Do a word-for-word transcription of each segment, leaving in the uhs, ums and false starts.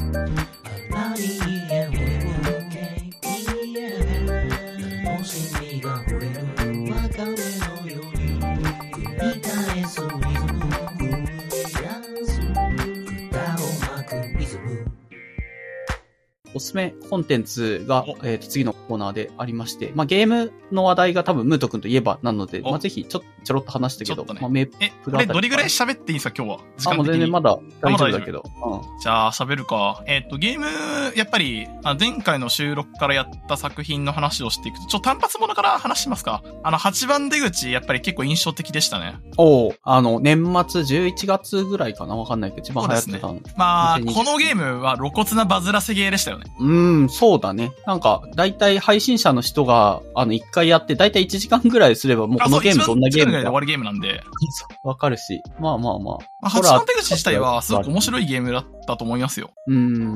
おすすめコンテンツが、えーと、次のコーナーでありまして、まあ、ゲームの話題が多分ムート君といえばなので、まあ、ぜひちょ、ちょろっと話したけど、ね、まあ、メープルあたり。 え、これどれぐらい喋っていいんですか、今日は。 時間的に。あ、もう全然まだ大丈夫だけど。 うん、じゃあ、喋るか。えっ、ー、と、ゲーム、やっぱり、あ前回の収録からやった作品の話をしていくと、ちょっと単発ものから話しますか。あの、はちばん出口、やっぱり結構印象的でしたね。 おー、あの、年末じゅういちがつぐらいかなわかんないけど、一番流行ってたの。 ね、まあ、このゲームは露骨なバズらせゲーでしたよね。 うん、そうだね。なんか、だいたい配信者の人が、あの、一回やって、だいたいいちじかんぐらいすれば、もうこのゲームどんなゲームか。いちじかんぐらいで終わるゲームなんで。 わかるし。まあまあまあ。まあ、はちばん出口自体はすごく面白いゲームだったと思いますよ。 うん。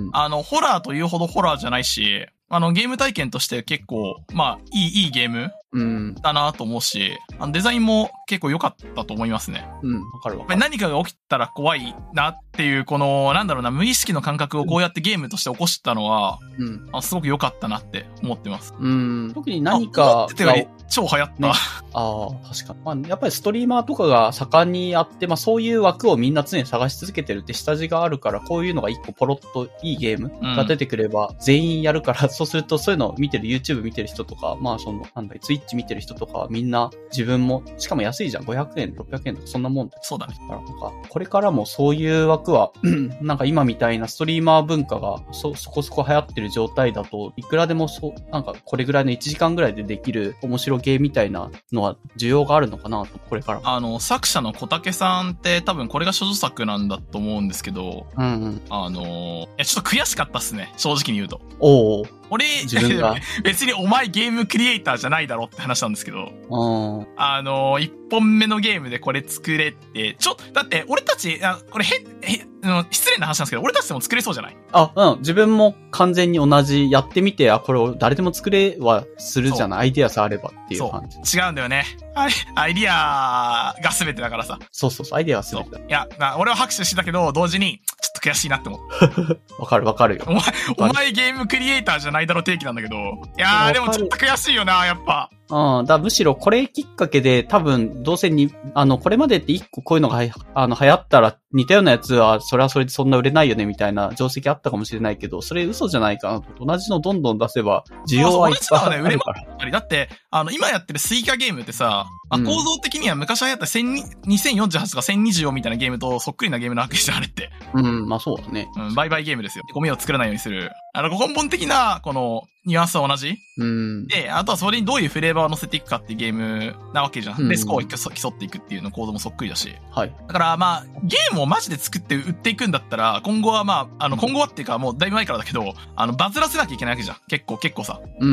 あの、ホラーというほどホラーじゃないし、あの、ゲーム体験として結構、まあ、いい、いいゲームうん。 だなと思うし、あのデザインも結構良かったと思いますね。 うん、わかるわかる。 何かが起きたら怖いなっていう、この、なんだろうな、無意識の感覚をこうやってゲームとして起こしたのは、 うん。 あすごく良かったなって思ってます。 うん。特に何か思ってたより超流行った。 ね、ああ、確かに。まあ、やっぱりストリーマーとかが盛んにやって、まあそういう枠をみんな常に探し続けてるって下地があるから、こういうのが一個ポロッといいゲームが出てくれば全員やるから、うん、そうするとそういうのを見てる YouTube 見てる人とか、まあその、なんだい、Twitch 見てる人とかはみんな自分も、しかも安いじゃん。ごひゃくえん、ろっぴゃくえんとかそんなもんだ。 そうだね。 だからなんか、これからもそういう枠は、なんか今みたいなストリーマー文化がそ、そこそこ流行ってる状態だと、いくらでもそう、なんかこれぐらいのいちじかんぐらいでできる面白ゲーみたいなのは需要があるのかなと、これから。 あの、作者の小竹さんって多分これが所蔵作なんだと思うんですけど、 うんうん。 あの、いや、ちょっと悔しかったっすね。正直に言うと。 おー。 俺、 自分が別にお前ゲームクリエイターじゃないだろって話なんですけど、 うん。 あの、一本目のゲームでこれ作れって、ちょ、だって俺たち、あこれへ、へ、失礼な話なんですけど、俺たちでも作れそうじゃない？ あ、うん。自分も完全に同じやってみて、あ、これを誰でも作れはするじゃない。アイディアさえあればっていう感じ。 そう。違うんだよね。はい。アイディアが全てだからさ。 そうそうそう。アイディアが全てだ。 いや、俺は拍手したけど、同時に、ちょっと悔しいなって思う。 わかるわかるよ。 お前、お前ゲームクリエイターじゃないだろ定期なんだけど。いやー、でもちょっと悔しいよな、やっぱ。 うん。だむしろこれきっかけで多分どうせに、あの、これまでって一個こういうのがはあの流行ったら似たようなやつはそれはそれでそんな売れないよねみたいな定石あったかもしれないけど、それ嘘じゃないかなと。同じのどんどん出せば需要はいっぱいあるから。 だって、あの、今やってるスイカゲームってさ、まあ、構造的には昔流行ったにせんよんじゅうはちとかせんにじゅうよんみたいなゲームとそっくりなゲームなわけじゃん、あれって。 うん、まあそうだね。 うん、売買ゲームですよ。ゴミを作らないようにする。あの、根本的な、この、ニュアンスは同じ。 うん。 で、あとはそれにどういうフレーバーを乗せていくかっていうゲームなわけじゃん。うん、で、スコアを競っていくっていうの構造もそっくりだし。 はい。 だからまあ、ゲームをマジで作って売っていくんだったら、今後はまあ、あの、今後はっていうかもうだいぶ前からだけど、あの、バズらせなきゃいけないわけじゃん。結構、結構さ。 うん。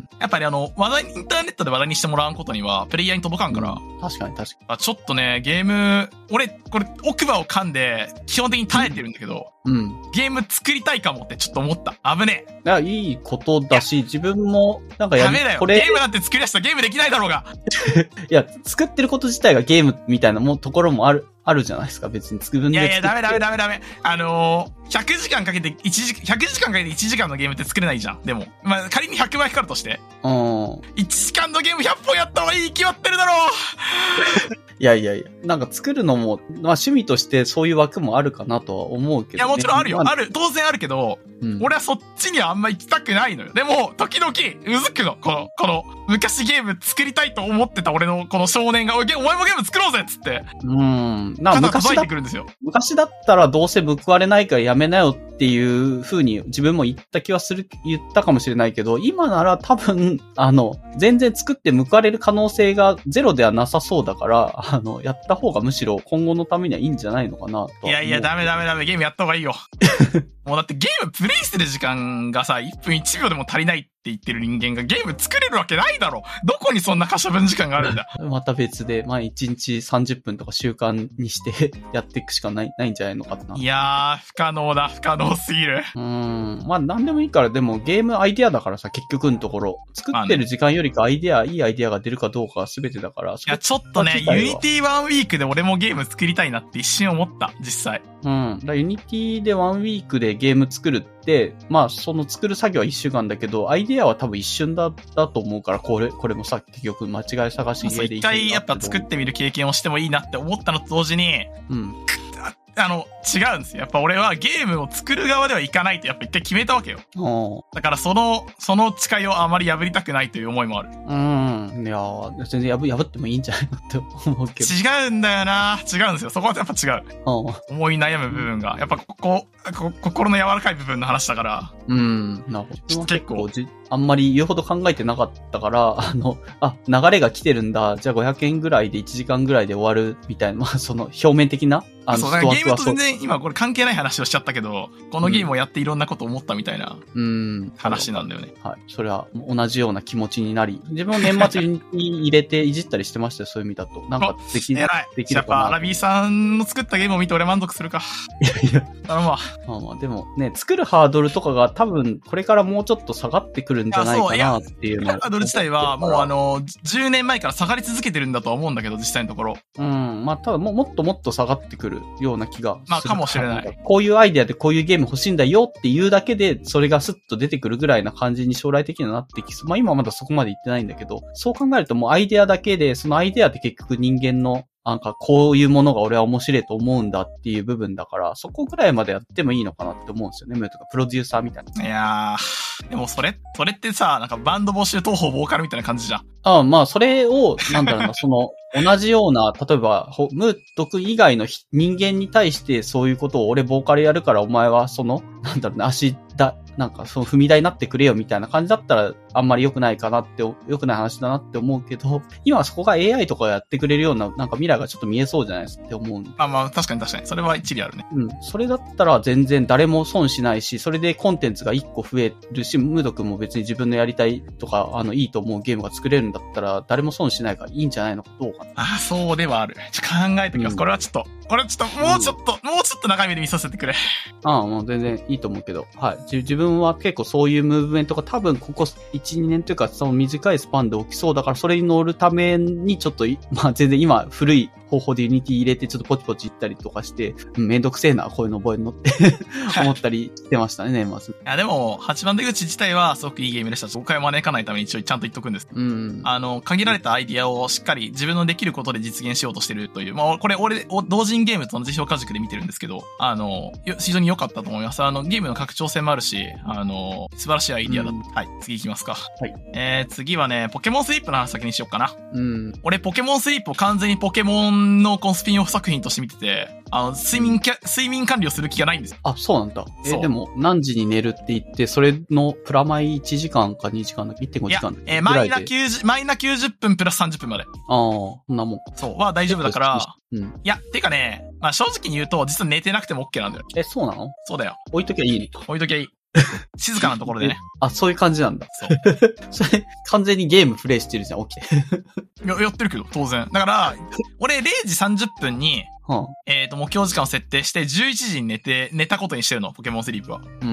やっぱりあの、話題、インターネットで話題にしてもらうことには、プレイヤーに届かんから。 うん、確かに確かに。 あ、ちょっとね、ゲーム、俺、これ、奥歯を噛んで、基本的に耐えてるんだけど、 うん。 ゲーム作りたいかもってちょっと思った。危ねえ。 いや、いいことだし、自分も、なんかやダメだよ。 これゲームなんて作り出したらゲームできないだろうが。 いや、作ってること自体がゲームみたいなもところもある、あるじゃないですか。別に作るんで。 いやいや、ダメダメダメダメ。あのー、ひゃくじかんかけていちじかん、ひゃくじかんかけていちじかんのゲームって作れないじゃん。でも。まあ、仮にひゃくばいかかるとして。 うん。 いちじかんのゲームひゃっぽんやった方がいい決まってるだろう。 いやいやいや。なんか作るのも、まあ趣味としてそういう枠もあるかなとは思うけど、ね。 いや、もちろんあるよ。ある。当然あるけど、うん、俺はそっちにはあんま行きたくないのよ。でも、時々、うずくの。この、この、昔ゲーム作りたいと思ってた俺のこの少年が、おい、お前もゲーム作ろうぜっつって。 うん。なんか昔だ、昔だったらどうせ報われないからやめなよっていう風に自分も言った気はする、言ったかもしれないけど、今なら多分、あの、全然作って報われる可能性がゼロではなさそうだから、あの、やった方がむしろ今後のためにはいいんじゃないのかなと。 いやいや、ダメダメダメ、ゲームやった方がいいよ。もうだってゲームプレイしてる時間がさ、いっぷんいちびょうでも足りないっ言ってる人間がゲーム作れるわけないだろ。どこにそんな可処分時間があるんだ。 また別で、まあいちにちさんじゅっぷんとか習慣にしてやっていくしかない、ないんじゃないのかな。 いやー、不可能だ、不可能すぎる。 うーん。まあなんでもいいから、でもゲームアイデアだからさ、結局のところ。作ってる時間よりかアイデア、いいアイデアが出るかどうかが全てだから。いや、ちょっとね、ユニティワンウィークで俺もゲーム作りたいなって一瞬思った、実際。 うん。だユニティでワンウィークでゲーム作るって、まあその作る作業はいっしゅうかんだけど、アイデアは多分一瞬だ、だと思うから、これ、これもさ、結局間違い探しゲーで一回やっぱ作ってみる経験をしてもいいなって思ったのと同時に、 うん。 あの、違うんですよ。やっぱ俺はゲームを作る側ではいかないとやっぱ一回決めたわけよ。だからその、その誓いをあまり破りたくないという思いもある。 うん。いやー、全然破、破ってもいいんじゃないのって思うけど。 違うんだよな。違うんですよ。そこはやっぱ違う。思い悩む部分が。やっぱここ、こ心の柔らかい部分の話だから。 うん。なるほど。 結構。 あんまり言うほど考えてなかったから、あの、あ、流れが来てるんだ。じゃあごひゃくえんぐらいでいちじかんぐらいで終わるみたいな、まあその表面的な。 あの、そう、だからゲームと全然今これ関係ない話をしちゃったけど、このゲームをやっていろんなことを思ったみたいな、うん、話なんだよね。 はい。それは同じような気持ちになり、自分も年末に入れていじったりしてましたよ、そういう意味だと。なんかできる、 できるかな。やっぱ、ラビーさんの作ったゲームを見て俺満足するか。いやいや。頼むわ。 まあまあ、でもね、作るハードルとかが多分、これからもうちょっと下がってくるんじゃないかなっていうの。 ハードル自体は、もうあの、じゅうねんまえから下がり続けてるんだとは思うんだけど、実際のところ。 うん。まあ、ただも、もっともっと下がってくるような気が。 まあ、かもしれない。 こういうアイデアでこういうゲーム欲しいんだよっていうだけで、それがスッと出てくるぐらいな感じに将来的にはなってきそう。まあ今はまだそこまで言ってないんだけど、そう考えるともうアイデアだけで、そのアイデアって結局人間の、なんかこういうものが俺は面白いと思うんだっていう部分だから、そこぐらいまでやってもいいのかなって思うんですよね。ムーとかプロデューサーみたいな。 いやー、でもそれ、それってさ、なんかバンド募集東方ボーカルみたいな感じじゃん。 ああ、まあそれを、なんだろうな、その、同じような、例えば、ムート君以外の人間に対してそういうことを俺ボーカルやるからお前はその、なんだろうね、足だ、なんかその踏み台になってくれよみたいな感じだったらあんまり良くないかなって、良くない話だなって思うけど、今はそこが エーアイ とかやってくれるようななんか未来がちょっと見えそうじゃないですかって思う。 あ、まあ確かに確かに。それは一理あるね。 うん。それだったら全然誰も損しないし、それでコンテンツが一個増えるし、ムード君も別に自分のやりたいとか、あの、いいと思うゲームが作れるんだったら誰も損しないからいいんじゃないのかどうかな。 ああ、そうではある。ちょっと考えてきます。うん、これはちょっと、これはちょっと、もうちょっと、うん、もうちょっと長い目で見させてくれ。 ああ、もう全然いいと思うけど。はい。自分は結構そういうムーブメントが多分ここいち、にねんというかその短いスパンで起きそうだから、それに乗るためにちょっと、まあ全然今古い方法でユニティ入れてちょっとポチポチ行ったりとかして、めんどくせえな、こういうの覚えるのって思ったりしてましたね、年末。いや、でも、はちばん出口自体はすごくいいゲームでしたし、誤解を招かないために一応ちゃんと言っとくんです。 うん。 あの、限られたアイディアをしっかり自分のできることで実現しようとしてるという、まあ、これ俺、同人ゲームとの辞表家塾で見てるんですけど、あの、非常に良かったと思います。あの、ゲームの拡張性もあるし、あの、素晴らしいアイディアだった。うん、はい、次行きますか。 はい。 えー、次はね、ポケモンスリープの話先にしようかな。 うん。 俺、ポケモンスリープを完全にポケモンのこのスピンオフ作品として見てて、あの、睡眠キャ、睡眠管理をする気がないんですよ。 あ、そうなんだ。え、でも、何時に寝るって言って、それのプラマイいちじかんかにじかんだっけ ?いってんご 時間だっけ。 えー、マイナきゅうじゅう、マイナきゅうじゅっぷんプラスさんじゅっぷんまで。ああ、 そんなもん。 そう、は大丈夫だから、 うん。 いや、てかね、まあ正直に言うと、実は寝てなくても OK なんだよ。 え、そうなの？そうだよ。 置いときゃいいね。 置いときゃいい。静かなところでね。 あ、そういう感じなんだ。 そう。 それ、完全にゲームプレイしてるじゃん、起きて。 や、やってるけど、当然。だから、俺れいじさんじゅっぷんに、 はあ、 えっ、ー、と、目標時間を設定して、じゅういちじに寝て、寝たことにしてるの、ポケモンスリープは。 うん。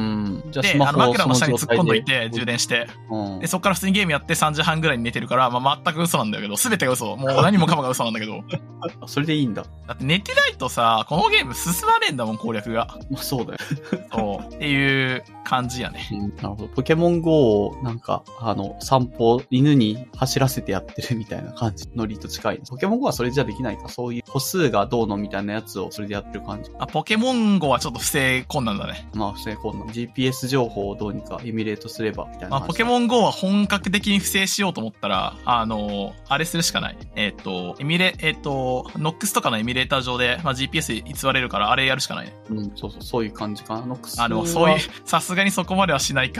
じゃあで、あの、枕の下に突っ込んどいて、充電して、うん、で、そっから普通にゲームやってさんじはんぐらいに寝てるから、まあ、全く嘘なんだけど、すべてが嘘。もう何もかもが嘘なんだけど。 それでいいんだ。 だって寝てないとさ、このゲーム進まねえんだもん、攻略が。 まあ、そうだよ。 そう。っていう感じやね。 うん、なるほど。ポケモン ゴー を、なんか、あの、散歩、犬に走らせてやってるみたいな感じのリと近い。ポケモン ゴー はそれじゃできないか。そういう歩数がどうのみたいなやつをそれでやってる感じ。 あ、ポケモン ゴー はちょっと不正困難だね。 まあ、不正困難。ジーピーエス 情報をどうにかエミュレートすれば、みたいな。 まあ、ポケモン ゴー は本格的に不正しようと思ったら、あの、あれするしかない。えっ、ー、と、エミュレ、えっ、ー、と、ノックス とかのエミュレーター上で、まあ、ジーピーエス 偽れるから、あれやるしかないね。 うん、そうそう、そういう感じかな。ノックス。 あ、でもそういう、さすがにそこまではしないか。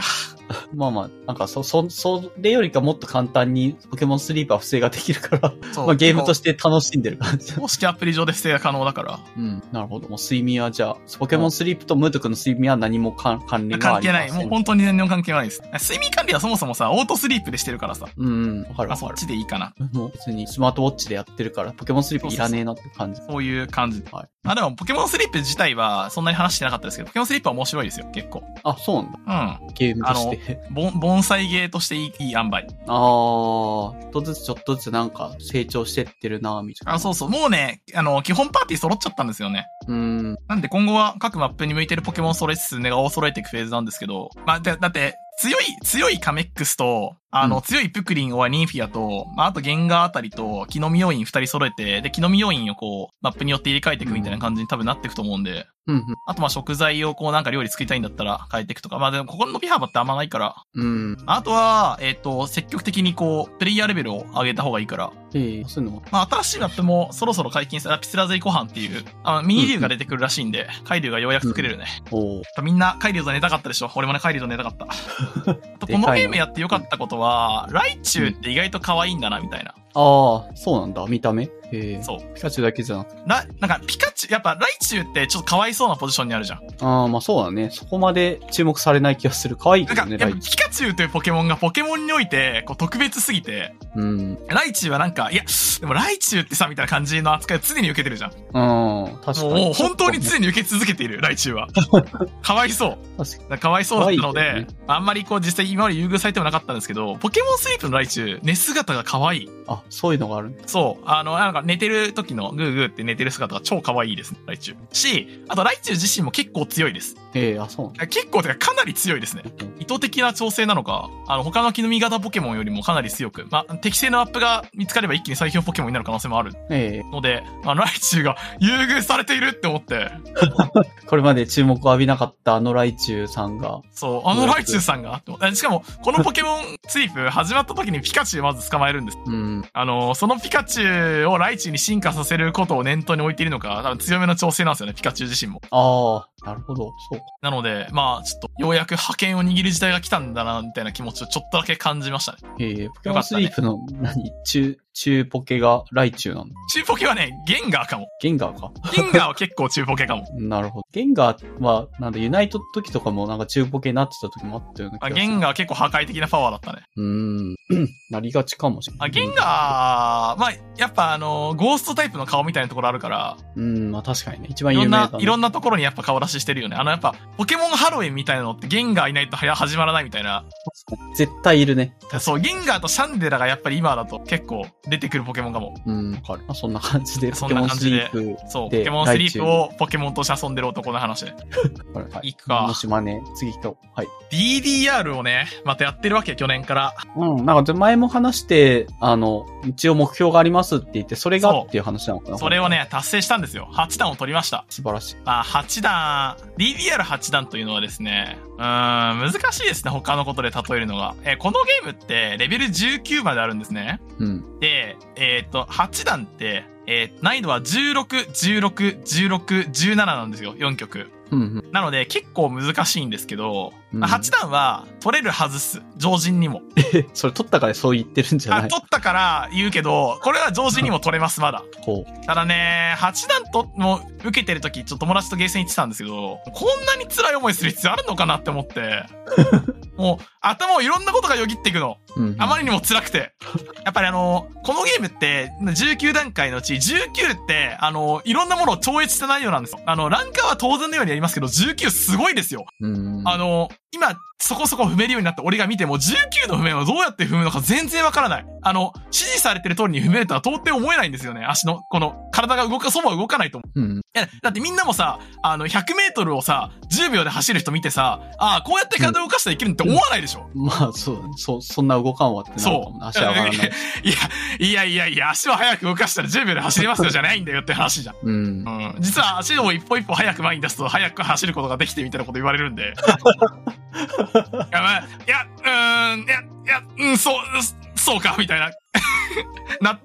まあまあ、なんかそ、そ、それよりかもっと簡単にポケモンスリープは不正ができるから、まあゲームとして楽しんでる感じ。 公式アプリ上で不正が可能だから。 うん、なるほど。もう睡眠はじゃあ、ポケモンスリープとムート君の睡眠は何も関連がありません。 関係ない。もう本当に何も関係ないです。睡眠管理はそもそもさ、オートスリープでしてるからさ。 うん、わかるわかる。 そっちでいいかな。 もう別にスマートウォッチでやってるから、ポケモンスリープいらねえなって感じ。 そうそうそういう感じ。はい。あ、でもポケモンスリープ自体はそんなに話してなかったですけど、ポケモンスリープは面白いですよ、結構。 あ、そうなんだ。うん。ゲームとして。 あの、盆栽ゲーとしていい、いい塩梅。 あー、ちょっとずつちょっとずつなんか成長してってるなみたいな。 あ、そうそう。もうね、あの、基本パーティー揃っちゃったんですよね。 うん。 なんで今後は各マップに向いてるポケモン揃えつつネガを揃えていくフェーズなんですけど、まあ、だって、強い、強いカメックスと、あの、うん、強いプクリン、オアニンフィアと、まあ、あとゲンガーあたりと、木の実要員二人揃えて、で、木の実要員をこう、マップによって入れ替えていくみたいな感じに多分なっていくと思うんで、 うんうん、 あとま、食材をこうなんか料理作りたいんだったら変えていくとか、まあでもここの伸び幅ってあんまないから、 うん。 あとは、えっと、積極的にこう、プレイヤーレベルを上げた方がいいから、 ええ、そういうのも。 まあ、新しいマップもそろそろ解禁され、ラピスラゼリ湖畔っていう、あの、ミニ竜が出てくるらしいんで、カイリュウがようやく作れるね。 うん、おみんなカイリュウと寝たかったでしょ。俺もね、カイリュウと寝たかった。このゲームやってよかったことは、ライチュウって意外と可愛いんだな、みたいな。 ああ、そうなんだ、見た目。へえ。 そう。 ピカチュウだけじゃなくて。 な、なんか、ピカチュウ、やっぱ、ライチュウってちょっとかわいそうなポジションにあるじゃん。 ああ、まあそうだね。そこまで注目されない気がする。可愛いけどね、 ライチュウ。ピカチュウというポケモンがポケモンにおいて、こう、特別すぎて。 うん。 ライチュウはなんか、いや、でもライチュウってさ、みたいな感じの扱いを常に受けてるじゃん。 うん、確かに。 もう、本当に常に受け続けている、ライチュウは。かわいそう。確かに。かわいそうだったので、ね、あんまりこう、実際今まで優遇されてもなかったんですけど、ポケモンスリープのライチュウ、寝姿が可愛い。 あ、そういうのがあるんだ。 そう。あの、なんか寝てる時のグーグーって寝てる姿が超可愛いですね、ライチュウ。し、あとライチュウ自身も結構強いです。 ええー、あ、そう。 結構てかかなり強いですね。意図的な調整なのか、あの、他の木の実型ポケモンよりもかなり強く、まあ、適正なマップが見つかれば一気に最強ポケモンになる可能性もある。 ええー。 ので、あの、ライチュウが優遇されているって思って。 これまで注目を浴びなかったあのライチュウさんが。 そう、あのライチュウさんが。しかも、このポケモンスリープ始まった時にピカチュウまず捕まえるんです。 うん。 あの、そのピカチュウをライチュウに進化させることを念頭に置いているのか、多分強めの調整なんですよね、ピカチュウ自身も。 ああ、なるほど。そうか。 なので、まあ、ちょっと、ようやく覇権を握る時代が来たんだな、みたいな気持ちをちょっとだけ感じましたね。 へえ、ポケモンスリープの、何中、中ポケがライチュウなの？ 中ポケはね、ゲンガーかも。 ゲンガーか。 ゲンガーは結構中ポケかも。 なるほど。ゲンガーは、なんだ、ユナイト時とかもなんか中ポケになってた時もあったような気がする。 あ、ゲンガーは結構破壊的なパワーだったね。 うーん。なりがちかもしれない。 あ、ゲンガー、まあ、やっぱあの、ゴーストタイプの顔みたいなところあるから。 うん、まあ確かにね。一番有名だね。 いろんな、いろんなところにやっぱ顔出ししてるよね。あの、やっぱ、ポケモンハロウィンみたいなのってゲンガーいないと始まらないみたいな。 絶対いるね。 そう、ゲンガーとシャンデラがやっぱり今だと結構出てくるポケモンかも。 うん、わかる。まあ、そんな感じで、 そんな感じで。そう、ポケモンスリープをポケモンとして遊んでる男の話で。 はい。 いくか。 もしまね、次行こう。はい。 ディーディーアール をね、またやってるわけよ、去年から。 うん、なんか前も話して、あの、一応目標がありますって言って、それがっていう話なのかな。 それをね、達成したんですよ。はちだんを取りました。 素晴らしい。 まあ、はちだん、ディーディーアールはち 段というのはですね、うーん、難しいですね、他のことで例えるのが。えー、このゲームって、レベルじゅうきゅうまであるんですね。 うん。 で、えっと、はちだんって、えー、難易度はじゅうろく、じゅうろく、じゅうろく、じゅうなななんですよ、よんきょく。 うんうん、 なので結構難しいんですけど、 うん、 はちだんは取れるはずっす。常人にも。 え、それ取ったからそう言ってるんじゃない？ あ、取ったから言うけど、これは常人にも取れます、まだ。 ほう。 ただね、はちだんと、もう受けてるとき、ちょっと友達とゲーセン行ってたんですけど、こんなに辛い思いする必要あるのかなって思って、もう頭をいろんなことがよぎっていくの。 うんうん、 あまりにも辛くて。やっぱりあの、このゲームってじゅうきゅうだんかいのうちじゅうきゅうって、あの、いろんなものを超越した内容なんですよ。あの、ランカーは当然のようにやりますけど、じゅうきゅうすごいですよ。 うん、 あの、今、そこそこ踏めるようになった俺が見ても、じゅうきゅうの踏めをどうやって踏むのか全然わからない。あの、指示されてる通りに踏めるとは到底思えないんですよね。足の、この、体が動か、そば動かないと思う。 うん。 いや、だってみんなもさ、あの、ひゃくメートルをさ、じゅうびょうで走る人見てさ、ああ、こうやって体動かしたらいけるって思わないでしょ、 うん、まあ、そう、そう、そんな動かんわってなるかも。 そう。 足上がらない。いや、 いやいやいや、足を早く動かしたらじゅうびょうで走れますよじゃないんだよって話じゃん。 うん。 うん。実は足を一歩一歩早く前に出すと早く走ることができてみたいなこと言われるんで。いや、まあ、いや、うーん、いや、いや、うん、そう、そうか、みたいな。納得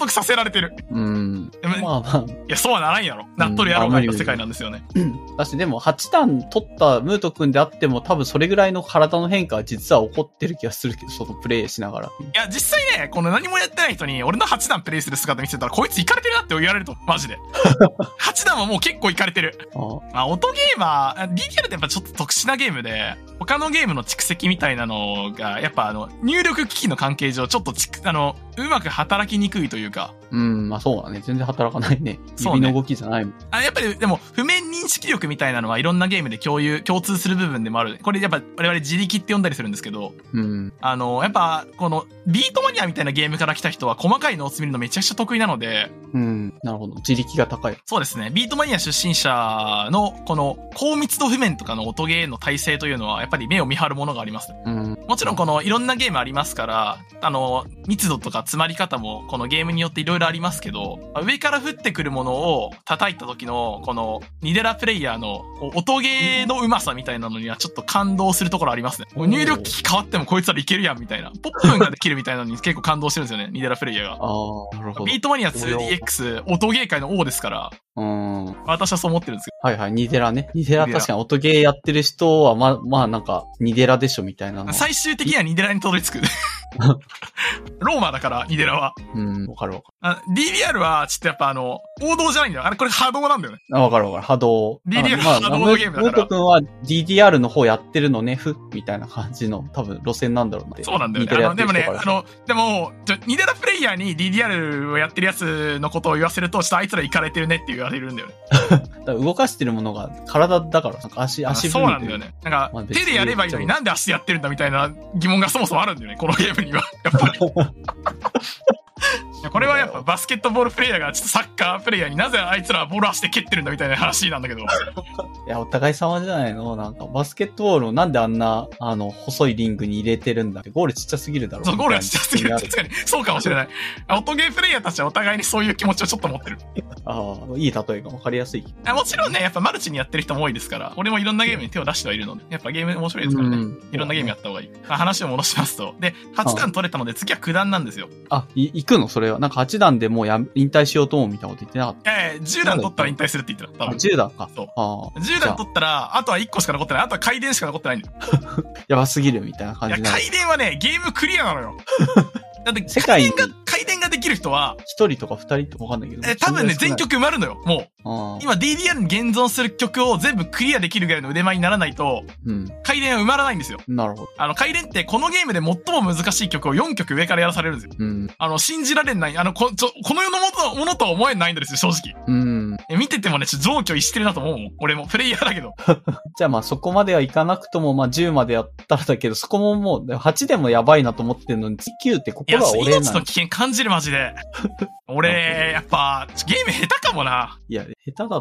得させられてる。 うん。 でも、 まあまあ。いや、そうはならんやろ。なっとるやろうがいの世界なんですよね。 うん。だし、でも、はち段取ったムート君であっても、多分それぐらいの体の変化は実は起こってる気がするけど、そのプレイしながら。いや、実際ね、この何もやってない人に、俺のはち段プレイする姿見せたら、こいつイカれてるなって言われると、マジで。はち段はもう結構イカれてる。あまあ、音ゲーマー、ディーディーアール ってやっぱちょっと特殊なゲームで、他のゲームの蓄積みたいなのが、やっぱあの、入力機器の関係上、ちょっとちあの、うまく働きにくいというか。 うん、まあそうだね。全然働かないね。指の動きじゃないもん。 あ、やっぱり、でも、譜面認識力みたいなのはいろんなゲームで共有、共通する部分でもある。これやっぱ、我々自力って呼んだりするんですけど、 うん。 あの、やっぱ、この、ビートマニアみたいなゲームから来た人は、細かいノーツ見るのめちゃくちゃ得意なので、 うん、なるほど。自力が高い。 そうですね。ビートマニア出身者の、この、高密度譜面とかの音ゲーの体制というのは、やっぱり目を見張るものがあります。 うん。 もちろんこの、いろんなゲームありますから、あの、密度とか詰まり方も、このゲームによっていろいろありますけど、上から降ってくるものを叩いた時の、この、ニデラプレイヤーの、音ゲーの上手さみたいなのにはちょっと感動するところありますね。入力機器変わってもこいつらいけるやんみたいな。ポップンができるみたいなのに結構感動してるんですよね、ニデラプレイヤーが。 ああ、なるほど。 ビートマニア ツーディーエックス、音ゲー界の王ですから。 うん。 私はそう思ってるんですけど。 はいはい、ニデラね。ニデラ確かに音ゲーやってる人は、ま、まあなんか、ニデラでしょみたいなの。 最終的にはニデラにたどり着く。ローマだから、ニデラは。 うん、わかるわかる。 あ、ディーディーアール は、ちょっとやっぱあの、王道じゃないんだよ。あれ、これ波動なんだよね。 あ、わかるわかる。波動。 ディーディーアール は波動のゲームだから。 ムート君は ディーディーアール の方やってるのね、ふみたいな感じの、多分路線なんだろうな。 そうなんだよね。あの、でもね、あの、でも、ちょ、ニデラプレイヤーに ディーディーアール をやってるやつのことを言わせると、ちょっとあいつらイカれてるねって言われるんだよね。 だから動かしてるものが体だから、なんか足、足そうなんだよね。なんか、まあ、手でやればいいのになんで足でやってるんだみたいな疑問がそもそもあるんだよね、このゲームには。やっぱり。これはやっぱバスケットボールプレイヤーがちょっとサッカープレイヤーになぜあいつらボール足で蹴ってるんだみたいな話なんだけど。いや、お互い様じゃないの？なんかバスケットボールをなんであんな、あの、細いリングに入れてるんだって、ゴールちっちゃすぎるだろう。 そう、ゴールがちっちゃすぎる。確かに。そうかもしれない。音ゲープレイヤーたちはお互いにそういう気持ちをちょっと持ってる。 ああ、いい例えが分かりやすい。 もちろんね、やっぱマルチにやってる人も多いですから、俺もいろんなゲームに手を出してはいるので、やっぱゲーム面白いですからね。うん、いろんなゲームやった方がいい。まあ、話を戻しますと。で、はち段取れたので次はきゅう段なんですよ。 あ、い、行くのそれは。なんかはち段でもうや、引退しようと思うみたいなこと言ってなかった。 ええー、じゅう段取ったら引退するって言ってた。多分。 じゅう段か。 そう。あじゅう段取ったら、あとはいっこしか残ってない。あとは回電しか残ってないんだよ。 やばすぎるみたいな感じ。 いや、回電はね、ゲームクリアなのよ。だって、回電が、回電ができる人は、 一人とか二人とかわかんないけど。 え、多分ね、全曲埋まるのよ、もう。今 ディーディーアール に現存する曲を全部クリアできるぐらいの腕前にならないと、うん。回電は埋まらないんですよ。 なるほど。 あの、回電ってこのゲームで最も難しい曲をよんきょく上からやらされるんですよ。うん。あの、信じられない、あの、こ、ちょ、この世のもの、ものとは思えないんですよ、正直。うん。え、見ててもね、ちょっと上虚逸してるなと思うもん。俺も、プレイヤーだけど。 じゃあまあそこまではいかなくとも、まあじゅうまでやったらだけど、そこももう、はちでもやばいなと思ってるのに、きゅうって心は折れない。いや、 命の危険感じるマジで。俺、やっぱ、ゲーム下手かもな。 いや、下手だった、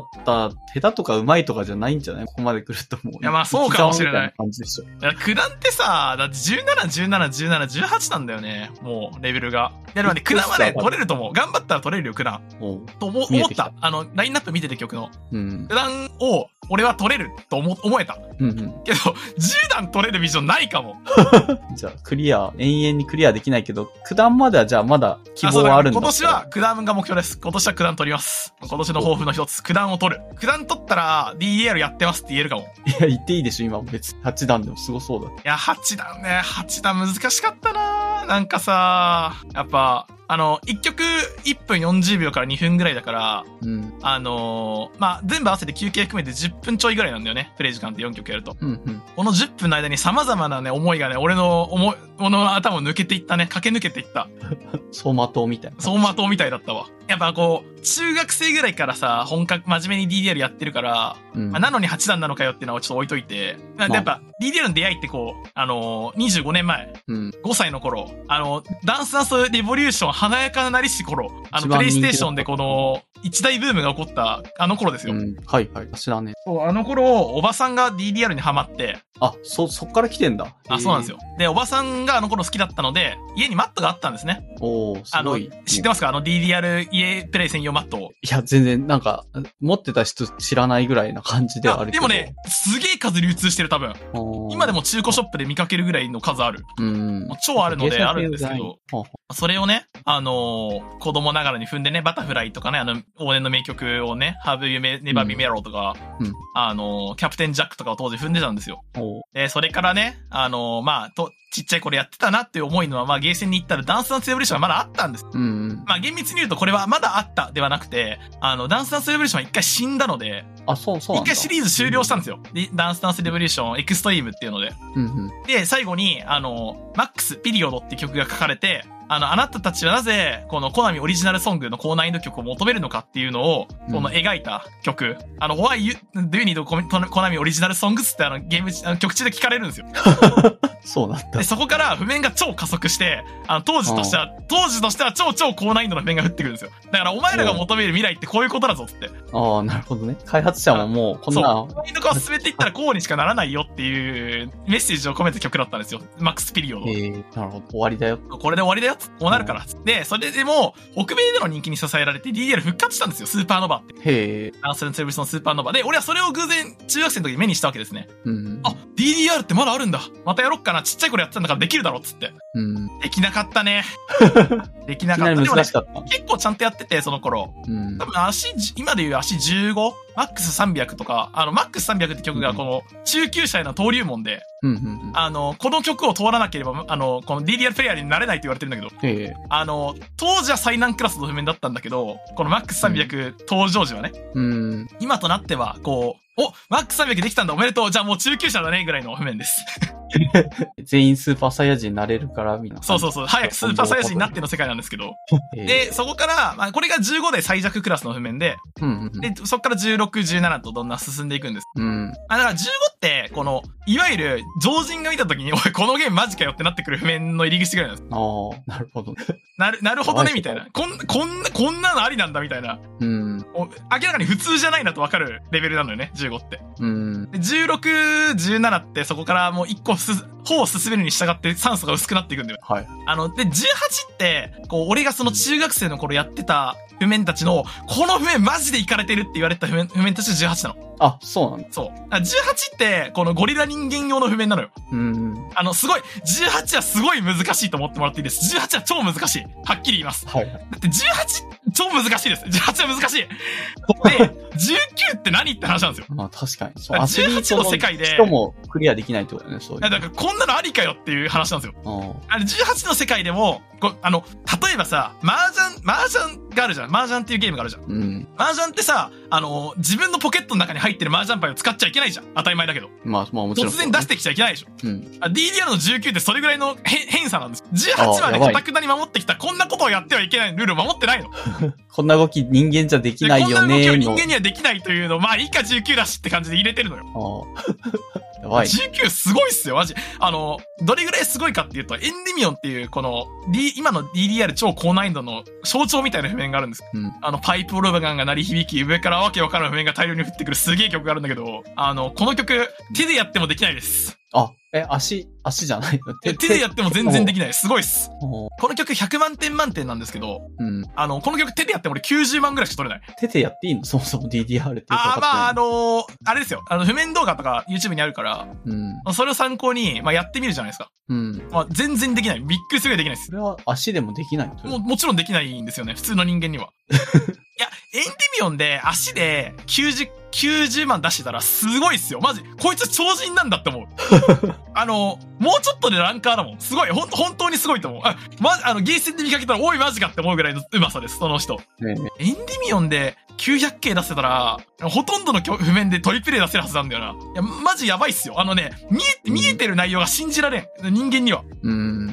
下手とか上手いとかじゃないんじゃないここまで来るともう。 いや、まあそうかもしれない。 感じでしょ。いや、九段ってさ、だってじゅうなな、じゅうなな、じゅうなな、じゅうはちなんだよね。もう、レベルが。いや、でもね、九段はね、取れると思う。頑張ったら取れるよ、九段。と思った。あの、ラインナップ見てて曲の。うん。九段を、俺は取れると思、思えた。うんうん。けど、じゅう段取れるビジョンないかも。 じゃあ、クリア、延々にクリアできないけど、九段まではじゃあまだ希望はあるんだ。 今年は九段が目標です。今年は九段取ります。今年の抱負の一つ、九段を取る。九段取ったら ディーディーアール やってますって言えるかも。 いや、言っていいでしょ、今別に。はち段でもすごそうだ。いや、はち段ね、はち段難しかったななんかさ、やっぱ、あの、一曲いっぷんよんじゅうびょうからにふんぐらいだから、うん、あのー、まあ、全部合わせて休憩含めてじゅっぷんちょいぐらいなんだよね。プレイ時間ってよんきょくやると。うんうん、このじゅっぷんの間に様々なね、思いがね、俺の思い、この頭を抜けていったね。駆け抜けていった。 走馬灯みたいな。 走馬灯みたいだったわ。やっぱこう、中学生ぐらいからさ、本格、真面目に ディーディーアール やってるから、うん、まあ、なのにはち段なのかよっていうのはちょっと置いといて、まあ、やっぱ ディーディーアール の出会いってこう、あのー、にじゅうごねんまえ、うん、ごさいの頃、あの、ダンスダンスレボリューション華やかななりし頃、あの、プレイステーションでこの、 一大ブームが起こったあの頃ですよ。 うん、はいはい。知らねえ。 そう、あの頃、おばさんが ディーディーアール にハマって、 あ、そ、そっから来てんだ。 あ、そうなんですよ。で、おばさんがあの頃好きだったので、家にマットがあったんですね。 おー、すごい。 あの、知ってますか？あの ディーディーアール 家プレイ専用マットを。 いや、全然、なんか、持ってた人知らないぐらいな感じではあるけど。 でもね、すげえ数流通してる多分。今でも中古ショップで見かけるぐらいの数ある。 うん。 超あるのであるんですけど、それをね、あのー、子供ながらに踏んでね、バタフライとかね、あの、往年の名曲をね、Have You Never Been Mellow とか、うん、あのー、キャプテンジャックとかを当時踏んでたんですよ。で、それからね、あのー、まあ、と、ちっちゃい頃やってたなっていう思いのは、まあ、ゲーセンに行ったらダンスダンスレボリューションがまだあったんです。 うん。 まあ、厳密に言うとこれはまだあったではなくて、あの、ダンスダンスレボリューションは一回死んだので、 あ、そうそうなんだ。 一回シリーズ終了したんですよ。ダンスダンスレボリューションエクストリームっていうので。 うんうん。 で、最後に、あの、マックス、ピリオドって曲が書かれて、あの、あなたたちはなぜ、このコナミオリジナルソングの高難易度曲を求めるのかっていうのを、この描いた曲。うん、あの、Why You, Do You Need コナミオリジナルソングスってあの、ゲーム、あの曲中で聞かれるんですよ。 そうなんだ。 で、そこから譜面が超加速して、あの、当時としては、当時としては超超高難易度の譜面が降ってくるんですよ。だから、お前らが求める未来ってこういうことだぞ、つって。 ああ、なるほどね。開発者ももう、こんな。 そう。難易度化を進めていったらこうにしかならないよっていうメッセージを込めた曲だったんですよ。マックスピリオド。 ええー、なるほど。終わりだよ。 これで終わりだよ。こうなるから。で、それでも、北米での人気に支えられて ディーディーアール 復活したんですよ。スーパーノバって。 へえ。 ダンスのセレブリスのスーパーノバ。で、俺はそれを偶然、中学生の時に目にしたわけですね。 うん。 あ、ディーディーアール ってまだあるんだ。またやろっかな。ちっちゃい頃やってたんだからできるだろ、つって。 うん。 できなかったね。できなかった。 難しかった。 ね、結構ちゃんとやってて、その頃。 うん。 多分足、今でいう足 じゅうご？ マックスさんびゃくとか、あの、マックスさんびゃくって曲がこの、中級者への登竜門で、 うんうんうん、 あの、この曲を通らなければ、あの、この ディーディーアール プレイヤーになれないって言われてるんだけど、 へあの、当時は最難クラスの譜面だったんだけど、このマックスさんびゃく登場時はね、 うん、 今となっては、こう、お、マックスさんびゃくできたんだ、おめでとう、じゃあもう中級者だね、ぐらいの譜面です。 全員スーパーサイヤ人になれるからみんな。 そうそうそう。早くスーパーサイヤ人になっての世界なんですけど。で、そこから、まあ、これがじゅうごで最弱クラスの譜面で、 うんうん、 で、そこからじゅうろく、じゅうななとどんどん進んでいくんです。 うん。 あ、だからじゅうごって、この、いわゆる、常人が見た時に、おい、このゲームマジかよってなってくる譜面の入り口ぐらいなんです。 ああ、なるほどね。 なる、なるほどね、みたいな。こん、こんな、こんなのありなんだ、みたいな。 うん。 明らかに普通じゃないなとわかるレベルなのよね、じゅうごって。 うん。 でじゅうろく、じゅうななってそこからもういっこす、方を進めるに従って酸素が薄くなっていくんだよ。 はい。 あの、で、じゅうはちって、こう、俺がその中学生の頃やってた譜面たちの、この譜面マジでイカれてるって言われた譜面、譜面たちのじゅうはちなの。 あ、そうなんだ。 そう。じゅうはちって、このゴリラ人間用の譜面なのよ。 うん。 あの、すごい、じゅうはちはすごい難しいと思ってもらっていいです。じゅうはちは超難しい。はっきり言います。 はい。 だってじゅうはち、超難しいです。じゅうはちは難しい。で、じゅうきゅうって何って話なんですよ。 まあ確かに。そう。 じゅうはちの世界で。 人もクリアできないってことだね、そういう。 だからこんなのありかよっていう話なんですよ。 あれじゅうはちの世界でも、こあの、例えばさ、麻雀、麻雀があるじゃん。麻雀っていうゲームがあるじゃん。 うん。 麻雀ってさ、あの、自分のポケットの中に入ってる麻雀牌を使っちゃいけないじゃん。当たり前だけど。 まあ、まあもちろん、 突然出してきちゃいけないでしょ。 うん。 ディーディーアール のじゅうきゅうってそれぐらいの偏差なんです。じゅうはちまで堅くなに守ってきた、こんなことをやってはいけないルールを守ってないの。 こんな動き人間じゃできないよね。 こんな動きを人間にはできないというのを、まあいいかじゅうきゅうだしって感じで入れてるのよ。 ああ。やばい。 じゅうきゅうすごいっすよ、マジ。あの、どれぐらいすごいかっていうと、エンディミオンっていう、この、D、今の ディーディーアール 超高難易度の象徴みたいな譜面があるんです。 うん、 あの、パイプオルガンが鳴り響き、上からわけわからん譜面が大量に降ってくるすげえ曲があるんだけど、あの、この曲、手でやってもできないです。 あ、え、足、足じゃないの？ 手でやっても全然できない。すごいっす。この曲ひゃくまんてん満点なんですけど、うん、あの、この曲手でやっても俺きゅうじゅうまんぐらいしか取れない。 手でやっていいの？そもそも ディーディーアール って。 ああ、まあ、あのー、あれですよ。あの、譜面動画とか YouTube にあるから、うん、それを参考に、まあ、やってみるじゃないですか。 うん。 まあ、全然できない。びっくりするぐらいできないです。 それは足でもできないも、もちろんできないんですよね。普通の人間には。いや、エンディミオンで足できゅうじゅう、きゅうじゅうまん出してたらすごいっすよ。マジ。こいつ超人なんだって思う。あの、もうちょっとでランカーだもん。すごい。ほん、本当にすごいと思う。あ、ま、あの、ゲーセンで見かけたら、おいマジかって思うぐらいの上手さです。その人。 ねえねエンディミオンできゅうひゃくケー 出せたら、ほとんどの譜面でトリプル A 出せるはずなんだよな。いや、マジやばいっすよ。あのね、見え、見えてる内容が信じられん。人間には。 うん。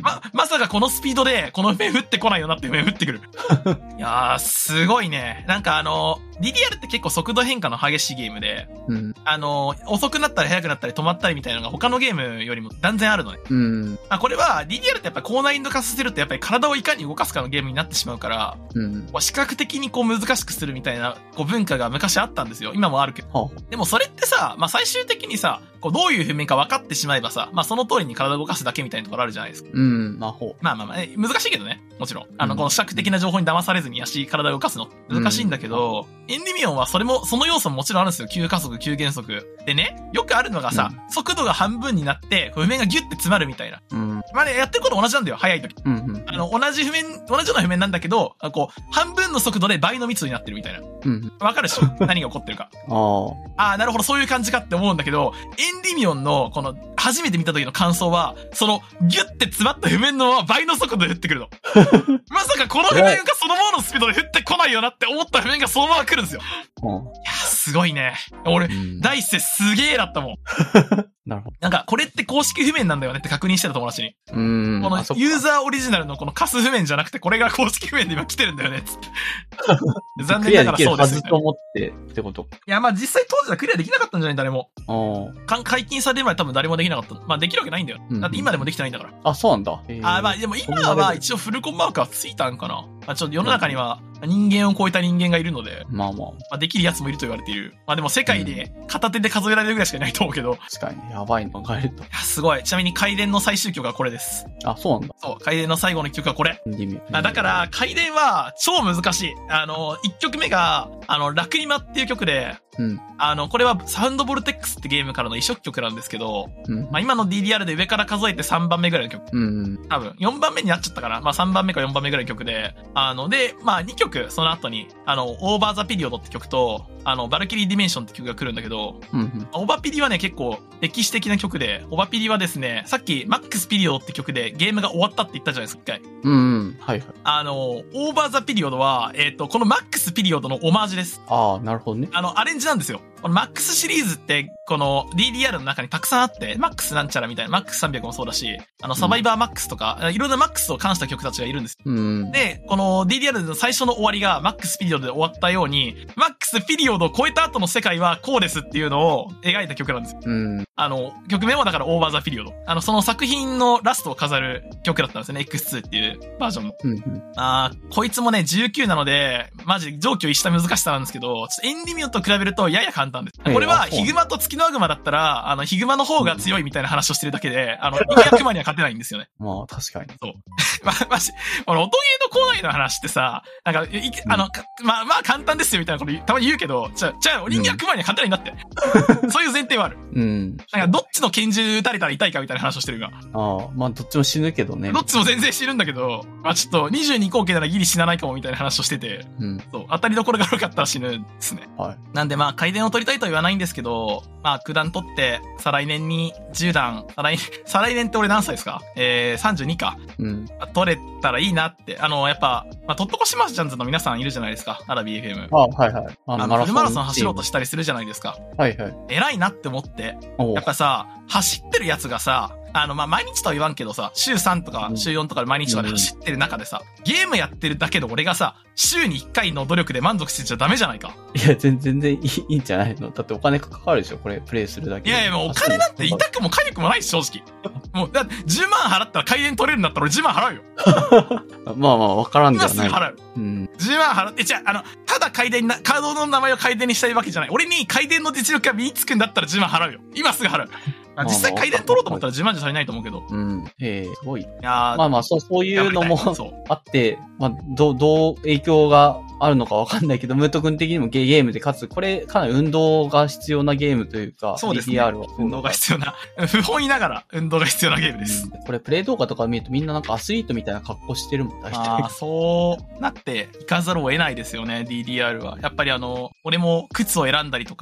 ま、まさかこのスピードで、この譜面降ってこないよなって譜面降ってくる。いやー、すごいね。なんかあの、ディーディーアール って結構速度変化の激しいゲームで、うん、あの、遅くなったり速くなったり止まったりみたいなのが他のゲームよりも断然あるのね。うん。あ、これは ディーディーアール ってやっぱり高難易度化させるとやっぱり体をいかに動かすかのゲームになってしまうから、うん。視覚的にこう難しくするみたいなこう文化が昔あったんですよ。今もあるけど。はあ、でもそれってさ、まあ最終的にさ、こうどういう譜面か分かってしまえばさ、まあその通りに体を動かすだけみたいなところあるじゃないですか。 うん、まあほう。 まあまあまあ、難しいけどね。もちろん。あの、この視覚的な情報に騙されずに足、体を動かすの難しいんだけど、うん、エンディミオンはそれも、その要素ももちろんあるんですよ。急加速、急減速。でね、よくあるのがさ、うん、速度が半分になって、譜面がギュッて詰まるみたいな。うん、まあね、やってること同じなんだよ、速い時。うんうん、あの、同じ譜面、同じような譜面なんだけど、こう、半分の速度で倍の密度になってるみたいな。わ、うん、かるでしょ何が起こってるか。ああ、なるほど、そういう感じかって思うんだけど、エンディミオンの、この、初めて見た時の感想は、その、ギュッて詰まった譜面の倍の速度で降ってくるの。まさかこの譜面がそのままのスピードで降ってこないよなって思った譜面がそのまま来るんですよ。うん、いや、すごいね。俺、うん、第一声すげえだったもん。なるほど。なんか、これって公式譜面なんだよねって確認してた友達に。うん。このユーザーオリジナルのこのカス譜面じゃなくて、これが公式譜面で今来てるんだよね、つって。残念ながらそうです。 はずと思ってってこと。 いや、まあ実際当時はクリアできなかったんじゃない誰も。あ。解禁されるまで多分誰もできなかった。まあできるわけないんだよ。うん、だって今でもできてないんだから。 あ、そうなんだ。 あ、まあでも今は一応フルコンマークはついたんかな。まあちょっと世の中には人間を超えた人間がいるので。まあまあ。まあできるやつもいると言われている。まあでも世界で片手で数えられるぐらいしかいないと思うけど。 確かに、やばいの考えると。いや、すごい。ちなみに回電の最終曲はこれです。 あ、そうなんだ。 そう。回電の最後の曲はこれ。あ、だから、回電は超難しい。あの、いっきょくめが、あの、ラクリマっていう曲で、うん、あの、これはサウンドボルテックスってゲームからの移植曲なんですけど、うん、まあ今の ディーディーアール で上から数えてさんばんめぐらいの曲。うんうん、多分、よんばんめになっちゃったかな。まあさんばんめかよんばんめぐらいの曲で、あの、で、まあにきょくその後に、あの、オーバーザピリオドって曲と、あの、バルキリーディメンションって曲が来るんだけど、うんうん、オーバーピリはね、結構歴史的な曲で、オーバーピリはですね、さっきマックスピリオドって曲でゲームが終わったって言ったじゃないですか、一回。 うんうん。はいはい。 あの、オーバーザピリオドは、えっと、このマックスピリオドのオマージュです。 ああ、なるほどね。 あの、アレンジなんですよ。このマックスシリーズって、この ディーディーアール の中にたくさんあって、マックスなんちゃらみたいな、マックスさんびゃくもそうだし、あの、サバイバーマックスとか、うん、いろんなマックスを冠した曲たちがいるんです。うん、で、この ディーディーアール の最初の終わりがマックスピリオドで終わったように、マックスピリオドを超えた後の世界はこうですっていうのを描いた曲なんですよ。うん、あの、曲名もだからオーバーザピリオド。あの、その作品のラストを飾る曲だったんですよね、エックスツー っていうバージョンの。うんうん、あー、こいつもね、じゅうきゅうなので、マジ上記を逸した難しさなんですけど、ちょっとエンディミオンと比べるとやや簡単です。これはヒグマと月のアグマだったら、あの、ヒグマの方が強いみたいな話をしてるだけで、あの、人間悪魔には勝てないんですよね。 まあ、確かに。 そう。まあ、まじ、この音ゲーのコーナーの話ってさ、なんか、いあの、うん、まあ、まあ簡単ですよみたいなことたまに言うけど、じゃあ、じゃあ、人間悪魔には勝てないんだって。うん、そういう前提はある。うん。なんか、どっちの拳銃撃たれたら痛いかみたいな話をしてるが。 ああ、まあ、どっちも死ぬけどね。 どっちも全然死ぬんだけど、まあちょっと、にじゅうに口径ならギリ死なないかもみたいな話をしてて、うん。そう、当たりどころが悪かったら死ぬんですね。はい。なんでまあ、回電を取りたいとは言わないんですけど、まあ、九段取って、再来年にじゅう段、再来年、再来年って俺何歳ですか？えー、さんじゅうにか。うん。取れたらいいなって、あの、やっぱ、まあ、とっとこしまジャンズの皆さんいるじゃないですか。アラビー エフエム。 あ、はいはい。 あの、フルマラソン走ろうとしたりするじゃないですか。はいはい。偉いなって思って。やっぱさ、走ってるやつがさ、あの、まあ、毎日とは言わんけどさ、週さんとか週よんとかで毎日とかで走ってる中でさ、うん、ゲームやってるだけど俺がさ、週にいっかいの努力で満足してちゃダメじゃないか。 いや、全然いい、いいんじゃないの？だってお金かかるでしょ、これ、プレイするだけ。 いやいや、もうお金なんて痛くも痒くもないし、正直。もう、だってじゅうまん払ったら回電取れるんだったら俺じゅうまん払うよ。 まあまあ、わからんじゃない。 今すぐ払う。うん。じゅうまん払って、じゃあ、あの、ただ回電な、カードの名前を回電にしたいわけじゃない。俺に回電の実力が身につくんだったらじゅうまん払うよ。今すぐ払う。実際回電取ろうと思ったらじゅうまんじゃ足りないと思うけど。うん。 へえ、すごい。いやまあまあ、そう、そういうのもあって、まあ、どう、どう影響があるのかわかんないけど、ムート君的にもゲームで、かつ、これ、かなり運動が必要なゲームというか、 そうですね。ディーディーアール は。運動が必要な、不本意ながら運動が必要なゲームです。 うん、これ、プレイ動画とか見るとみんななんかアスリートみたいな格好してるもん、大体。 ああ、そうなっていかざるを得ないですよね、ディーディーアール は。やっぱりあの、俺も靴を選んだりとか、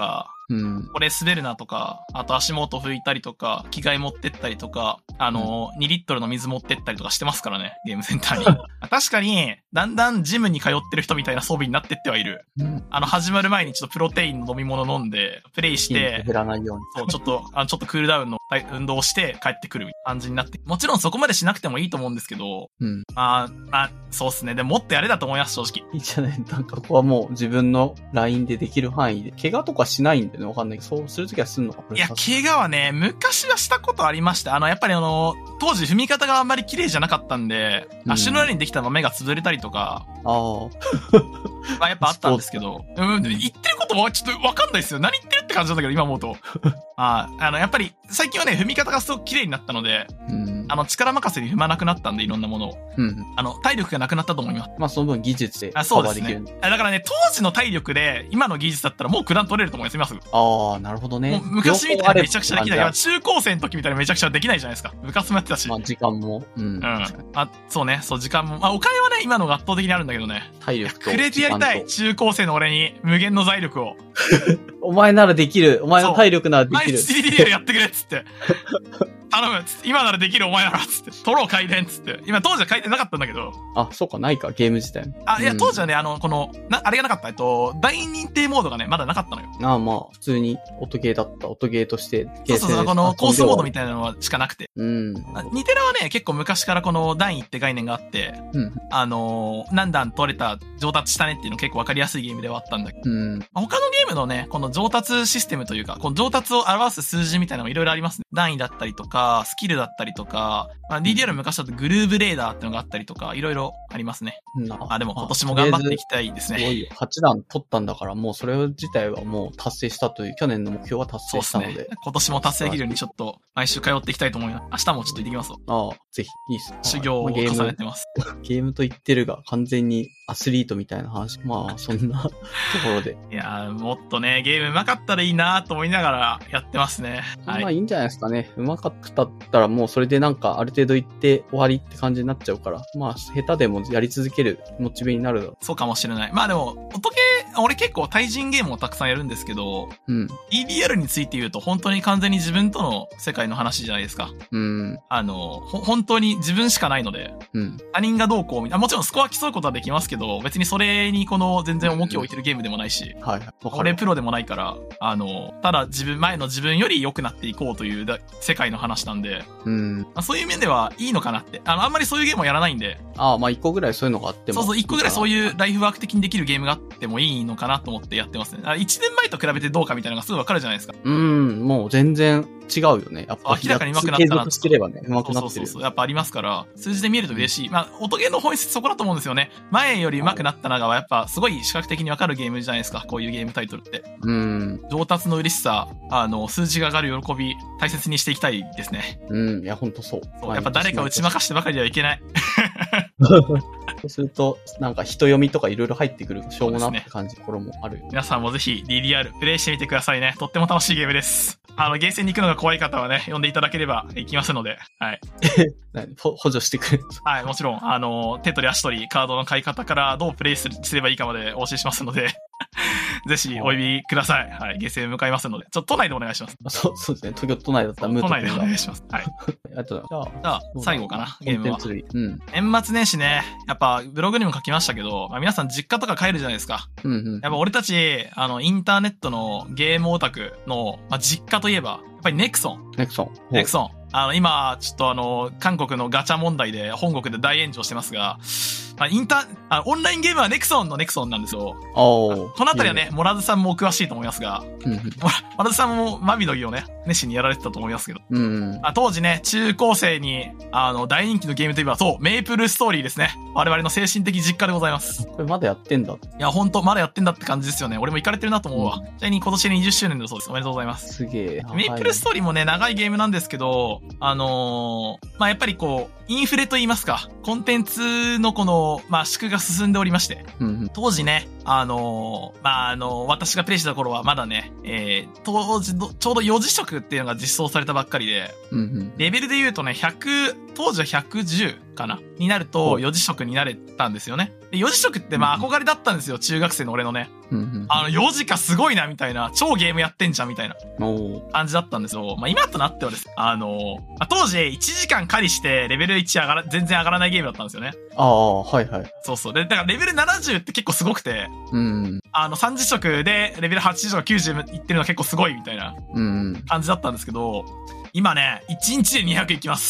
うん。 これ滑るなとか、あと足元拭いたりとか、着替え持ってったりとか、あの、うん、にリットルの水持ってったりとかしてますからね、ゲームセンターに。確かに、だんだんジムに通ってる人みたいな装備になってってはいる。うん、あの、始まる前にちょっとプロテインの飲み物飲んで、プレイして、 減らないように。 そう、ちょっと、あの、ちょっとクールダウンの運動をして帰ってくる感じになって。もちろんそこまでしなくてもいいと思うんですけど、うん。まあ、まあ、そうっすね。でももっとやれだと思います、正直。 いいじゃない。なんかここはもう自分のラインでできる範囲で。怪我とかしないんでね、わかんないけど、そうするときはすんのか。 いや、怪我はね、昔はしたことありました。あの、やっぱりあの、当時踏み方があんまり綺麗じゃなかったんで、うん、足の裏にできた豆が潰れたりとか、 ああ。 まあやっぱあったんですけど、うん、言ってることもちょっとわかんないですよ。何言ってるって感じなんだけど、今思うと。ああ、あの、やっぱり、最近はね、踏み方がすごく綺麗になったので、うん、あの、力任せに踏まなくなったんで、いろんなものを。うん、あの、体力がなくなったと思います。 まあ、その分技術でカバーできる。あ、そうですね。だからね、当時の体力で、今の技術だったらもう九段取れると思います、今すぐ。 ああ、なるほどね。 もう昔みたいなめちゃくちゃできない。いや、中高生の時みたいなめちゃくちゃできないじゃないですか。部活もやってたし。 まあ、時間も。うん。 うん。あ、そうね、そう、時間も。まあ、お金はね、今のが圧倒的にあるんだけどね。 体力と。 くれてやりたい。中高生の俺に無限の財力を。 お前ならできる。お前の体力ならできる。 毎日 ディーディーエル やってくれっつって。頼むっつって。今ならできるお前ならっつって。取ろう回転っつって。今当時は回転なかったんだけど。 あ、そうか、ないか、ゲーム自体。 あ、いや、当時はね、あの、この、な、あれがなかった。えっと、大認定モードがね、まだなかったのよ。 ああ、まあ、普通に音ゲーだった。音ゲーとして。 そうそうそう、このコースモードみたいなのはしかなくて。 うん。 ニテラはね、結構昔からこの段位って概念があって、うん。あの、何段取れた、上達したねっていうの結構わかりやすいゲームではあったんだけど。うん。他のゲームのね、この上達システムというか、この上達を表す数字みたいなのもいろいろありますね。段位だったりとか、スキルだったりとか、まあ、ディーディーアール 昔だとグルーブレーダーっていうのがあったりとか、いろいろありますね。うん、あ、でも今年も頑張っていきたいですね。 すごいよ。はち段取ったんだから、もうそれ自体はもう達成したという、去年の目標は達成したので。そうですね。 今年も達成できるようにちょっと、毎週通っていきたいと思います。明日もちょっと行ってきますわ。 ああ、ぜひ、いいっすね。 修行を重ねてます。 ゲームと言ってるが、完全にアスリートみたいな話。まあ、そんなところで。 いやー、もっとね、ゲーム上手かったらいいなと思いながらやってますね。 はい、まあいいんじゃないですかね。上手かったらもうそれでなんかある程度行って終わりって感じになっちゃうから。まあ、下手でもやり続けるモチベになるだろう。 そうかもしれない。まあでも、音ゲー、俺結構対人ゲームをたくさんやるんですけど、うん。イーディーアール について言うと本当に完全に自分との世界の話じゃないですか。うん。あの、ほ、本当に自分しかないので、うん。他人がどうこうみたいな、もちろんスコア競うことはできますけど、別にそれにこの全然重きを置いてるゲームでもないし、うん、はい。俺プロでもないから、あの、ただ自分、前の自分より良くなっていこうというだ世界の話なんで、うん。まあ、そういう面ではいいのかなって。あの、あんまりそういうゲームをやらないんで。 ああ、まあ一個ぐらいそういうのがあっても。 そうそう、一個ぐらいそういうライフワーク的にできるゲームがあってもいいのかなと思ってやってますね。あ、一年前と比べてどうかみたいなのがすぐわかるじゃないですか。 うん、もう全然違うよね。やっぱ明らかに上手くなったな。 継続してればね、上手くなってる。 そうそうそう。やっぱありますから、数字で見えると嬉しい。まあ、音ゲーの本質そこだと思うんですよね。前より上手くなったながはやっぱすごい視覚的にわかるゲームじゃないですか。こういうゲームタイトルって。うん。上達の嬉しさ、あの、数字が上がる喜び、大切にしていきたいですね。 うん、いや、ほんとそう。 そう、やっぱ誰か打ち負かしてばかりではいけない。 そうすると、なんか人読みとかいろいろ入ってくる、しょうもなって感じるところもある、ね。 皆さんもぜひ ディーディーアール プレイしてみてくださいね。とっても楽しいゲームです。あの、ゲーセンに行くのが怖い方はね、読んでいただければ行きますので、はい。 補助してくれる。 はい、もちろん、あの、手取り足取り、カードの買い方からどうプレイすればいいかまでお教えしますので、ぜひお呼びください。はい、ゲーセン向かいますので、ちょっと都内でお願いします。 そう、そうですね。東京都内だったらムート都内でお願いします。はい。 あと、じゃあ、 じゃあ最後かな、ゲームは。うん。年末年始ね、やっぱブログにも書きましたけど、まあ、皆さん実家とか帰るじゃないですか。うんうん。やっぱ俺たち、あの、インターネットのゲームオタクの、まあ、実家といえば、やっぱりネクソン。 ネクソン。 ネクソン。あの、今、ちょっとあの、韓国のガチャ問題で、本国で大炎上してますが、まあ、インター、あ、オンラインゲームはネクソンのネクソンなんですよ。おこのあたりはね、モラズさんもお詳しいと思いますが、うん、モラズさんもマビの儀をね、熱心にやられてたと思いますけど。うん、あ当時ね、中高生に、あの、大人気のゲームといえば、そう、メイプルストーリーですね。我々の精神的実家でございます。 これまだやってんだ。いや、ほんと、まだやってんだって感じですよね。俺も行かれてるなと思うわ。うん、ちなみに今年でにじゅっしゅうねんだそうです。おめでとうございます。 すげえ。 メイプルストーリーもね、長いゲームなんですけど、あのー、まあ、やっぱりこう、インフレと言いますか、コンテンツのこの、まあ、縮が進んでおりまして、うんうん、当時ね、あのー、まあ、あのー、私がプレイした頃はまだね、えー、当時ちょうどよじ食っていうのが実装されたばっかりで、うんうん、レベルで言うとね、ひゃく当時はひゃくじゅうかなになると、四次職になれたんですよね。で、四次職ってまあ憧れだったんですよ、中学生の俺のね。 うんうん、 あの、よじかすごいな、みたいな、超ゲームやってんじゃん、みたいな感じだったんですよ。まあ今となってはですね、あの、まあ、当時いちじかん狩りしてレベルいち上がら、全然上がらないゲームだったんですよね。 ああ、はいはい。 そうそう。で、だからレベルななじゅうって結構すごくて、 うん。 あの、さん次職でレベルはちじゅうとかきゅうじゅういってるのは結構すごい、みたいな感じだったんですけど、今ね、いちにちでにひゃくいきます。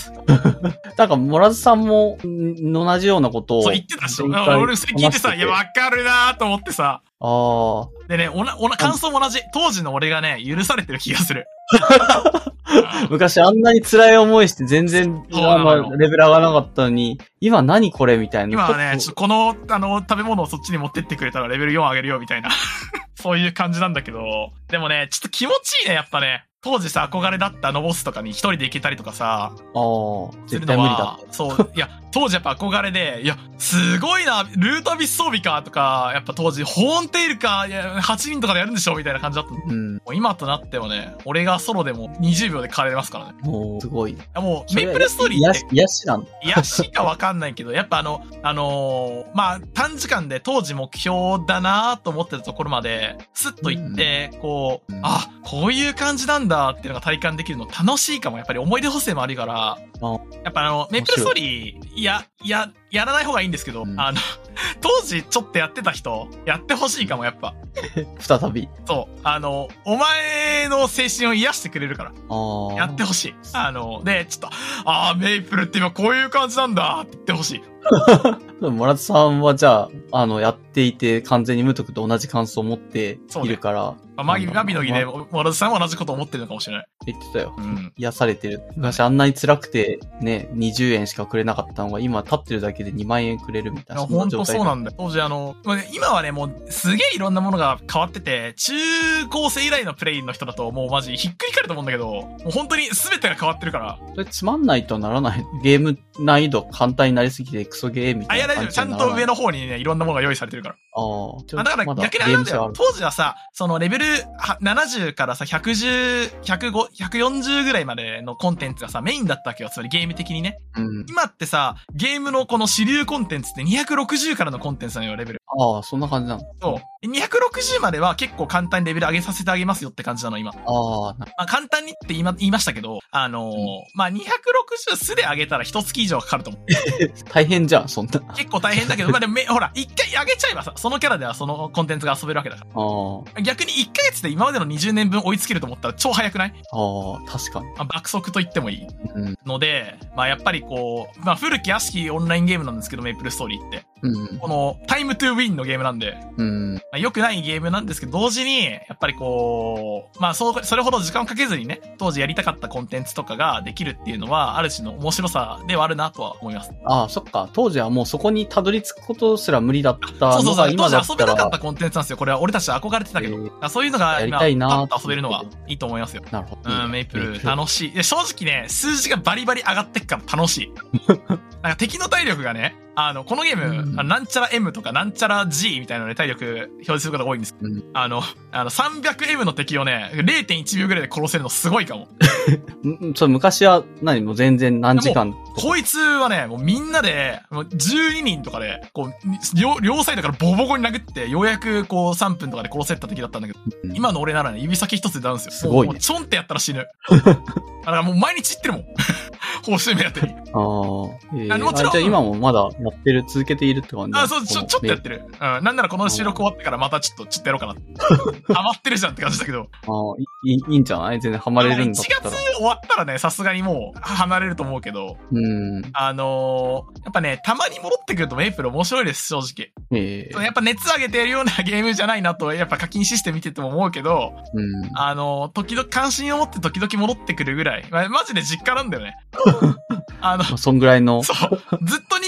なんか、モラズさんも、同じようなことを。 そう言ってたし、俺それ聞いてさ、いや、わかるなーと思ってさ。 ああ。 でね、おな、おな、感想も同じ。当時の俺がね、許されてる気がする。 昔あんなに辛い思いして全然、あの、レベル上がらなかったのに、今何これみたいな。 今はね、ちょっとこの、あの、食べ物をそっちに持ってってくれたらレベルよん上げるよ、みたいな。そういう感じなんだけど、でもね、ちょっと気持ちいいね、やっぱね。当時さ、憧れだったあのボスとかに一人で行けたりとかさ。 ああ、絶対無理だ。 そう。いや、当時やっぱ憧れで、いや、すごいな、ルートアビス装備か、とか、やっぱ当時、ホーンテイルか、いや、はちにんとかでやるんでしょみたいな感じだった。うん。もう今となってはね、俺がソロでもにじゅうびょうで帰れますからね。 もう、すごい。 もう、メイプルストーリーって。 癒しなんだ。 癒しかわかんないけど、やっぱあの、あのー、まあ、短時間で当時目標だなと思ってたところまで、スッと行って、うん、こう、うん、あ、こういう感じなんだっていうのが体感できるの楽しいかも。やっぱり思い出補正もあるから、やっぱあの、メイプルストーリー、いや、いや、やらない方がいいんですけど、うん、あの、当時ちょっとやってた人、やってほしいかも、やっぱ。 再び。 そう。あの、お前の精神を癒してくれるから。やってほしい。あの、で、ちょっと、ああ、メイプルって今こういう感じなんだって言ってほしい。 モラツさんはじゃあ、あの、やっていて完全に無徳と同じ感想を持っているから。 まあ、マギ、マビの儀で、モラツさんは同じことを思ってるのかもしれない。 言ってたよ。うん。癒されてる。昔あんなに辛くて、ね、にじゅうえんしかくれなかったのが、今立ってるだけでにまんえんくれるみたいな。 ほんとそうなんだよ。当時あの、今はね、もう、すげえいろんなものが変わってて、中高生以来のプレイの人だと、もうマジひっくり返ると思うんだけど、もう本当に全てが変わってるから。 それつまんないとならない。ゲーム難易度簡単になりすぎてクソゲーみたいな。 あ、いや大丈夫。ちゃんと上の方にね、いろんなものが用意されてるから。 ああ。だから逆にあれなんだよ。当時はさ、そのレベルななじゅうからさ、ひゃくじゅう、ひゃくご、ひゃくよんじゅうぐらいまでのコンテンツがさ、メインだったわけよ。つまりゲーム的にね。うん。今ってさ、ゲームのこの主流コンテンツってにひゃくろくじゅうからのコンテンツなのよ、レベル。 ああ、そんな感じなの。 そう。にひゃくろくじゅうまでは結構簡単にレベル上げさせてあげますよって感じなの、今。ああ。まあ簡単にって言いま、言いましたけど、あのー、うん、まあにひゃくろくじゅう素で上げたら一月以上かかると思う。 大変じゃん、そんな。 結構大変だけど、まあでもめ、ほら、一回上げちゃえばさ、そのキャラではそのコンテンツが遊べるわけだから。あ逆にいっかげつで今までのにじゅうねんぶん追いつけると思ったら超早くない？ ああ、確かに。 まあ、爆速と言ってもいい。うん、ので、まあやっぱりこう、まあ古き屋敷オンラインゲームなんですけど、メイプルストーリーって。うん、このタイムトゥーウィンのゲームなんで、うんまあ、良くないゲームなんですけど、同時に、やっぱりこう、まあそう、それほど時間をかけずにね、当時やりたかったコンテンツとかができるっていうのは、ある種の面白さではあるなとは思います。 ああ、そっか。当時はもうそこにたどり着くことすら無理だったのが今だったら。そうそうそう。 当時遊べなかったコンテンツなんですよ。これは俺たち憧れてたけど。えー、そういうのが今、パッと遊べるのはいいと思いますよ。 なるほど。 うん、メイプル楽しい。で正直ね、数字がバリバリ上がってくから楽しい。なんか敵の体力がね、あの、このゲーム、うん、なんちゃら M とかなんちゃら G みたいなので体力表示することが多いんです。うん、あの、あの さんびゃくエム の敵をね、れいてんいちびょうぐらいで殺せるのすごいかも。 そう、昔は何もう全然何時間こいつはね、もうみんなで、もうじゅうににんとかで、こう、両、両サイドからボコボコに殴って、ようやくこうさんぷんとかで殺せた敵だったんだけど、うん、今の俺ならね、指先一つでダウンすよ。 すごい、ね。 もうちょんってやったら死ぬ。だからもう毎日言ってるもん。報酬目当てに。ああ。 えー、あもちろん。じゃあ今もまだやってる、続けていいるって感じ？ あ、そう、ちょ、ちょっとやってる。うん。なんならこの収録終わってからまたちょっと、ちょっとやろうかな。ハマってるじゃんって感じだけど。ああ、いい、いいんじゃない？全然ハマれるんだったら。いちがつ終わったらね、さすがにもう離れると思うけど。うん。あのー、やっぱね、たまに戻ってくるとメイプル面白いです、正直。ええー。やっぱ熱上げてやるようなゲームじゃないなと、やっぱ課金システム見てても思うけど、うん。あのー、時々関心を持って時々戻ってくるぐらい。まあ、マジで実家なんだよね。 あの、そんぐらいの。 そう。ずっと新潟にいた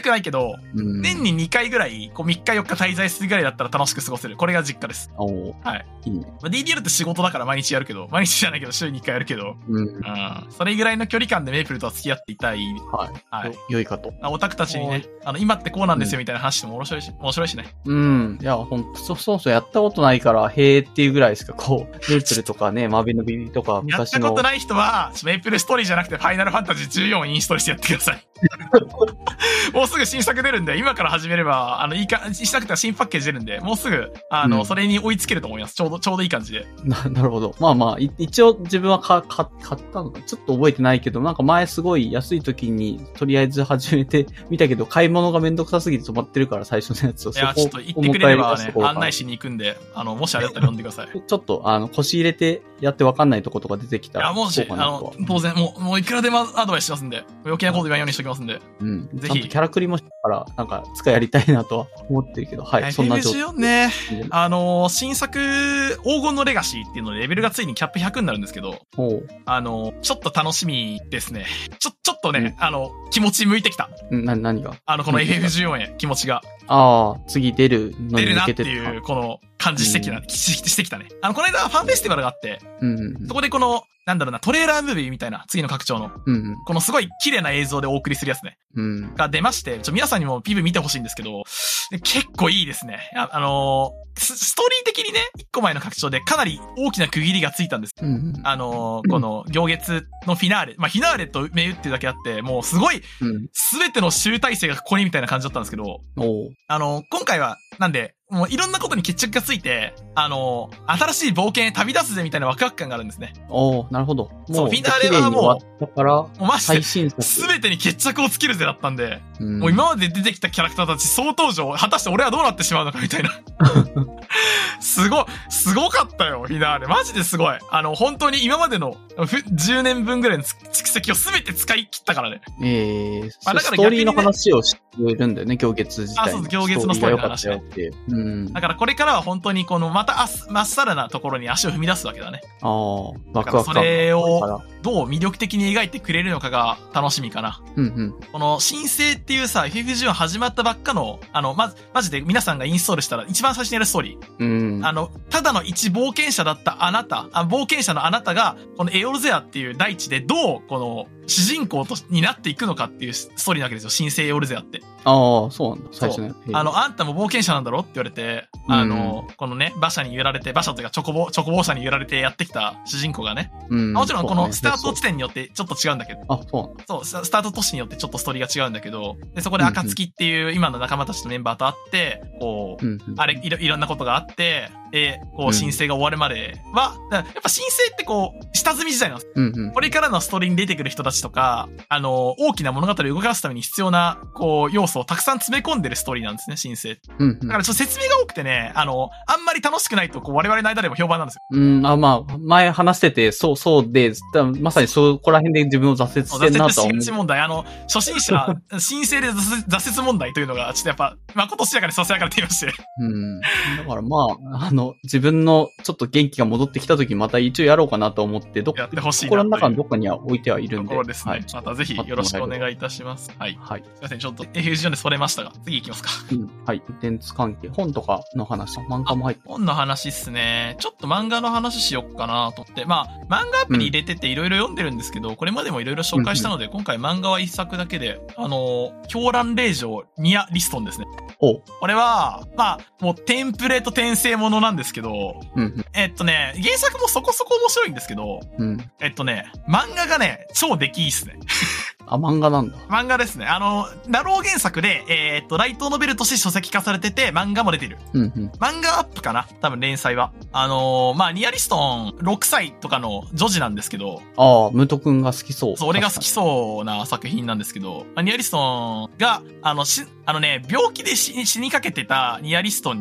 くないけど、 うん、 年ににかいぐらい、こうみっかよっか滞在するぐらいだったら楽しく過ごせる。これが実家です。 おはい。 いいね。 まあ、ディーディーエル って仕事だから毎日やるけど、毎日じゃないけど週にいっかいやるけど、 うん。 うん。それぐらいの距離感でメープルとは付き合っていたい。 はい。はい。良いかと。 オタクたちにね、あの、今ってこうなんですよみたいな話しても面白いし、面白いしね。 うん。いや、ほんと、そうそうそう、やったことないから、へーっていうぐらいですか、こう、メープルとかね、マビノビとか、 昔の。やったことない人は、メープルストーリーじゃなくて、ファイナルファンタジーじゅうよんインストールしてやってください。もうすぐ新作出るんで、今から始めれば、あの、いいか、新作っては新パッケージ出るんで、もうすぐ、あの、うん、それに追いつけると思います。ちょうど、ちょうどいい感じで。 な、なるほど。まあまあ、一応自分はか、か、買ったのか、ちょっと覚えてないけど、なんか前すごい安い時に、とりあえず始めてみたけど、買い物がめんどくさすぎて止まってるから、最初のやつを。 いや、ちょっと言ってくれればね、案内しに行くんで、あの、もしあれだったら読んでください。 ちょっと、あの、腰入れてやってわかんないとことか出てきたら。 いや、もし、あの、当然、もう、もういくらでもアドバイスしますんで、余計なこと言わんようにしておきますんで。 うん。 ぜひ。 キャラクリもしたから、なんか、使いやりたいなとは思ってるけど、はい、はい、そんな状態。 エフエフじゅうよんね、あの、新作、黄金のレガシーっていうので、レベルがついにキャップひゃくになるんですけど、あの、ちょっと楽しみですね。ちょ、ちょっとね、うん、あの、気持ち向いてきた。 な、何があの、この エフエフじゅうよん へ、気持ちが。 ああ、次出るのに向けて。 出るなっていう、この、感じしてきた、うん、してきたね。あの、この間ファンフェスティバルがあって、 うんうんうん、 そこでこの、なんだろうな、トレーラームービーみたいな、次の拡張の、 うんうん、 このすごい綺麗な映像でお送りするやつね。 うん、 が出まして、ちょ、皆さんにも ピーブイ 見てほしいんですけど、結構いいですね。あ、あのー、ストーリー的にね、一個前の拡張でかなり大きな区切りがついたんです。 うんうん、 あのー、この行月のフィナーレ。まあ、フィナーレと銘打ってるだけあって、もうすごい、すべての集大成がここにみたいな感じだったんですけど、 うん、 あのー、今回は、なんで、もういろんなことに決着がついて、あのー、新しい冒険へ旅立つぜみたいなワクワク感があるんですね。 おー、なるほど。もう、 そう、フィナーレはもう、 だから、 もうマジで、すべてに決着をつけるぜだったんで、 うん、 もう今まで出てきたキャラクターたち総登場、果たして俺はどうなってしまうのかみたいな。すごい、すごかったよ、フィナーレ。マジですごい。あの、本当に今までのじゅうねんぶんぐらいの蓄積をすべて使い切ったからね。 ええー、まあ、だから逆にね、ストーリーの話をしてるんだよね、行月自体。 あ、そうそう、行月のストーリーの話ね。 うん。 だからこれからは本当にこの、またあす、まっさらなところに足を踏み出すわけだね。 ああ、ワクワク感。 それを、どう魅力的に描いてくれるのかが楽しみかな。 うんうん。 この、新生っていうさ、エフエフじゅうよん 始まったばっかの、あの、まず、マジで皆さんがインストールしたら一番最初にやるストーリー。 うん。 あの、ただの一冒険者だったあなた、あ冒険者のあなたが、このエオルゼアっていう大地でどう、この、主人公とになっていくのかっていうストーリーなわけですよ。新生エオルゼアって。 ああ、そうなんだ。最初ね。 あの、あんたも冒険者なんだろって言われて、あの、うん、このね、馬車に揺られて、馬車というかチョコボ、チョコボー車に揺られてやってきた主人公がね。 うん。 もちろんこのスタート地点によってちょっと違うんだけど。 あ、そうそう、スタート都市によってちょっとストーリーが違うんだけど、で、そこで暁っていう今の仲間たちとメンバーと会って、こう、 うんうん、 あれ、いろ、いろんなことがあって、で、こう、申請が終わるまでは、うん、やっぱ申請ってこう、下積み時代なんです。 うんうん、 これからのストーリーに出てくる人たちとか、あの、大きな物語を動かすために必要な、こう、要素をたくさん詰め込んでるストーリーなんですね、申請。 うんうん、 だからちょっと説明が多くてね、あの、あんまり楽しくないと、こう、我々の間でも評判なんですよ。 うん、あ、まあ、前話してて、そう、そうで、まさにそこら辺で自分を挫折してるなと思う。 挫折し問題、あの、初心者、申請で挫折問題というのが、ちょっとやっぱ、まことしやかにささやかれていまして。 うん。だからまあ、あの、自分のちょっと元気が戻ってきた時また一応やろうかなと思って、どっか、心の中のどっかには置いてはいるんで。 ところですね。はい、またぜひよろしくお願いいたします。はい。 はい。 すいません、ちょっと エフエフじゅうよん でそれましたが、次行きますか。 うん。はい。電通関係。本とかの話、漫画も入って本の話っすね。ちょっと漫画の話しよっかなと思って。まあ、漫画アプリ入れてていろいろ読んでるんですけど、うん、これまでもいろいろ紹介したので、うんうん、今回漫画は一作だけで、あの、狂乱令嬢ニア・リストンですね。 おこれは、まあ、もうテンプレと転生ものなんですけど、 うんうん、 えっとね、原作もそこそこ面白いんですけど、 うん、 えっとね、漫画がね、超出来いいっすね。 あ、漫画なんだ。 漫画ですね。あの、ナロー原作で、えー、っと、ライトノベルとして書籍化されてて、漫画も出てる。 うんうん。 漫画アップかな多分連載は。あのー、まあ、ニアリストンろくさいとかの女児なんですけど。 ああ、ムト君が好きそう。 そう、俺が好きそうな作品なんですけど、まあ、ニアリストンが、あの、し、あのね、病気で死に、死にかけてたニアリストンに、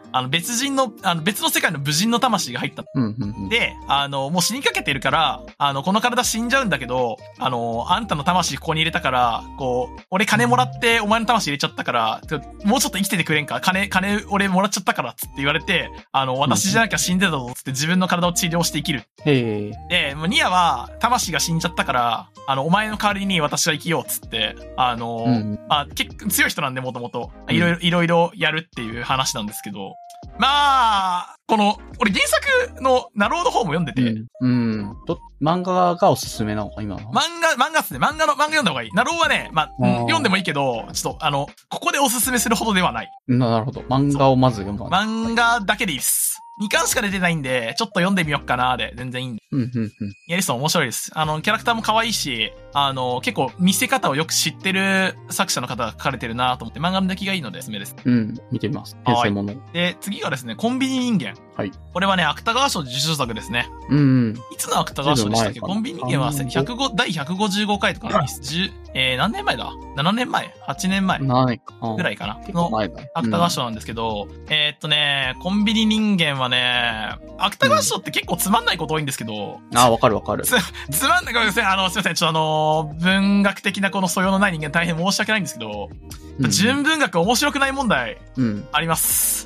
あの、別人の、あの、別の世界の武人の魂が入ったの。 うんうんうん、 で、あの、もう死にかけてるから、あの、この体死んじゃうんだけど、あの、あんたの魂ここに入れたから、こう、俺金もらってお前の魂入れちゃったから、もうちょっと生きててくれんか金、金俺もらっちゃったから、つって言われて、あの、私じゃなきゃ死んでたぞ、つって自分の体を治療して生きる。 へで、もうニアは、魂が死んじゃったから、あの、お前の代わりに私が生きよう、つって、あの、うん、あ、結構強い人なんで、もともと。いろいろ、いろいろやるっていう話なんですけど、まあ、この、俺原作のナローの方も読んでて。 うん。うん、と漫画がおすすめなのか、今の。 漫画、漫画っすね。漫画の、漫画読んだ方がいい。ナローはね、まあ、読んでもいいけど、ちょっと、あの、ここでおすすめするほどではない。 なるほど。漫画をまず読む。 漫画だけでいいです。にかんしか出てないんで、ちょっと読んでみよっかなーで、全然いいんで。 うん、うん、うん。 やりそう、面白いです。あの、キャラクターも可愛いし、あの、結構見せ方をよく知ってる作者の方が書かれてるなと思って、漫画の出来がいいのでおすすめです。 うん、見てみます。編成もの。 で、次がですね、コンビニ人間。 はい。 これはね、芥川賞受賞作ですね。 うん、うん。 いつの芥川賞でしたっけ？コンビニ人間はひゃくご、だいひゃくごじゅうごかいとかなんです。じゅう、えー、何年前だ ?なな 年前 ?はち 年前ぐらいかな結構前だ。芥川賞なんですけど、うん、えー、っとね、コンビニ人間はね、芥川賞って結構つまんないこと多いんですけど。 うん、あ、わかるわかる。 つ、つまんない、ごめんなさい。あの、すいません。ちょっとあの、文学的なこの素養のない人間大変申し訳ないんですけど、うん、純文学面白くない問題、あります。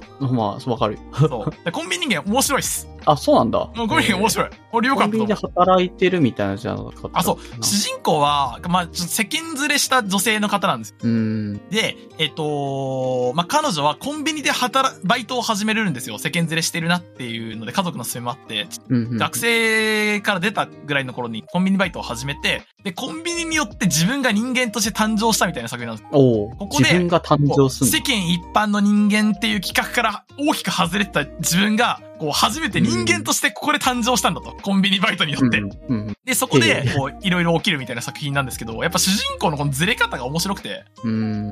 うん、まあ、わかる。 そう。コンビニ人間面白いっす。 あ、そうなんだ。 もうコンビニ人間面白い。俺よかったと思う。 コンビニで働いてるみたいなじゃなかった。 あ、そう。主人公は、まあ、ちょっと世間連れした女性の方なんですよ。 うん。 で、えっと、まあ、彼女はコンビニで働、バイトを始めれるんですよ。世間連れしてるなっていうので、家族の勧めもあって、うんうん、学生から出たぐらいの頃にコンビニバイトを始めて、で、コンビニによって自分が人間として誕生したみたいな作品なんです。 おここで、自分が誕生する。 世間一般の人間っていう企画から大きく外れてた自分が、こう、初めて人間としてここで誕生したんだと。うん、コンビニバイトによって。うんうん、で、そこで、こう、いろいろ起きるみたいな作品なんですけど、やっぱ主人公のこのズレ方が面白くて、 うん、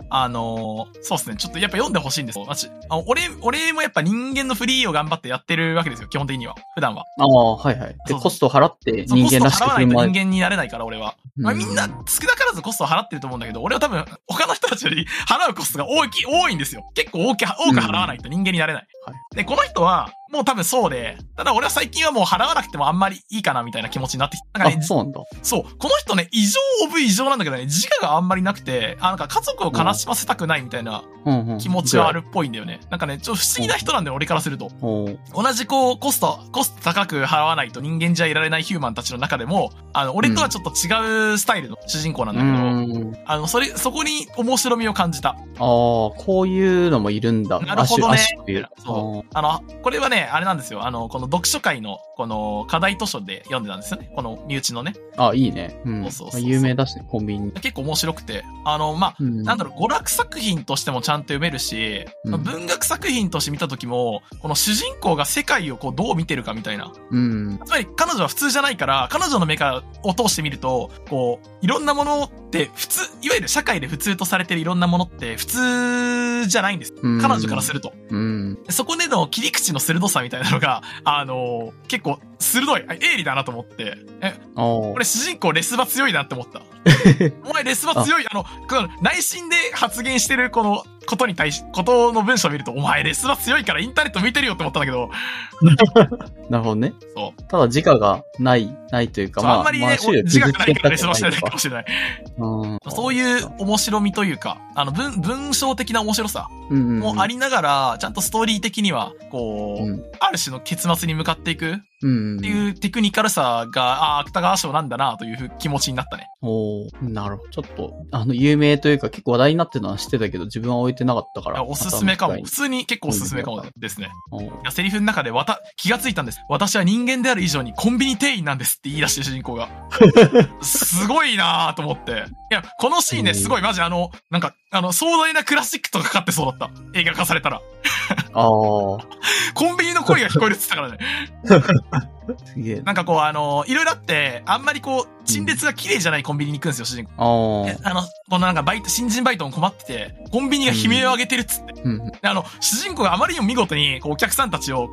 あのー、そうですね、ちょっとやっぱ読んでほしいんですよ。あの俺、俺もやっぱ人間のフリーを頑張ってやってるわけですよ、基本的には。普段は。 ああ、はいはい。で、コストを払って人間らしく振る舞う。コストを払わないと人間になれないから、俺は。うん、まあ、みんな少なからずコストを払ってると思うんだけど、俺は多分、他の人たちより払うコストが多い、多いんですよ。結構多く、多く払わないと人間になれない。うん、はい。で、この人は、もう多分そうで、ただ俺は最近はもう払わなくてもあんまりいいかなみたいな気持ちになってきた。なんかね、 あ、そうなんだ。 そう。この人ね、異常オブ異常なんだけどね、自我があんまりなくて、あ、なんか家族を悲しませたくないみたいな気持ちはあるっぽいんだよね。なんかね、ちょっと不思議な人なんだよ、俺からすると。同じこう、コスト、コスト高く払わないと人間じゃいられないヒューマンたちの中でも、あの、俺とはちょっと違うスタイルの主人公なんだけど、うん、あの、それ、そこに面白みを感じた。ああ、 こういうのもいるんだ。 なるほどね。そう。あの、これはね、あれなんですよ。あの、この読書会の、この課題図書で読んでたんですよね。この身内のね。 あ、いいね。うん。 そうそうそうそう。 有名だしね、コンビニ。 結構面白くて。あの、まあ、うん、なんだろう、娯楽作品としてもちゃんと読めるし、うん、文学作品として見た時も、この主人公が世界をこうどう見てるかみたいな。 うん。 つまり彼女は普通じゃないから、彼女の目からを通してみると、こう、いろんなものって普通、いわゆる社会で普通とされてるいろんなものって普通じゃないんです。うん、彼女からすると。 うん。 そこでの切り口の鋭さみたいなのが、あのー、結構鋭い、鋭利だなと思って、え、俺主人公レスバ強いなって思った。お前レスバ強い、あの、この内心で発言してるこのことに対し、ことの文章を見ると、お前レスバ強いからインターネット見てるよって思ったんだけど。 なるほどね。 そう。 ただ自我がない、ないというか、まあ、 あんまりね、まあ、自我がないからレスバしてないかもしれない。 うん、 そういう面白みというか、あの、文、文章的な面白さもありながら、ちゃんとストーリー的には、こう、うん、ある種の結末に向かっていく。っていうテクニカルさが、ああ、芥川賞なんだなという気持ちになったね。 おー、なるほど。ちょっと、あの、有名というか結構話題になってるのは知ってたけど、自分は置いてなかったから。 おすすめかも。普通に結構おすすめかもですね。いや、セリフの中でわた、気がついたんです。私は人間である以上にコンビニ店員なんですって言い出してる主人公が。すごいなーと思って。いや、このシーンね、すごいマジあの、なんか、あの、壮大なクラシックとかかかってそうだった。映画化されたら。 ああ。 コンビニの声が聞こえるって言ったからね。 すげえ。 なんかこう、あの、いろいろあって、あんまりこう、陳列が綺麗じゃないコンビニに行くんですよ、主人公。 ああの、このなんかバイト、新人バイトも困ってて、コンビニが悲鳴を上げてるっつって。 うん、 で、あの、主人公があまりにも見事に、こう、お客さんたちを、こう、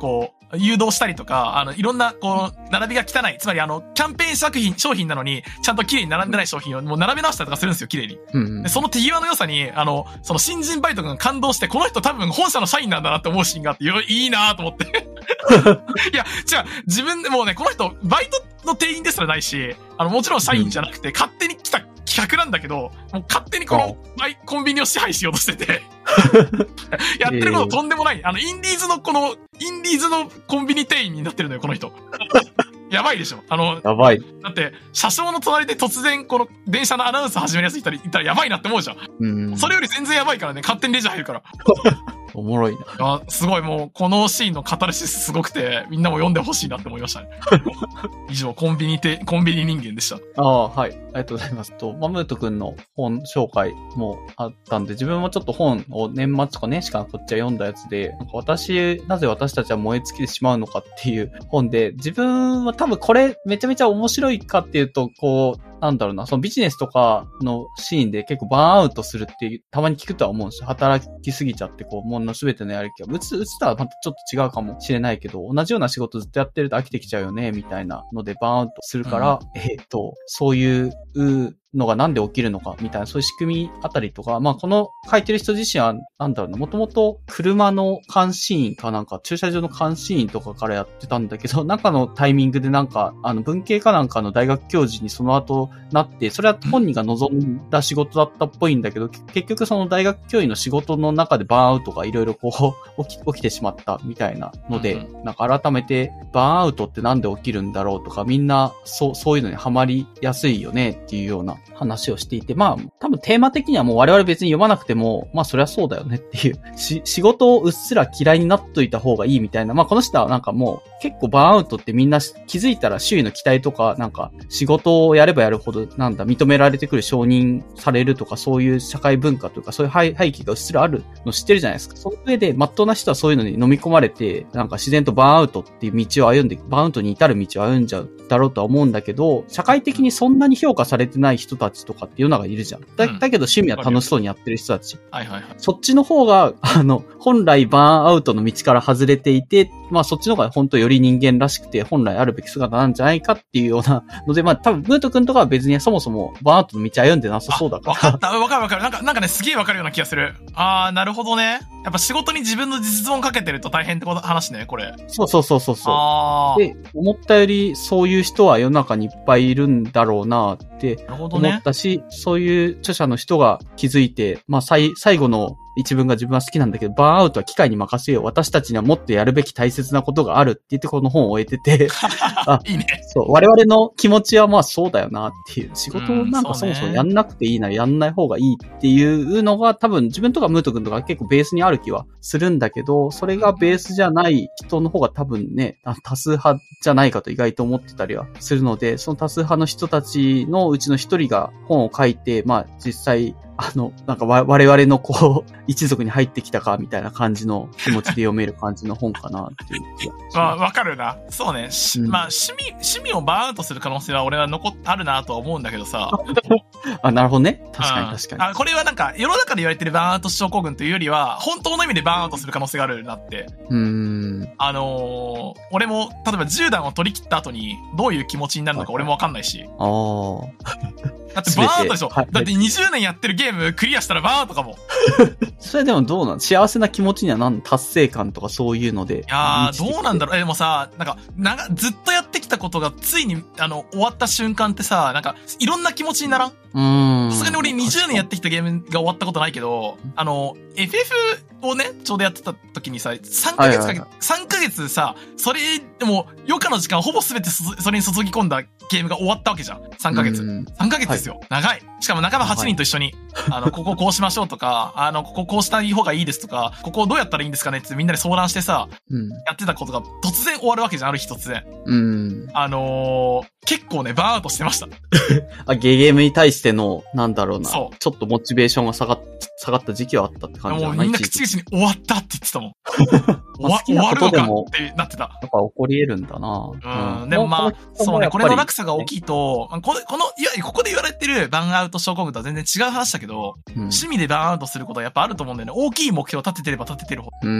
誘導したりとか、あの、いろんな、こう、並びが汚い。つまりあの、キャンペーン作品、商品なのに、ちゃんと綺麗に並んでない商品をもう並べ直したりとかするんですよ、綺麗に。 うん、 で、その手際の良さに、あの、その新人バイト君が感動して、この人多分本社の社員なんだなって思うシーンがあって、いいなと思って。いや、じゃあ、自分でもうね、この人、バイトの店員ですらないし、あの、もちろん社員じゃなくて、うん、勝手に来た企画なんだけど、もう勝手にこの、コンビニを支配しようとしてて。やってることとんでもない。あの、インディーズのこの、インディーズのコンビニ店員になってるのよ、この人。やばいでしょ。あの、 やばい。 だって、車掌の隣で突然、この、電車のアナウンス始めるやついたら、いたらやばいなって思うじゃん。うん。それより全然やばいからね、勝手にレジ入るから。 おもろいな。 あ、すごい、もう、このシーンのカタルシスすごくて、みんなも読んでほしいなって思いましたね。以上、コンビニて、コンビニ人間でした。 ああ、はい。ありがとうございます。と、マムート君の本紹介もあったんで、自分もちょっと本を年末とか年始からこっちは読んだやつで、なんか私、なぜ私たちは燃え尽きてしまうのかっていう本で、自分は多分これめちゃめちゃ面白いかっていうと、こう、なんだろうな、そのビジネスとかのシーンで結構バーンアウトするっていう、たまに聞くとは思うんですよ。働きすぎちゃって、こう、ものすべてのやる気が。うつ、うつとはまたちょっと違うかもしれないけど、同じような仕事ずっとやってると飽きてきちゃうよね、みたいなのでバーンアウトするから、うん、えっと、そういうのがなんで起きるのか、みたいな、そういう仕組みあたりとか、まあ、この書いてる人自身は、なんだろうな、もともと車の監視員かなんか、駐車場の監視員とかからやってたんだけど、なんかのタイミングでなんか、あの、文系かなんかの大学教授にその後なって、それは本人が望んだ仕事だったっぽいんだけど、結局その大学教員の仕事の中でバーンアウトがいろいろこう起き、起きてしまったみたいなので、うんうん、なんか改めてバーンアウトってなんで起きるんだろうとか、みんなそう、そういうのにハマりやすいよねっていうような話をしていて、まあ多分テーマ的にはもう我々別に読まなくても、まあそりゃそうだよねっていう、し、仕事をうっすら嫌いになっといた方がいいみたいな、まあこの人はなんかもう結構バーンアウトってみんな気づいたら周囲の期待とか、なんか仕事をやればやるほどなんだ、認められてくる承認されるとか、そういう社会文化というか、そういう背景がうっすらあるの知ってるじゃないですか。その上で、まっとうな人はそういうのに飲み込まれて、なんか自然とバーンアウトっていう道を歩んで、バーンアウトに至る道を歩んじゃうだろうとは思うんだけど、社会的にそんなに評価されてない人たちとかっていうのがいるじゃん。だ、だけど趣味は楽しそうにやってる人たち。 はいはいはい。 そっちの方が、あの、本来バーンアウトの道から外れていて、まあそっちの方が本当より人間らしくて、本来あるべき姿なんじゃないかっていうようなので、まあ多分、ムート君とかは別にそもそもバーンアウトの道歩んでなさそうだから。 わかった。わかるわかる。なんか、なんかね、すげえわかるような気がする。あー、なるほどね。やっぱ仕事に自分の実存かけてると大変ってこと話ね、これ。 そうそうそうそうそう。 あで、思ったよりそういう人は世の中にいっぱいいるんだろうなって思ったし、ね、そういう著者の人が気づいて、まあ最、最後の一文が自分は好きなんだけど、バーンアウトは機械に任せよう。私たちにはもっとやるべき大切なことがあるって言ってこの本を終えてて。あ、 いいね。 そう、我々の気持ちはまあそうだよなっていう。仕事なんかそもそもやんなくていいならやんない方がいいっていうのが多分自分とかムート君とか結構ベースにある気はするんだけど、それがベースじゃない人の方が多分ね、多数派じゃないかと意外と思ってたりはするので、その多数派の人たちのうちの一人が本を書いて、まあ実際、あの、なんか我々のこう、一族に入ってきたかみたいな感じの気持ちで読める感じの本かなっていう気がします。 まあ、わかるな。そうね。うん、まあ、趣味、趣味をバーンアウトする可能性は俺は残っ、あるなとは思うんだけどさ。 あ、なるほどね。確かに確かに。 あ、これはなんか、世の中で言われてるバーンアウト症候群というよりは、本当の意味でバーンアウトする可能性があるなって。 うーん。 あのー、俺も、例えばじゅう段を取り切った後に、どういう気持ちになるのか俺もわかんないし。 ああ。 だってバーンアウトでしょ、はい、だってにじゅうねんやってるゲームクリアしたらバーンアウトかも。 それでもどうなん幸せな気持ちにはなん達成感とかそういうので。 いやー、どうなんだろう。え、でもさ、なんか、なんか、ずっとやってきたことがついに、あの、終わった瞬間ってさ、なんか、いろんな気持ちにならん？ うーん。 さすがに俺にじゅうねんやってきたゲームが終わったことないけど、あの、エフエフ をね、ちょうどやってた時にさ、さんかげつかけ、はいはいはい、さんかげつさ、それ、でも、余暇の時間ほぼ全てそれに注ぎ込んだゲームが終わったわけじゃん。さんかげつ。さんかげつですよ。はい、長い。しかも仲間はちにんと一緒に、はい、あの、こここうしましょうとか、あの、こここうした方がいいですとか、ここどうやったらいいんですかねってみんなで相談してさ、うん、やってたことが突然終わるわけじゃん、ある日突然。 うん。 あのー、結構ね、バーンアウトしてました。 あ、ゲームに対しての、なんだろうな。そう。ちょっとモチベーションが下がっ、下がった時期はあったって感じだな。 もうみんな口々に終わったって言ってたもん。 まあ、好きなことでも、 ってなってた。 やっぱ起こり得るんだな。 うん。でもまあ、そうね、これの落差が大きいと、この、この、いわゆるここで言われてるバーンアウト症候群とは全然違う話だけど、うん、趣味でバーンアウトすることはやっぱあると思うんだよね。大きい目標を立ててれば立ててるほど。うん。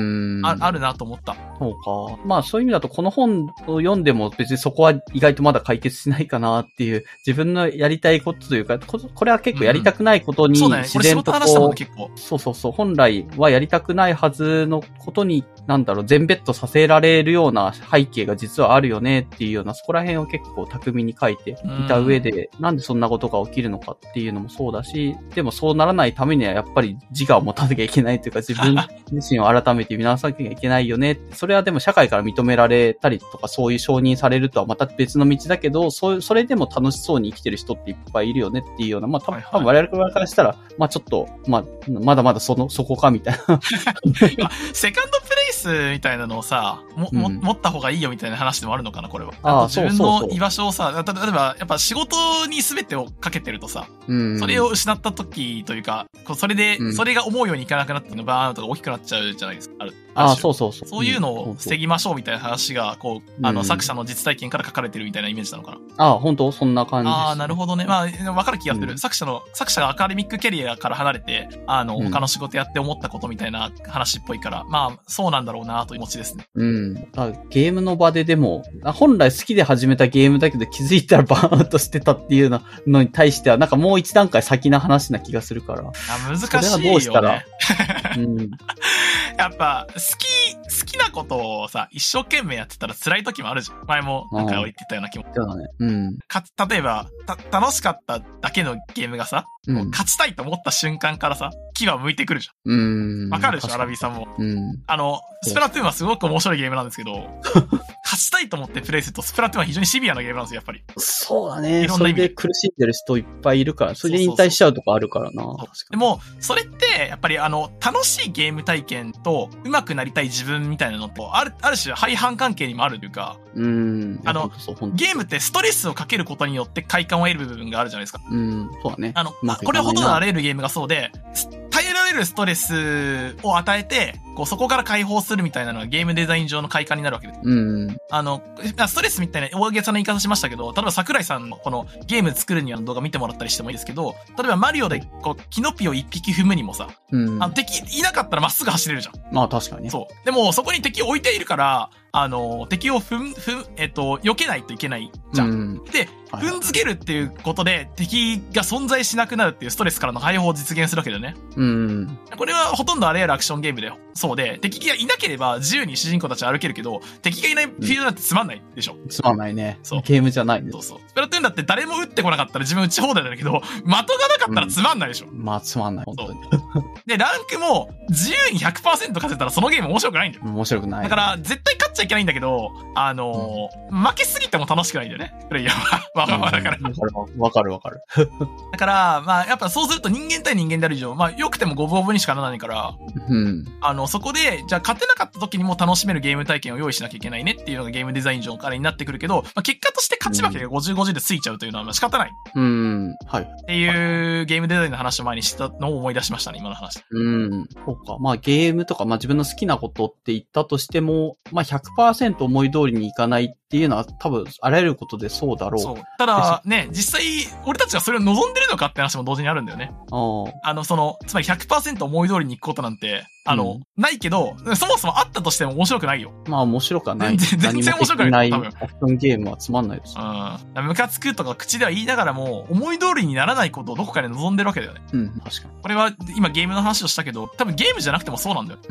あ、あるなと思った。 そうか。まあそういう意味だと、この本を読んでも別にそこは意外とまだ解決しないかなっていう、自分のやりたいことというか、こ, これは結構やりたくないことに自然とこう、うん、そうだね。これ仕事話したもん結構。そうそうそう。本来はやりたくないはずのことに、なんだろう、全ベットさせられるような背景が実はあるよねっていうような、そこら辺を結構巧みに書いていた上で、うん、なんでそんなことが起きるのかっていうのもそうだし、でもそうならないためにはやっぱり自我を持たなきゃいけないというか、自分自身を改めて見直さなきゃいけないよね。それはでも社会から認められたりとか、そういう承認されるとはまた別の道だけど、そうそれでも楽しそうに生きてる人っていっぱいいるよねっていうような、まあ多分、多分我々からしたら、まあちょっと、まあ、まだまだその、そこかみたいな。 セカンドプレイスみたいなのをさ、も、も、うん、持った方がいいよみたいな話でもあるのかな、これは。 ああ、 自分の居場所をさ、例えば、やっぱ仕事に全てをかけてるとさ、うん、それを失った時というか、それで、うん、それが思うようにいかなくなってのバーンアウトが大きくなっちゃうじゃないですか。ある。 ああ、そうそうそう。 そういうのを防ぎましょうみたいな話が、こう、あの、作者の実体験から書かれてるみたいなイメージなのかな。 ああ、本当そんな感じ。 ああ、なるほどね。まあ、わかる気がする、うん。作者の、作者がアカデミックキャリアから離れて、あの、他の仕事やって思ったことみたいな話っぽいから、まあ、そうなんだろうなという気持ちですね。 うん。ゲームの場ででも、本来好きで始めたゲームだけど気づいたらバーンアウトしてたっていうのに対しては、なんかもう一段階先な話な気がするから。 あ、難しいよね。それはどうしたら。うん、やっぱ、好き、好きなことをさ、一生懸命やってたら辛い時もあるじゃん。前もなんか言ってたような気も。 そうだね。うん。 か、例えば、た、楽しかっただけのゲームがさ、うん、勝ちたいと思った瞬間からさ、牙は向いてくるじゃん。うん。わかるでしょ、アラビーさんも。うん。あの、スプラトゥーンはすごく面白いゲームなんですけど、勝ちたいと思ってプレイすると、スプラトゥーンは非常にシビアなゲームなんですよ、やっぱり。 そうだね。いろんな意味で。それで苦しんでる人いっぱいいるから、それで引退しちゃうとかあるからな。そうそうそう。 でも、それって、やっぱりあの、楽しいゲーム体験と、上手くなりたい自分みたいなのと、ある、ある種相反関係にもあるというか、うん。あの、ゲームってストレスをかけることによって快感を得る部分があるじゃないですか。 うん、そうだね。 あの、これほど慣れるゲームがそうで、耐えられるストレスを与えて、こうそこから解放するみたいなのがゲームデザイン上の快感になるわけです。うん。あの、ストレスみたいな大げさな言い方しましたけど、例えば桜井さんのこのゲーム作るにはの動画見てもらったりしてもいいですけど、例えばマリオでこう、キノピオ一匹踏むにもさ、うん、あの敵いなかったらまっすぐ走れるじゃん。 まあ確かにね。 そう。でもそこに敵を置いているから、あの、敵を踏ん、踏ん、えっと、避けないといけないじゃん。うん、で、踏んづけるっていうことで敵が存在しなくなるっていうストレスからの解放を実現するわけだよね。うん。これはほとんどあらゆるアクションゲームでそうで、敵がいなければ自由に主人公たちは歩けるけど、敵がいないフィールドだってつまんないでしょ。うん、 つまんないね。そう。ゲームじゃないね。 そうそう。スプラトゥーンだって誰も撃ってこなかったら自分撃ち放題なんだけど、的がなかったらつまんないでしょ。 うん、まあつまんない。本当に。 で、ランクも自由に ひゃくパーセント 勝てたらそのゲーム面白くないんだよ。 面白くない。 だから絶対勝っちゃいけないんだけど、あのーうん、負けすぎても楽しくないんだよね。プレイヤーは。わかるだから。 わかるわかる。 だから、まあやっぱそうすると人間対人間である以上、まあ良くても五分五分にしかならないから、うん。あの、そこで、じゃあ勝てなかった時にも楽しめるゲーム体験を用意しなきゃいけないねっていうのがゲームデザイン上からになってくるけど、まあ、結果として勝ち負けがごじゅうごじゅうでついちゃうというのはまあ仕方ない。うん。はい。っていうゲームデザインの話を前にしたのを思い出しましたね、今の話。 うん。そうか。まあゲームとか、まあ自分の好きなことって言ったとしても、まあ ひゃくパーセント 思い通りにいかないっていうのは多分あらゆることでそうだろう。そう。 ただね、実際俺たちはそれを望んでるのかって話も同時にあるんだよね。ああの、その、つまり ひゃくパーセント 思い通りにいくことなんて、あの、うん、ないけど、そもそもあったとしても面白くないよ。 まあ面白くはない。 全然面白くない。多分。 アクションゲームはつまんないです。 うん。ムカつくとか口では言いながらも、思い通りにならないことをどこかで望んでるわけだよね。 うん、確かに。 これは今ゲームの話をしたけど、多分ゲームじゃなくてもそうなんだよ。 うん、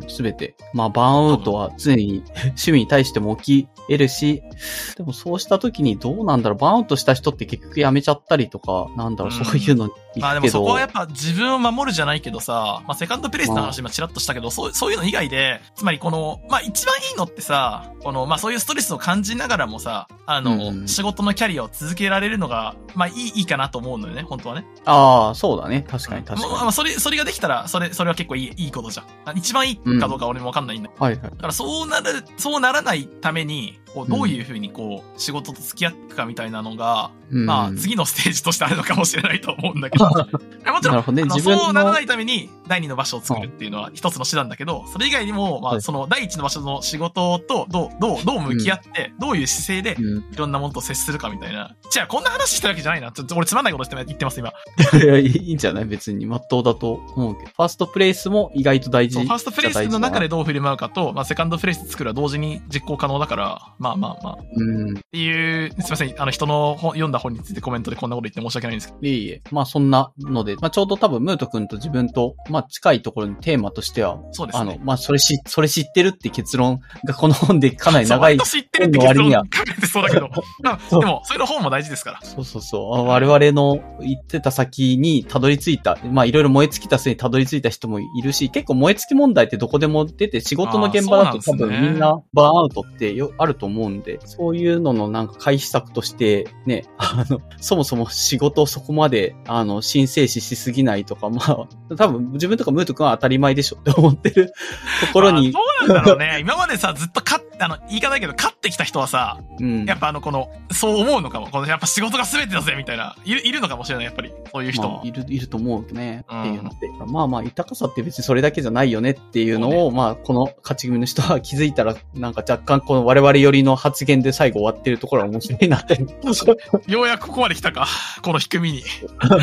すべて。まあバーンアウトは常に趣味に対しても起き得るし、でもそうした時にどうなんだろう、バーンアウトした人って結局やめちゃったりとか、なんだろう、うん、そういうのに。 まあでもそこはやっぱ自分を守るじゃないけどさ、まあセカンドプレイスの話今チラッとしたけど、まあ、そう、そういうの以外で、つまりこの、まあ一番いいのってさ、この、まあそういうストレスを感じながらもさ、あの、うん、仕事のキャリアを続けられるのが、まあいい、いいかなと思うのよね、本当はね。 ああ、そうだね。確かに確かに。 まあそれ、それができたら、それ、それは結構いい、いいことじゃん。一番いいかどうか俺もわかんないんだけど、うん。はいはい。だからそうなる、そうならないために、こうどういうふうにこう、仕事と付き合っていくかみたいなのが、うん、まあ次のステージとしてあるのかもしれないと思うんだけど。もちろん、ね、自分そうならないために、 だいにの場所を作るっていうのは一つの手段だけど、それ以外にも、まあ、そのだいいちの場所の仕事とどう、どう、どう向き合って、どういう姿勢でいろんなものと接するかみたいな。じゃあ、こんな話してるわけじゃないな。ちょっと俺つまんないことして言ってます、今。 いや、いいんじゃない別に、まっとうだと思うけど。ファーストプレイスも意外と大事。 そう、ファーストプレイスの中でどう振る舞うかと、まあ、セカンドプレイス作るは同時に実行可能だから、まあまあまあ。 うん。 っていう、すいません、あの、人の本読んだ本についてコメントでこんなこと言って申し訳ないんですけど。 いえいえ。まあそんなので、まあちょうど多分ムート君と自分と、まあ近いところにテーマとしては、 そうですね。 あの、まあそれし、それ知ってるって結論がこの本でかなり長い。 そう、知ってるって結論書かれてそうだけど。でも、そういうの本も大事ですから。 そうそうそう。我々の言ってた先にたどり着いた、まあいろいろ燃え尽きた末にたどり着いた人もいるし、結構燃え尽き問題ってどこでも出て仕事の現場だと多分みんなバーンアウトってよあると思うんで、そういうののなんか回避策としてね、あの、そもそも仕事をそこまで、あの、申請視しすぎないとか、まあ、多分自分とかムート君は当たり前でしょって思ってるところに。 まあ、そうなんだろうね。今までさ、ずっと勝っ、あの、言い方だけど、勝ってきた人はさ、うん、やっぱあの、この、そう思うのかも。この、やっぱ仕事が全てだぜ、みたいな。いる、いるのかもしれない、やっぱり。そういう人も。 まあ、いる、いると思うね。っていうので。うん、まあまあ、豊かさって別にそれだけじゃないよねっていうのを、ね、まあ、この勝ち組の人は気づいたら、なんか若干この我々寄りの発言で最後終わってるところは面白いなって。 ようやくここまで来たか。この低みに。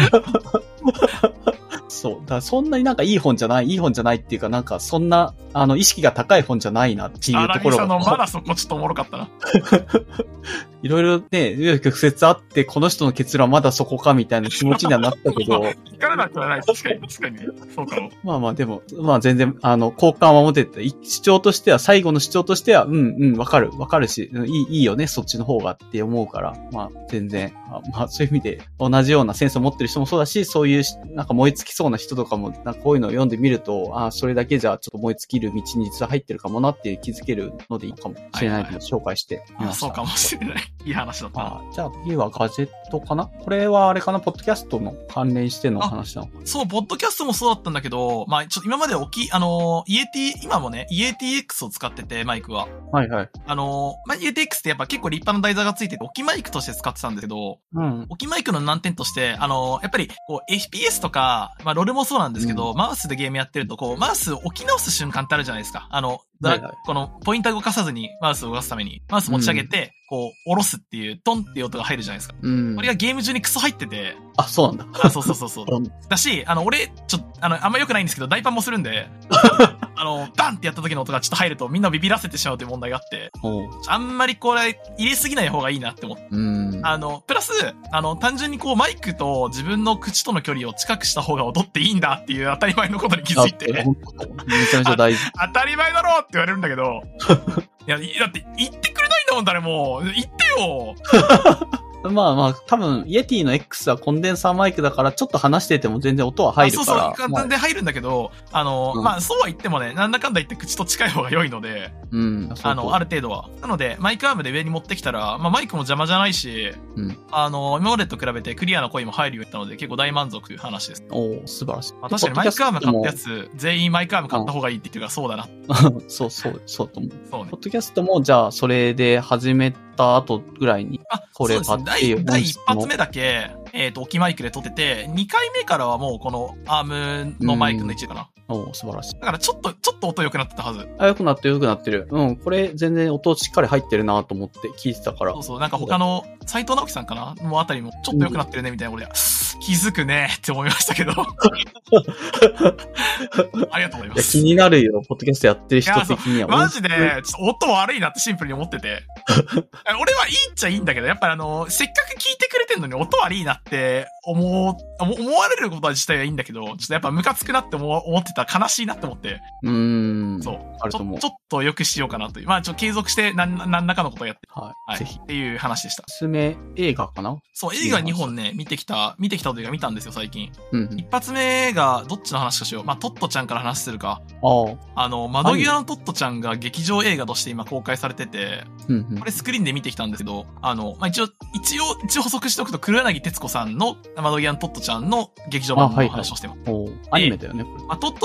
そう。だからそんなになんかいい本じゃない、いい本じゃないっていうか、なんかそんな、あの、意識が高い本じゃないなっていうところが。 アラミさんのまだそこちょっとおもろかったな。 いろいろね、紆余曲折あって、この人の結論はまだそこかみたいな気持ちにはなったけど。 聞かれなくはない。確かに、確かに。そうかも。 まあまあでも、まあ全然、あの、好感は持てて、主張としては、最後の主張としては、うんうん、わかる、わかるし、いい、いいよね、そっちの方がって思うから、まあ全然、まあそういう意味で、同じようなセンスを持ってる人もそうだし、そういう、なんか燃え尽きそうな人とかも、なんかこういうのを読んでみると、ああ、それだけじゃちょっと燃え尽きる道に実は入ってるかもなって気づけるのでいいかもしれないので、紹介してみました。 そうかもしれない。いい話だったな。 じゃあ次はガジェットかな？これはあれかな？ポッドキャストの関連しての話なのかな？ そう、ポッドキャストもそうだったんだけど、まあちょっと今まで大きい、あの、イーエーティー、今もね、イーエーティーエックス を使ってて、マイクは。 はいはい。 あの、まあ イーエーティーエックス ってやっぱ結構立派な台座がついてて、置きマイクとして使ってたんだけど、うん。置きマイクの難点として、あの、やっぱり、こう、エフピーエス とか、まあロールもそうなんですけど、うん、マウスでゲームやってると、こう、マウス置き直す瞬間ってあるじゃないですか。あの、はいはい、この、ポインター動かさずにマウスを動かすために、マウス持ち上げて、うん、こう、下ろすっていう、トンっていう音が入るじゃないですか。うん。これがゲーム中にクソ入ってて。 あ、そうなんだ。 あ、そうそうそうそう。だし、あの、俺、ちょっと、あの、あんま良くないんですけど、大パンもするんで、あの、バンってやった時の音がちょっと入るとみんなビビらせてしまうという問題があって、あんまりこれ、入れすぎない方がいいなって思って。うん。あの、プラス、あの、単純にこう、マイクと自分の口との距離を近くした方が音っていいんだっていう当たり前のことに気づいて。めちゃめちゃ大事。 当たり前だろって言われるんだけど、いや、だって言ってくれないんだもん、誰も。言ってよ。 まあまあ、多分、イエティの X はコンデンサーマイクだから、ちょっと話してても全然音は入るから。 そうそう、簡単で入るんだけど、あの、うん、まあ、そうは言ってもね、なんだかんだ言って口と近い方が良いので、うん。あの、ある程度は。なので、マイクアームで上に持ってきたら、まあ、マイクも邪魔じゃないし、うん。あの、今までと比べてクリアな声も入るようになったので、結構大満足という話です。 おー、素晴らしい。 まあ、確かにマイクアーム買ったやつ、全員マイクアーム買った方がいいって言ってるから、そうだな。 そうそう、そうと思う。 そうね。 ポッドキャストも、じゃあ、それで始めた後ぐらいに、 あ、これ買っていう。第一発目だけ、えっと、置きマイクで撮ってて、にかいめからはもうこのアームのマイクの位置かな。 おー、素晴らしい。 だからちょっと、ちょっと音良くなってたはず。 あ、良くなってる良くなってる。うん、これ全然音しっかり入ってるなと思って聞いてたから。 そうそう、なんか他の、斉藤直樹さんかなのあたりもちょっと良くなってるねみたいなことで、うん、気づくねって思いましたけど。ありがとうございます。 いや、気になるよ、ポッドキャストやってる人的には。 マジで、ちょっと音悪いなってシンプルに思ってて。俺はいいっちゃいいんだけど、やっぱりあの、せっかく聞いてくれてんのに音悪いなって思う、思われること自体はいいんだけど、ちょっとやっぱムカつくなって思ってたら悲しいなって思って。 うーん。 そう。 あると思う。 ちょ、ちょっと良くしようかなという。まあ、ちょっと継続して何、何らかのことをやって。 はい。はい。ぜひ。 っていう話でした。 おすすめ映画かな？ そう、映画にほんね、見てきた、見てきたというか見たんですよ、最近。 うん、うん。 一発目が、どっちの話かしよう。まあ、トットちゃんから話するか。 ああ。 あの、窓際のトットちゃんが劇場映画として今公開されてて、 うんうん、 これスクリーンで見てきたんですけど、あの、まあ、一応、一応、一応補足しておくと、黒柳徹子さんの窓際のトットちゃんの劇場版の話をしてます。 はいはい、おアニメだよね、これ。 まあ、トット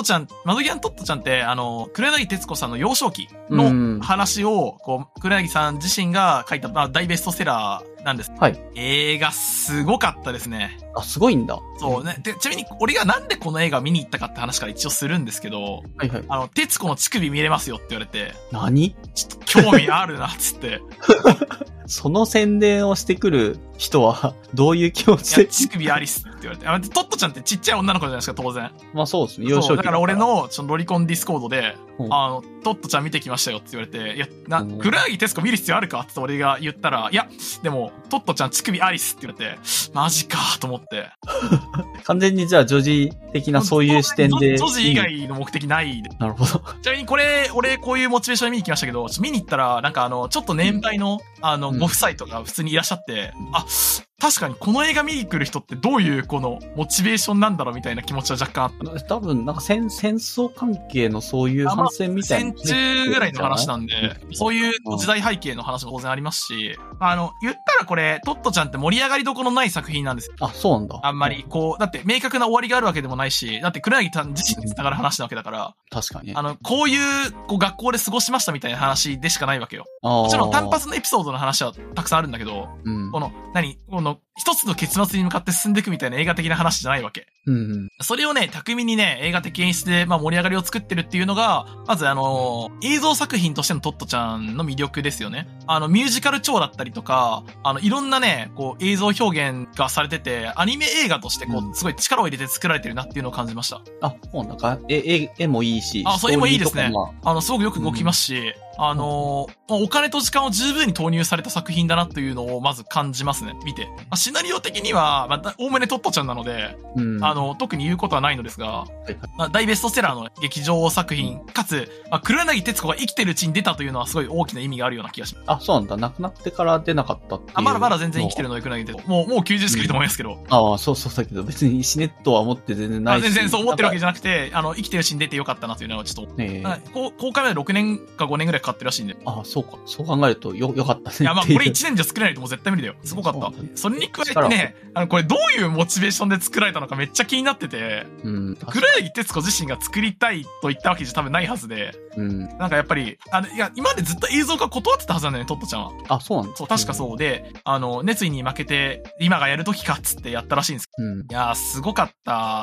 トちゃん、窓際のトットちゃんって、あの、黒柳徹子さんの幼少期の話を、こう、黒柳さん自身が書いた、まあ、大ベストセラーなんです。 はい。 映画すごかったですね。 あ、すごいんだ。 そうね。で、ちなみに、俺がなんでこの映画見に行ったかって話から一応するんですけど、 はいはい。 あの、徹子の乳首見れますよって言われて、 何？ ちょっと興味あるな、つって。 その宣伝をしてくる人は、どういう気持ちで？ いや、乳首アリスって言われて。あ、トットちゃんってちっちゃい女の子じゃないですか、当然。 まあそうですね、幼少期そう。だから俺の、ちょっとロリコンディスコードで、 うん、 あの、トットちゃん見てきましたよって言われて、いや、な、黒柳徹子見る必要あるかって俺が言ったら、いや、でも、トットちゃん乳首アリスって言われて、マジかと思って。 完全にじゃあ、女児的なそういう視点で。 女児以外の目的ないで。 なるほど。 ちなみにこれ、俺こういうモチベーションで見に来ましたけど、見に行ったら、なんかあの、ちょっと年配の、あの、ご夫妻とか普通にいらっしゃって、うん、あ、確かにこの映画見に来る人ってどういうこのモチベーションなんだろうみたいな気持ちは若干あった。 多分なんか戦、戦争関係のそういう反戦みたいな、 まあ。戦中ぐらいの話なんで、そういう時代背景の話も当然ありますし、あの、言ったらこれ、トットちゃんって盛り上がりどころのない作品なんですよ。 あ、そうなんだ。 あんまり、こう、だって明確な終わりがあるわけでもないし、だって黒柳さん自身に繋がる話なわけだから。 確かに。 あの、こういう、こう、学校で過ごしましたみたいな話でしかないわけよ。もちろん単発のエピソードの話はたくさんあるんだけど、うん、この、何この、一つの結末に向かって進んでいくみたいな映画的な話じゃないわけ。 うんうん、 それをね、巧みにね、映画的演出で、まあ盛り上がりを作ってるっていうのが、まずあのー、映像作品としてのトットちゃんの魅力ですよね。あの、ミュージカル調だったりとか、あの、いろんなね、こう、映像表現がされてて、アニメ映画としてこう、うん、すごい力を入れて作られてるなっていうのを感じました。 あ、そうなんか、絵、絵もいいし。 あ、そう、絵もいいですね。あの、すごくよく動きますし、うんあのー、お金と時間を十分に投入された作品だなというのをまず感じますね、見て。まあ、シナリオ的には、まあ、おおむねトットちゃんなので、うん、あの、特に言うことはないのですが、はいはいまあ、大ベストセラーの劇場作品、うん、かつ、まあ、黒柳徹子が生きてるうちに出たというのはすごい大きな意味があるような気がします。 あ、そうなんだ。亡くなってから出なかったっていう。 あ、まだまだ全然生きてるので黒柳徹子。もう、もうきゅうじゅっ近いと思いますけど。うん、 ああ、そうそうだけど、別に死ねとは思って全然ないし。 あ全然そう思ってるわけじゃなくて、あの、生きてるうちに出てよかったなというのはちょっと、えー、公開までろくねんかごねんぐらいかかってるらしいんで。 あそうか。そう考えるとよ、よかったね。 いや、まあ、これいちねんじゃ作れないともう絶対無理だよ。すごかった。それに加えてね、あの、これどういうモチベーションで作られたのかめっちゃ気になってて、うん。黒柳徹子自身が作りたいと言ったわけじゃ多分ないはずで、うん。なんかやっぱり、あの、いや、今までずっと映像化断ってたはずなんだよね、トットちゃんは。 あ、そうなんだ。 そう、確かそうで、あの、熱意に負けて、今がやる時かっつってやったらしいんです。うん。いやー、すごかった。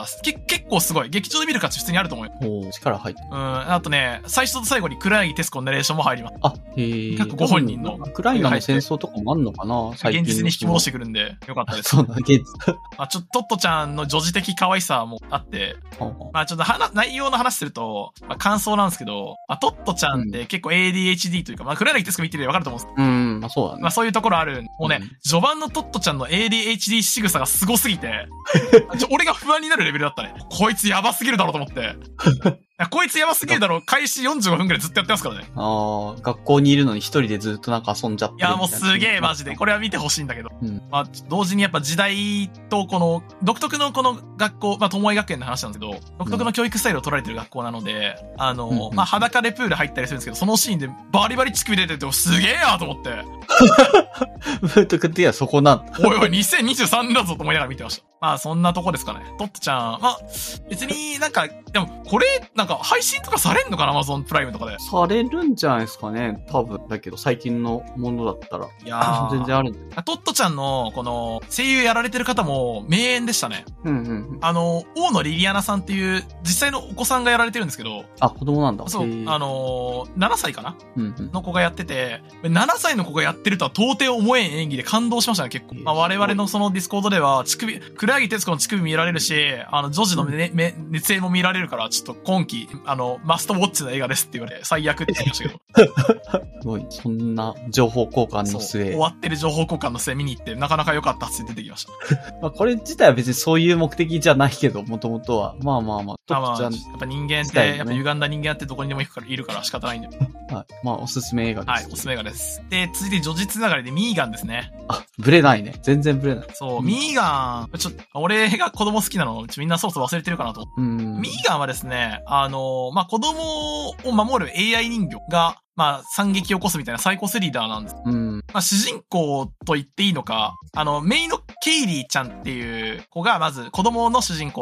け、結構すごい。劇場で見る価値普通にあると思うよ。 お力入って。 うん。あとね、最初と最後に黒柳徹子のナレーションも入ります。 あ、へー。 結構ご本人の。 ウクライナの戦争とかもあんのかな最近。 現実に引き戻してくるんで、よかったです。 そうだ、現実。 まあちょっとトットちゃんの女児的可愛さもあって、まあちょっと話、内容の話すると、まあ感想なんですけど、まあトットちゃんって結構 エーディーエイチディー というか、まあ黒柳徹子見てるでわかると思うんです。 うん、まあそうだね。 まあそういうところある。もうね、うん、序盤のトットちゃんの エーディーエイチディー 仕草がすごすぎて、ちょ俺が不安になるレベルだったね。こいつやばすぎるだろうと思って。こいつやばすぎるだろう、開始よんじゅうごふんくらいずっとやってますからね。 ああ、学校にいるのに一人でずっとなんか遊んじゃってる。 いや、もうすげえマジで。これは見てほしいんだけど。うん、まあ、同時にやっぱ時代とこの、独特のこの学校、まあ、友井学園の話なんですけど、独特の教育スタイルを取られてる学校なので、うん、あの、うんうん、まあ、裸でプール入ったりするんですけど、そのシーンでバリバリ乳首出てて、すげえなと思って。 ブート君っていや、そこなんだ。 おいおい、にせんにじゅうさんねんだぞと思いながら見てました。まあ、そんなとこですかね。トットちゃん、まあ、別になんか、でも、これ、なんか、配信とかされんのかな Amazon プライムとかで。 されるんじゃないですかね。多分。だけど、最近のものだったら。いやー。全然あるんで。 トットちゃんの、この、声優やられてる方も、名演でしたね。 うんうん。あの、大野リリアナさんっていう、実際のお子さんがやられてるんですけど。 あ、子供なんだ。 そう。あの、ななさいかな、うんうん、の子がやってて、ななさいの子がやってるとは到底思えん演技で感動しましたね、結構。まあ、我々のそのディスコードでは、乳首、黒柳徹子の乳首見られるし、あの、女児のね、め、熱演も見られるから、ちょっと今期、あの、マストウォッチの映画ですって言われ、最悪って言いましたけど。 すごい、そんな情報交換の末。 終わってる情報交換の末見に行って、なかなか良かったって出てきました。 まあこれ自体は別にそういう目的じゃないけど、もともとは。まあまあまあ、 トップちゃん。やっぱ人間って、ね、やっぱ歪んだ人間ってどこにでも行くから、いるから仕方ないんだよ。 はい。まあ、おすすめ映画です。 はい、おすすめ映画です。で、続いて女児つながりでミーガンですね。 あ、ブレないね。全然ブレない。 そう、ミーガン、ちょっと、俺が子供好きなの、みんなそろそろ忘れてるかなと。うん。ミーガンはですね、あの、まあ、子供を守る エーアイ 人形が、まあ、惨劇を起こすみたいなサイコスリーダーなんです。うん。まあ、主人公と言っていいのか、あの、メイのケイリーちゃんっていう子が、まず子供の主人公で、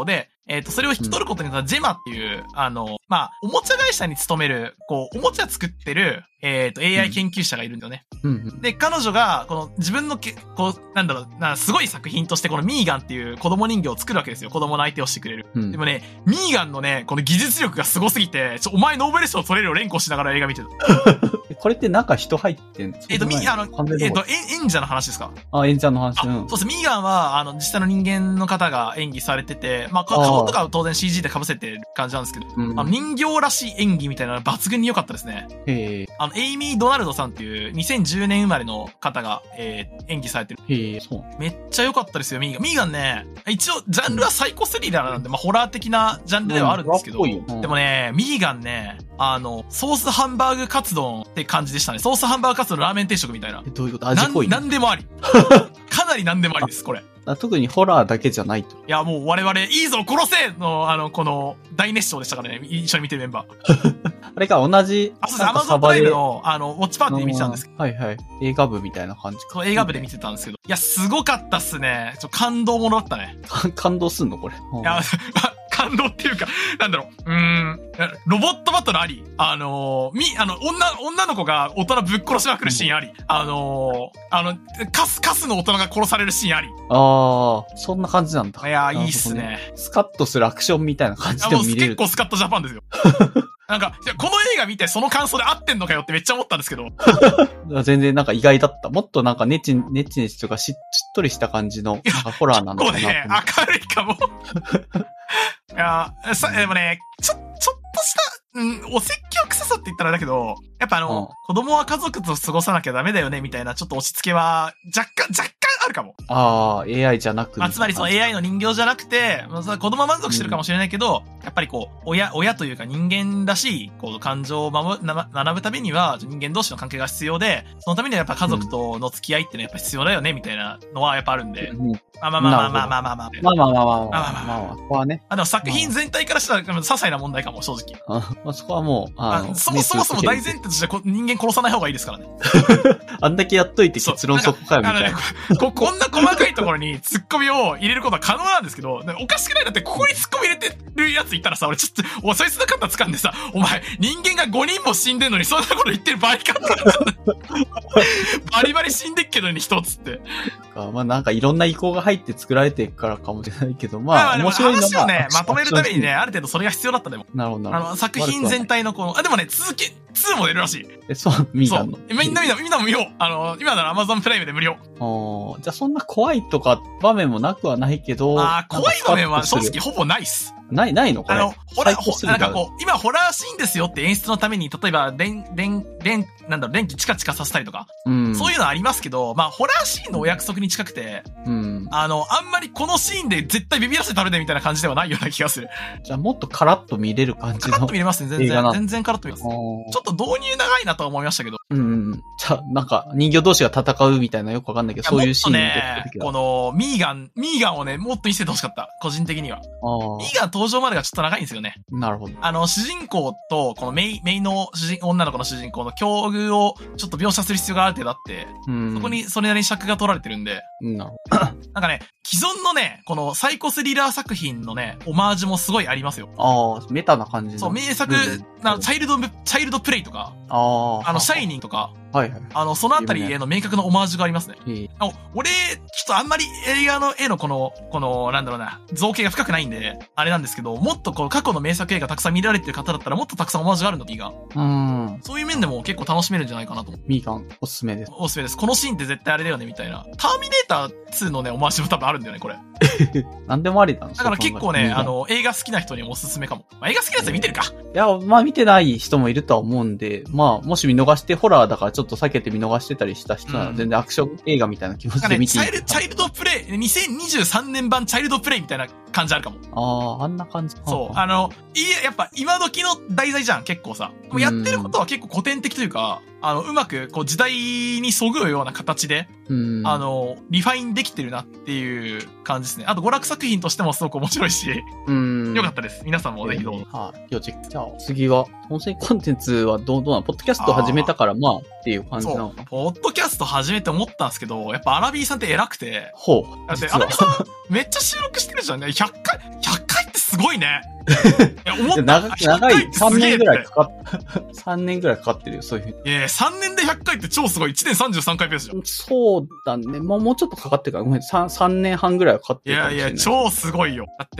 えっ、ー、と、それを引き取ることによってジェマっていう、あの、まあ、おもちゃ会社に勤める、こう、おもちゃ作ってる、えっ、ー、と、エーアイ 研究者がいるんだよね。 うんうん、 で、彼女が、この自分のけ、こう、なんだろう、なすごい作品としてこのミーガンっていう子供人形を作るわけですよ。子供の相手をしてくれる。うん、でもね、ミーガンのね、この技術力がすごすぎて、ちょ、お前ノーベル賞取れるよ連呼しながら映画見てる。 これって中人入ってんの？ えっと、ミー、あの、えっと、演者の話ですか？ あ、演者の話。 うん、そうです。ミーガンは、あの、実際の人間の方が演技されてて、まあ、顔とかは当然 シージー で被せてる感じなんですけど、うん、あの人形らしい演技みたいなのが抜群に良かったですね。 へー。 あの、エイミー・ドナルドさんっていうにせんじゅうねん生まれの方が、えー、演技されてる。 へー、そう。 めっちゃ良かったですよ、ミーガン。ミーガンね、一応、ジャンルはサイコスリラーなんで、まあ、ホラー的なジャンルではあるんですけど、うん、でもね、ミーガンね、あの、ソースハンバーグカツ丼って感じでしたね。ソースハンバーグカツ丼ラーメン定食みたいな。 どういうこと？味濃い？ なん、なんでもあり。かなりなんでもありです、これ。 特にホラーだけじゃないと。 いや、もう我々、いいぞ殺せの、あの、この、大熱唱でしたからね。一緒に見てるメンバー。 あれか、同じ。 あ、そうです。アマゾンプライムの、あの、ウォッチパーティーで見てたんですけど。 はいはい。映画部みたいな感じか。映画部で見てたんですけど。いや、すごかったっすね。ちょ、感動ものだったね。 感動すんのこれ。 いや、感動っていうか、なんだろう、うーん、ロボットバトルあり、あのー、み、あの、女、女の子が大人ぶっ殺しまくるシーンあり、あのー、あの、カス、カスの大人が殺されるシーンあり。 ああ、そんな感じなんだ。 いやー、いいっすね。 スカッとするアクションみたいな感じでも見れる。 結構スカッとジャパンですよ。なんか、この映画見てその感想で合ってんのかよってめっちゃ思ったんですけど。 全然なんか意外だった。もっとなんかネチネチネチとかし、しっとりした感じのホラーなのかな。 結構ね、明るいかも。いやさ、でもね、ちょ、ちょっとした、うん、お説教臭さって言ったらだけど、やっぱあの、うん、子供は家族と過ごさなきゃダメだよね、みたいなちょっと押し付けは、若干、若干あるかも。 ああ、エーアイ じゃなくて。 まあ、つまりその エーアイ の人形じゃなくて、まあ、それ子供は満足してるかもしれないけど、うん、やっぱりこう、親、親というか人間らしい、こう、感情を守る、学ぶためには、人間同士の関係が必要で、そのためにはやっぱ家族との付き合いってのはやっぱ必要だよね、みたいなのはやっぱあるんで。うん、まあまあまあまあまあまあまあまあ。 まあまあまあまあまあまあまあまあ。ここはね。 あ、でも作品全体からしたら、些細な問題かも、正直。 あ、まあ、そこはもう、ああそもそもそも大前提として人間殺さない方がいいですからね。 あんだけやっといて結論そこかよ、みたいな。 こ、こんな細かいところに突っ込みを入れることは可能なんですけど、おかしくないだってここに突っ込み入れてるやついたらさ、俺ちょっと、お、そいつの肩掴んでさ、お前、人間がごにんも死んでんのにそんなこと言ってる場合かってバリバリ死んでっけどに一つって。 まあなんかいろんな意向が入って作られていくからかもしれないけど、まあ面白いのが。 話をね、まとめるためにね、ある程度それが必要だったでも。 なるほど。 あの、作品全体のこの、あ、でもね、続き、ツーも出るらしい。 え、そう、ミーガンの。 みんなみんな、みんなも見よう。あの、今なら Amazon プライムで無料。 ああ、じゃあそんな怖いとか場面もなくはないけど。 ああ、怖い場面は正直ほぼないっす。 ない、ないのこれ。 あの、ホラー、なんかこう、今ホラーシーンですよって演出のために、例えば、電、電、電、なんだろう、電気チカチカさせたりとか。うん。そういうのありますけど、まあ、ホラーシーンのお約束に近くて、うん。あの、あんまりこのシーンで絶対ビビらせて食べてみたいな感じではないような気がする。 じゃあもっとカラッと見れる感じの。 カラッと見れますね、全然。全然カラッと見れます。ちょっと導入長いなとは思いましたけど。 うん。じゃあ、なんか、人形同士が戦うみたいなよくわかんないけど、そういうシーンね、この、ミーガン、ミーガンをね、もっと見せてほしかった。個人的には。ミーガン登場までがちょっと長いんですよね。 なるほど。 あの、主人公と、このメイ、メイの主人、女の子の主人公の境遇をちょっと描写する必要がある程度あって、うん、そこにそれなりに尺が取られてるんで。 なるほど。 なんかね、既存のね、このサイコスリラー作品のね、オマージュもすごいありますよ。 ああ、メタな感じの。 そう、名作、あの、チャイルド、チャイルドプレイとか、 ああの、シャイニングとか、 はいはい。 あの、そのあたりへの明確なオマージュがありますね。あの俺、ちょっとあんまり映画の絵のこの、この、なんだろうな、造形が深くないんで、あれなんですけど、もっとこう、過去の名作映画たくさん見られてる方だったら、もっとたくさんオマージュがあるの、ミーガン。うん。そういう面でも結構楽しめるんじゃないかなと思う。 ミーガン、おすすめです。 おすすめです。このシーンって絶対あれだよね、みたいな。ターミネーターツーのね、オマージュも多分あるんだよね、これ。 なんでもありなんですだから結構ね、あの、映画好きな人にもおすすめかも。まあ、映画好きなやつは見てるか。 いや、まあ見てない人もいるとは思うんで、まあ、もし見逃して、ホラーだからちょっと避けて見逃してたりした人は、全然アクション映画みたいな気持ちで見ていい、 うんね、チャイルドプレイ、にせんにじゅうさんねん版チャイルドプレイみたいな感じあるかも。 ああ、あんな感じ。 そう。あの、いい、やっぱ今時の題材じゃん、結構さ。もうやってることは結構古典的というか、あの、うまく、こう、時代にそぐうような形で、うん、あの、リファインできてるなっていう感じですね。あと、娯楽作品としてもすごく面白いし、うん、よかったです。皆さんもぜひどうぞ。 はい、要チェック。じゃあ、次は、音声コンテンツはどう、どうなの？ポッドキャスト始めたから、まあ、っていう感じなのかな。 ポッドキャスト始めて思ったんですけど、やっぱアラビーさんって偉くて。 ほう。 だって、アラビーさん、めっちゃ収録してるじゃんね。ひゃっかい、ひゃっかいってすごいね。いや、思った。 長長い、さんねんぐらいかかっ、さんねんぐらいかかってるよ、そういうふうに。 いや、さんねんでひゃっかいって超すごい。いちねんさんじゅうさんかいペースじゃん。 そうだね。もう、もうちょっとかかってるから、ごめん、さん、さんねんはんぐらいはかかってるかもしれない。 いやいや、超すごいよ。だって、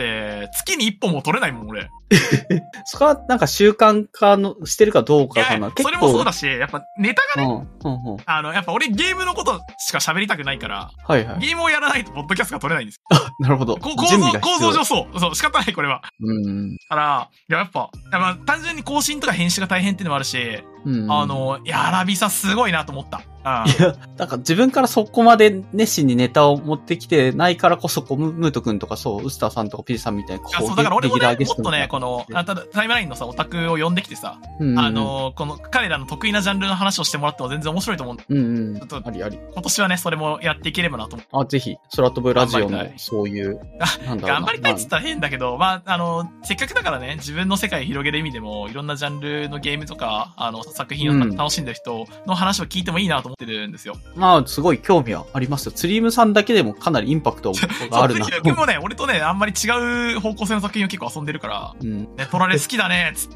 月にいっぽんも取れないもん、俺。 そこは、なんか習慣化の、してるかどうかかな。 それもそうだし、やっぱネタがね、 うんうんうん、 あの、やっぱ俺ゲームのことしか喋りたくないから、 はいはい。 ゲームをやらないとポッドキャストが取れないんですよ。あ、なるほど。 構造、構造上そう。そう、仕方ない、これは。 うん。 だから、いや、やっぱ、やっぱ単純に更新とか編集が大変っていうのもあるし、うん、あの、いや、アラビサすごいなと思った。 いや、なんか自分からそこまで熱心にネタを持ってきてないからこそ、こう、ムート君とかそう、ウスターさんとかピジさんみたいな、こう、そう、だから俺もね、もっとね、この、あただタイムラインのさ、オタクを呼んできてさ、うんうん、あの、この、彼らの得意なジャンルの話をしてもらっても全然面白いと思うんだ。 うんうん。ちょっと、ありあり。 今年はね、それもやっていければなと思う。 あ、ぜひ、空飛ぶラジオの、そういう、 なんだろうな。頑張りたいって言ったら変だけど、まあ、あの、せっかくだからね、自分の世界を広げる意味でも、いろんなジャンルのゲームとか、あの、作品を楽しんでる人の話を聞いてもいいなと思ってるんですよ。 まあ、すごい興味はありますよ。ツリームさんだけでもかなりインパクトがあるな。 そう、でもね、俺とね、あんまり違う方向性の作品を結構遊んでるから、うん、ネトラレ好きだね、つって。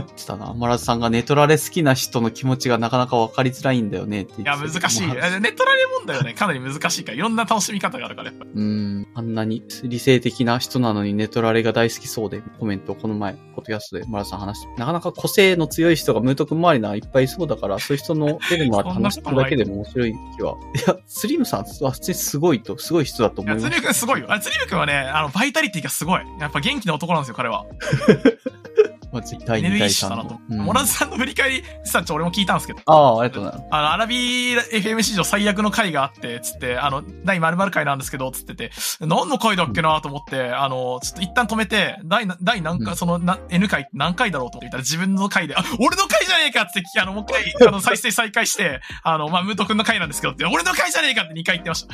つったな、アマラズさんがネトラレ好きな人の気持ちがなかなか分かりづらいんだよねって言って。 いや、難しい。ネトラレ問題はね、かなり難しいから、いろんな楽しみ方があるから、やっぱり。 うん、あんなに理性的な人なのにネトラレが大好きそうで、コメントをこの前、ポッドキャストでマラさん話して、なかなか個性の強い人がムート君周りならいっぱいいそうだから、そういう人のレベルの話するだけでも面白い気は。いや、スリムさんは普通にすごいと、すごい人だと思います。 いや、スリム君すごいよ。あ、スリム君はね、あの、バイタリティがすごい。やっぱ元気な男なんですよ、彼は。 まあ、絶対に第三の。 モラズさんの振り返り、さ、ちょ、俺も聞いたんですけど。 ああ、ありがとうございます。 あの、アラビー エフエム 史上最悪の回があって、つって、あの、第〇〇回なんですけど、つってて、何の回だっけなと思って、あの、ちょっと一旦止めて、第、第何回、うん、その、な、N 回何回だろうと思って言ったら自分の回で、あ、俺の回じゃねえかって、あの、もう一回、あの、再生再開して、あの、まあ、ムート君の回なんですけどって、俺の回じゃねえかってにかい言ってました。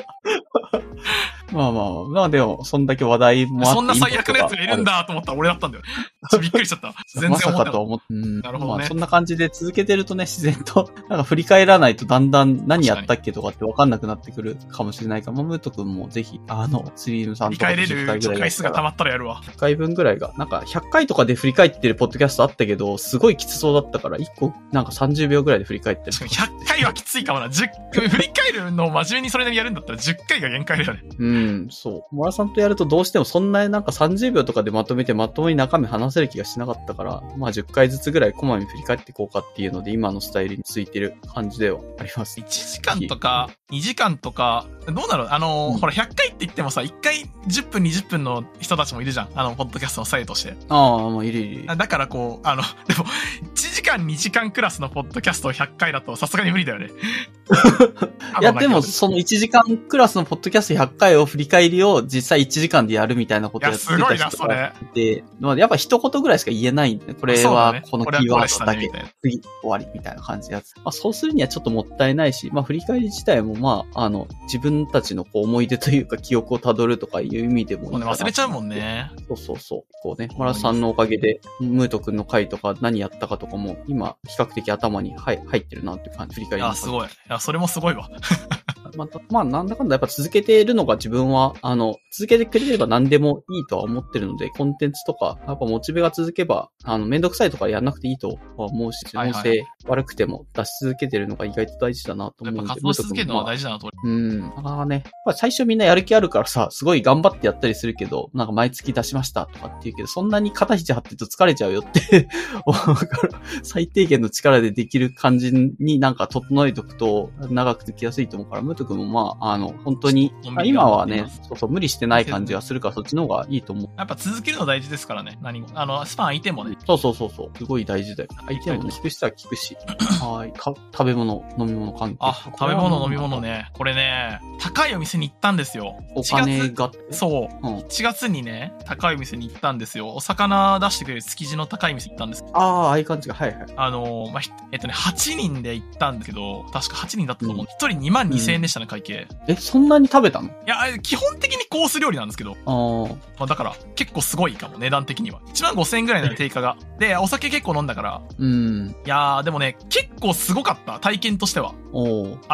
まあまあ、まあでも、そんだけ話題もあって。 そんな最悪のやつがいるんだと思ったら俺だったんだよ。びっくりしちゃった。全然思ってなかった。まさかと思って。うん。なるほどね。まあそんな感じで続けてるとね、自然と、なんか振り返らないとだんだん何やったっけとかって分かんなくなってくるかもしれないから、まあ、ムート君もぜひ、あの、スリームさんとか振り返れる回数が溜まったらやるわ。 ひゃっかいぶんぐらいが、なんかひゃっかいとかで振り返ってるポッドキャストあったけど、すごいきつそうだったから、いっこなんかさんじゅうびょうぐらいで振り返ってる。 ひゃっかいはきついかもな。じゅう、振り返るのを真面目にそれでやるんだったらじゅっかいが限界だよね。 うん、そう。モラさんとやるとどうしてもそんななんかさんじゅうびょうとかでまとめてまともに中身話せる気がしなかったから、まあじゅっかいずつぐらいこまめに振り返っていこうかっていうので、今のスタイルについてる感じではあります。 いちじかんとかにじかんとか、どうなのあの、うん、ほらひゃっかいって言ってもさ、いっかいじゅっぷんにじゅっぷんの人たちもいるじゃん。あの、ポッドキャストのスタイルとして。 ああ、まあいるいる。 だからこう、あの、でも、いちじかんにじかんクラスのポッドキャストをひゃっかいだとさすがに無理だよね。 いや、でも、そのいちじかんクラスのポッドキャストひゃっかいを振り返りを実際いちじかんでやるみたいなことやってた人がいて、いや、すごいな、それ。まあ、やっぱ一言ぐらいしか言えないんで、これはこのキーワードだけ、次終わりみたいな感じのやつ。まあ、そうするにはちょっともったいないし、まあ、振り返り自体もまあ、あの、自分たちのこう思い出というか記憶をたどるとかいう意味でもいいかな。 忘れちゃうもんね。 そうそうそう。こうね、マラさんのおかげで、ムート君の回とか何やったかとかも、今、比較的頭に入ってるなっていう感じ、振り返り。 あ、すごい。いや、それもすごいわ。 まあ、まあ、なんだかんだやっぱ続けているのが自分は、あの、続けてくれれば何でもいいとは思ってるので、コンテンツとか、やっぱモチベが続けば、あの、めんどくさいとかやんなくていいとは思うし、音声悪くても出し続けてるのが意外と大事だなと思うんで。 やっぱ活動し続けるのは大事だなと。 うん。なかなかね、やっぱ最初みんなやる気あるからさ、すごい頑張ってやったりするけど、なんか毎月出しましたとかって言うけど、そんなに肩肘張ってると疲れちゃうよって思うから、最低限の力でできる感じになんか整えとくと、長く続きやすいと思うから、ムート君もまあ、あの、本当に、今はね、そうそう、無理してない感じがするから、そっちの方がいいと思う。 やっぱ続けるの大事ですからね、何も。あの、スパン相手もね。 そうそうそうそう、すごい大事だよ。相手もね、聞く人は聞くし。はい。か、食べ物、飲み物関係。 あ、食べ物、飲み物ね。これね、高いお店に行ったんですよ。 お金が。 そう。うん、いちがつにね、高いお店に行ったんですよ。お魚出してくれる築地の高い店行ったんです。 ああ、ああいう感じが、はいはい。 あの、まあ、えっとね、はちにんで行ったんだけど、確かはちにんだったと思う。ひとりにまんにせんえんでしたね、会計。 え、そんなに食べたの？いや、基本的にコース料理なんですけど。ああ。だから、結構すごいかも、値段的には。いちまんごせんえんぐらいの定価が。で、お酒結構飲んだから。うん。いやー、でもね、結構すごかった、体験としては。おあの、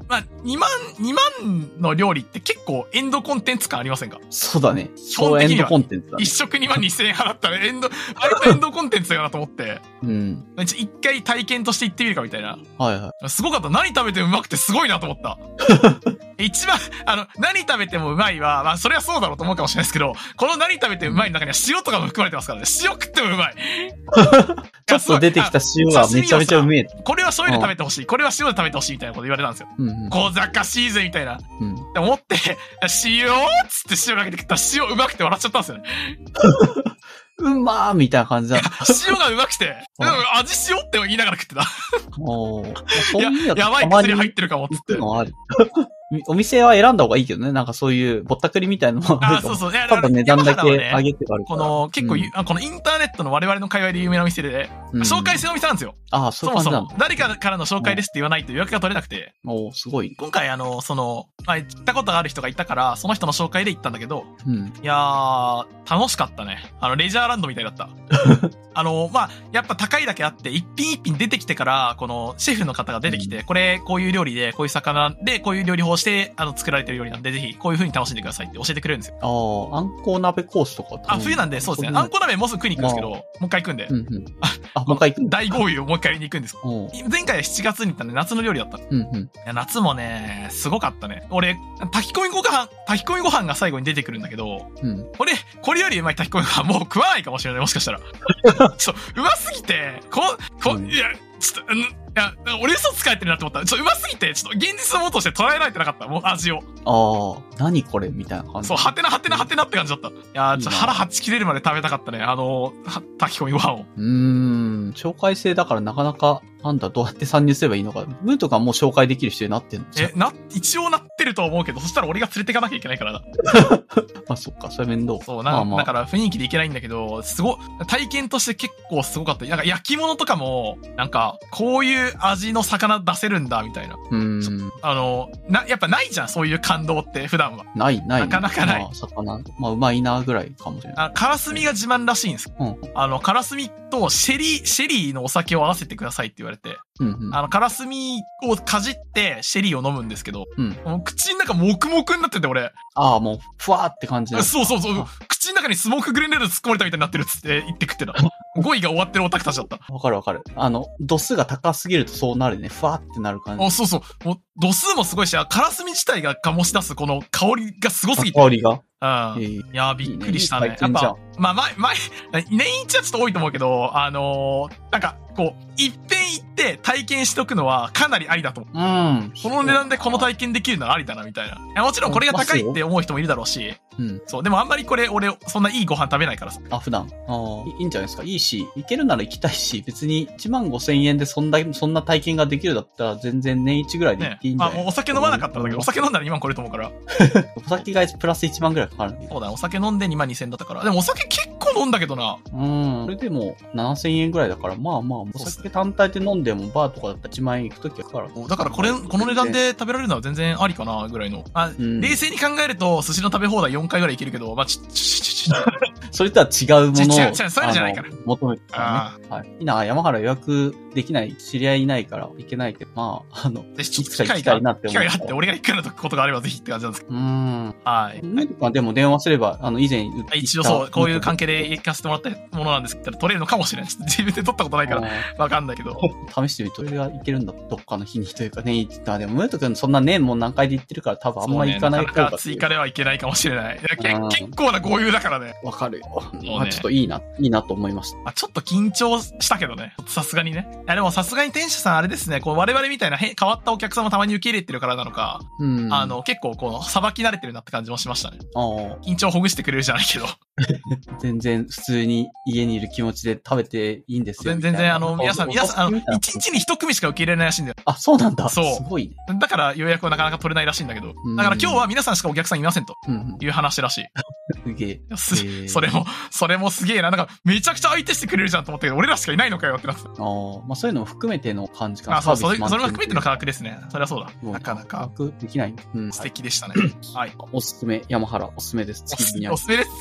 まあ、にまん、にまんの料理って結構エンドコンテンツ感ありませんか？ そうだね。超エンドコンテンツだね。 一食にまんにせんえん払ったらエンド、あれとエンドコンテンツだよなと思って。 うん。 一回体験として行ってみるかみたいな。 はいはい。 すごかった。何食べてもうまくてすごいなと思った。一番、あの、何食べてもうまいは、まあ、それはそうだろうと思うかもしれないですけど、この何食べてもうまいの中には塩とかも含まれてますからね。塩食ってもうまい。 ちょっと出てきた塩がめちゃめちゃうめえ。 これは醤油で食べてほしい。これは塩で食べてほしいみたいなこと言われたんですよ。 うんうん、 小賢しいぜみたいな。 うん。 って思って、塩つって塩かけて食ったら塩うまくて笑っちゃったんですよね。 うまーみたいな感じだ。 塩がうまくて、うん、味塩って言いながら食ってた。 おー。 そういうや、やばい薬入ってるかもっつって。 お店は選んだ方がいいけどね。なんかそういうぼったくりみたいなのもあるかも。 あ、そうそう。いや、 ただ値段だけ上げてあるから。 この、結構、うん、このインターネットの我々の界隈で有名なお店で、うん、紹介制のお店なんですよ。 ああ、そういう感じなんだ。 そもそも、誰かからの紹介ですって言わないと予約が取れなくて。 おー、すごい。 今回あの、その、まあ、行ったことがある人がいたから、その人の紹介で行ったんだけど、 うん、 いやー、楽しかったね。あの、レジャーランドみたいだった。あの、まあ、やっぱ高いだけあって、一品一品出てきてから、この、シェフの方が出てきて、うん、これ、こういう料理で、こういう魚で、こういう料理法して、あの、作られてる料理なんで、ぜひ、こういう風に楽しんでくださいって教えてくれるんですよ。 ああ、あんこう鍋コースとかあ、冬なんで、そうですね。あんこう鍋もうすぐ食いに行くんですけど、もう一回行くんで。 うんうん、あ、もう一回行く大豪遊をもう一回に行くんです。前回はしちがつに行ったんで、夏の料理だった。 うんうん、いや夏もね、すごかったね。俺、炊き込みご飯、炊き込みご飯が最後に出てくるんだけど、 うん、 これ、これよりうまい炊き込みご飯もう食わないかもしれない、もしかしたら。そう、うますぎて、こ、こ、うん、いや、ちょっと、んいや、俺嘘つかれてるなって思った。ちょっとうますぎて、ちょっと現実のものとして捉えられてなかった、もう味を。 ああ、何これみたいな感じ。 そう、はてなはてなはてなって感じだった。いやー、ちょっと腹はち切れるまで食べたかったね、あの、炊き込みご飯を。 うーん、紹介制だからなかなか、なんだ、どうやって参入すればいいのか。ムーとかもう紹介できる人になってんの？ え、な、一応なってると思うけど、そしたら俺が連れてかなきゃいけないからな。 まあそっか、それ面倒。 そう、なんか、まあまあ、だから雰囲気でいけないんだけど、すご、体験として結構すごかった。なんか焼き物とかも、なんか、こういう味の魚出せるんだ、みたいな。 うん。 あの、な、やっぱないじゃん、そういう感動って普段は。 ない、ない、ね。 なかなかない。 まあ、魚。まあ、うまいな、ぐらいかもしれない。 あ、カラスミが自慢らしいんです。 うん。 あの、カラスミとシェリー、シェリーのお酒を合わせてくださいって言われて。 うんうん、 あの、カラスミをかじってシェリーを飲むんですけど、 うん、 もう口の中もくもくになってて、俺。 ああ、もう、ふわーって感じだ。 そうそうそう。口の中にスモークグレネード突っ込まれたみたいになってるっつって言って食ってた。ごいが終わってるオタクたちだった。 わかるわかる。あの、度数が高すぎるとそうなるね。ふわーってなる感じ。 あ、そうそう。もう度数もすごいし、カラスミ自体が醸し出すこの香りがすごすぎて。 香りがうん。いやー、びっくりしたね。いいねやっぱ、まあ、前、前、年一はちょっと多いと思うけど、あのー、なんか、こう、一遍行って体験しとくのはかなりありだと思う。 うん。 この値段でこの体験できるのはありだな、みたいな。いやもちろんこれが高いって思う人もいるだろうし。 うん。 そう。でもあんまりこれ、俺、そんないいご飯食べないからさ。 あ、普段。ああ。いいんじゃないですか。いいし、行けるなら行きたいし、別にいちまんごせんえんでそんな、そんな体験ができるだったら全然年一ぐらいで行っていいんじゃない、 ね、まあ、もうお酒飲まなかったんだけど、お酒飲んだらにまん超えると思うから。 お酒がプラスいちまんぐらいかかる。 そうだね。お酒飲んでにまんにせんだったから。でもお酒結構飲んだけどな。 うん。それでもななせんえんぐらいだから、まあまあ、お酒単体で飲んでもバーとかだったらいちまんえん行くときはかかる。 だからこれ、この値段で食べられるのは全然ありかな、ぐらいの。あ、うん、冷静に考えると、寿司の食べ放題よんかいぐらいいけるけど、まあ、ち、ち、ち、ち、ち。 それとは違うものを。 違う、違う、そういうのじゃないから。 求めてたね。はい。いいな、山原予約できない、知り合いいないから行けないけど、まあ、あの、 いつか行きたいなって思う。機会があって、俺が行くようなことがあればぜひって感じなんですけど。 うーん。 はい。 まあでも電話すれば、あの、以前言った。 一応そう、こういう関係で行かせてもらったものなんですけど、取れるのかもしれない。自分で取ったことないから、わかんないけど。 試してみると、それがいけるんだ。どっかの日にというかね、あ、でも、ムート君そんな年も何回で行ってるから多分あんまり行かない方が、ね。なかなか追加ではいけないかもしれない。いや結構な豪遊だからね。 わかるよ。まあちょっといいな、いいなと思いました。 あ、ちょっと緊張したけどね。さすがにね。いやでもさすがに店主さんあれですね、こう我々みたいな変わったお客さんもたまに受け入れてるからなのか、うん、あの、結構この、さばき慣れてるなって感じもしましたね。あ緊張をほぐしてくれるじゃないけど。 全然普通に家にいる気持ちで食べていいんですよ。 全然あの、皆さん、皆さん、あの、一日に一組しか受け入れないらしいんだよ。 あ、そうなんだ。 そう。 すごいね。 だから予約はなかなか取れないらしいんだけど。だから今日は皆さんしかお客さんいませんと。いう話らしい。 すげえ。 それも、それもすげえな。なんか、めちゃくちゃ相手してくれるじゃんと思ったけど、俺らしかいないのかよってなってた。ああ、まあそういうのも含めての感じかな。 あ、そう、それ、それも含めての価格ですね。それはそうだ。なかなか。 価格できない。 うん。素敵でしたね。はい。 おすすめ、山原、おすすめです。 おすすめですってもなかな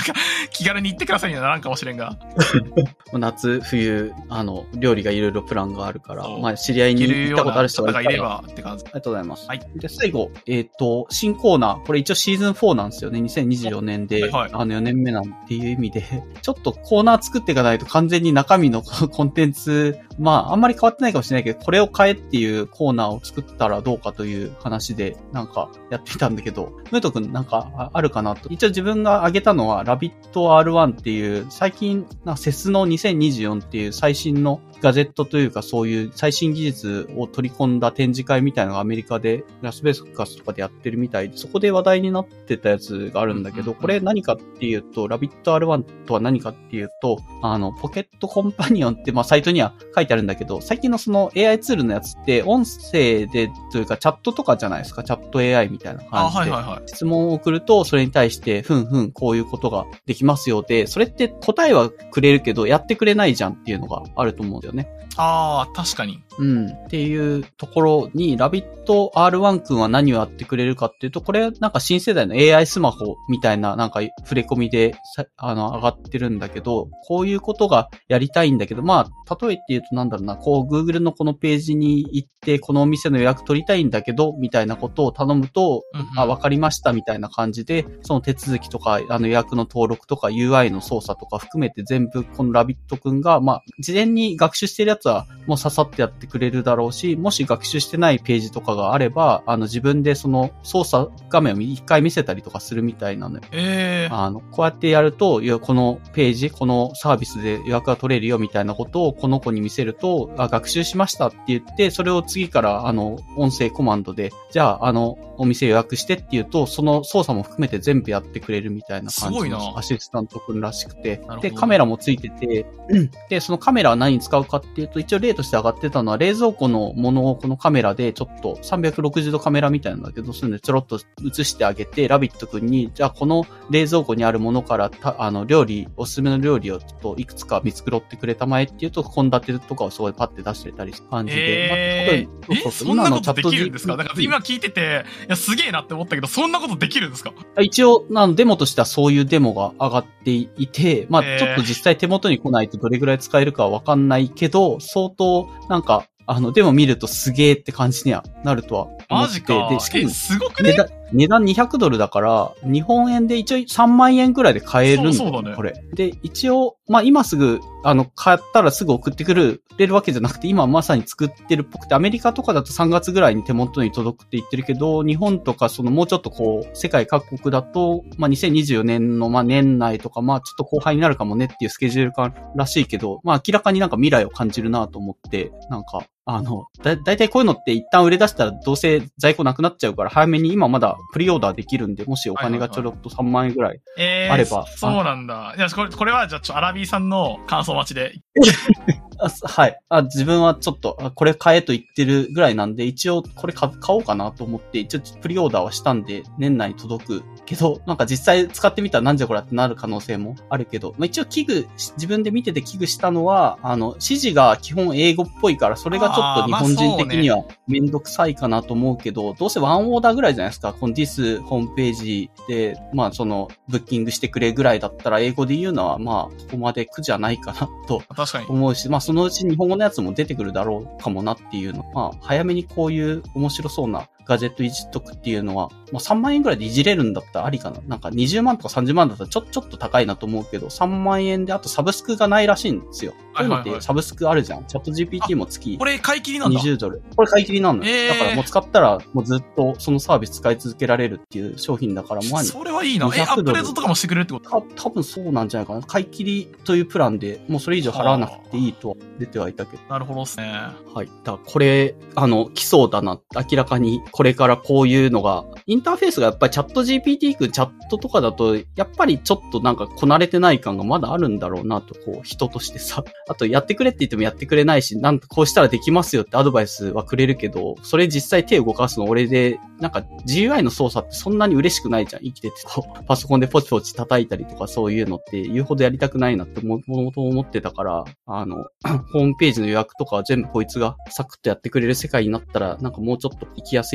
なんか、気軽に行ってくださいにはならんかもしれんが。 夏、冬、あの、料理がいろいろプランがあるから、まあ、知り合いに行ったことある人がいればって感じ。 ありがとうございます。 はい。 で、最後、えっ、ー、と、新コーナー、これ一応シーズンフォーなんですよね。にせんにじゅうよねんで、はいはい、あのよねんめなんていう意味で、ちょっとコーナー作っていかないと完全に中身のコンテンツ、まあ、あんまり変わってないかもしれないけど、これを変えっていうコーナーを作ったらどうかという話で、なんかやってたんだけど、ムート君なんかあるかなと。一応自分が挙げたのは、ラビット アールワン っていう、最近、なんかセスのにせんにじゅうよんっていう最新のガジェットというかそういう最新技術を取り込んだ展示会みたいなのがアメリカでラスベガスとかでやってるみたいで、そこで話題になってたやつがあるんだけど、これ何かっていうと、ラビット アールワン とは何かっていうと、あの、ポケットコンパニオンってまあサイトには書いてあるんだけど、最近のその エーアイ ツールのやつって音声でというかチャットとかじゃないですか、チャット エーアイ みたいな感じで。はいはいはい。質問を送ると、それに対して、ふんふん、こういうことができますよで、それって答えはくれるけど、やってくれないじゃんっていうのがあると思うんだよね。 ああ、確かに。 うん。っていうところに、ラビット アールワン 君は何をやってくれるかっていうと、これなんか新世代の エーアイ スマホみたいななんか触れ込みで、あの、上がってるんだけど、こういうことがやりたいんだけど、まあ、例えて言うとなんだろうな、こう Google のこのページに行って、このお店の予約取りたいんだけど、みたいなことを頼むと、うんうん、あ、わかりましたみたいな感じで、その手続きとか、あの予約の登録とか ユーアイ の操作とか含めて全部このラビット君が、まあ、事前に学習してるやつはもう刺さってやってくれるだろうし、もし学習してないページとかがあれば、あの自分でその操作画面を一回見せたりとかするみたいなのよ。 えー、 あの、こうやってやると、いや、このページ、このサービスで予約が取れるよみたいなことをこの子に見せると、あ、学習しましたって言って、それを次からあの、音声コマンドで、じゃあ、あの、お店予約してって言うと、その操作も含めて全部やってくれるみたいな感じのアシスタントくんらしくて、で、カメラもついてて、で、そのカメラは何に使うかっていうと、一応例として上がってたのは、冷蔵庫のものをこのカメラでちょっとさんびゃくろくじゅうどカメラみたいなんだけど、そういうのでちょろっと映してあげて、ラビットくんに、じゃあこの冷蔵庫にあるものからた、あの、料理、おすすめの料理をちょっといくつか見繕ってくれたまえっていうと、献立とかをそこでパッて出してたりする感じで。 えー、まあ、そうそうそう、え、そんなことできるんですか？だから今聞いてて、いや、すげえなって思ったけど、そんなことできるんですか？ 一応、あの、デモとしてはそういうデモが上がっていて、まあ、ちょっと実際手元に来ないとどれぐらい使えるかはわかんないけど、相当、なんか、あの、でも見るとすげーって感じにはなるとは思って。 マジか。 で、しかも、 すごくね。 値段にひゃくドルだから、日本円で一応さんまんえんくらいで買えるんだよ、 そうそうだね。 これ。で、一応、まあ、今すぐ、あの、買ったらすぐ送ってくる、れるわけじゃなくて、今まさに作ってるっぽくて、アメリカとかだとさんがつぐらいに手元に届くって言ってるけど、日本とかそのもうちょっとこう、世界各国だと、まあ、にせんにじゅうよねんのまあ年内とか、まあ、ちょっと後輩になるかもねっていうスケジュール感らしいけど、まあ、明らかになんか未来を感じるなと思って、なんか、あの、だ、だいたいこういうのって一旦売れ出したらどうせ在庫なくなっちゃうから早めに今まだプリオーダーできるんで、もしお金がちょろっとさんまんえんぐらいあれば。 えー、そうなんだ。いや、これ、これはじゃあちょ、アラビーさんの感想待ちで。 あはい。あ、自分はちょっと、これ買えと言ってるぐらいなんで、一応これ買おうかなと思って、一応プリオーダーはしたんで、年内に届くけど、なんか実際使ってみたらなんじゃこれってなる可能性もあるけど、まあ、一応危惧、自分で見てて危惧したのは、あの、指示が基本英語っぽいから、それがちょっと日本人的にはめんどくさいかなと思うけど、どうせワンオーダーぐらいじゃないですか。この This ホームページで、まあその、ブッキングしてくれぐらいだったら、英語で言うのは、まあ、ここまで苦じゃないかなと思うし、まあそのうち日本語のやつも出てくるだろうかもなっていうの。まあ、早めにこういう面白そうなガジェットいじっとくっていうのは、まあさんまんえんぐらいでいじれるんだったらありかな。なんかにじゅうまんとかさんじゅうまんだったらちょ、ちょっと高いなと思うけど、さんまんえんであとサブスクがないらしいんですよ。はいはいはい、そういうのってサブスクあるじゃん。チャット ジーピーティー も月。 これ買い切りなんだ。 にじゅうドル。これ買い切りなんだよ。えー、だからもう使ったらもうずっとそのサービス使い続けられるっていう商品だから、 まあ、それはいいな。え、アップデートとかもしてくれるってこと？ た、多分そうなんじゃないかな。買い切りというプランでもうそれ以上払わなくていいとは出てはいたけど。 なるほどですね。 はい。だからこれ、あの、来そうだな。明らかにこれからこういうのが、インターフェースがやっぱりチャット ジーピーティー 君チャットとかだと、やっぱりちょっとなんかこなれてない感がまだあるんだろうなと、こう、人としてさ。あと、やってくれって言ってもやってくれないし、なんかこうしたらできますよってアドバイスはくれるけど、それ実際手を動かすの俺で、なんか ジーユーアイ の操作ってそんなに嬉しくないじゃん。生きててこう、パソコンでポチポチ叩いたりとかそういうのって言うほどやりたくないなってもともと思ってたから、あの、ホームページの予約とかは全部こいつがサクッとやってくれる世界になったら、なんかもうちょっと生きやすい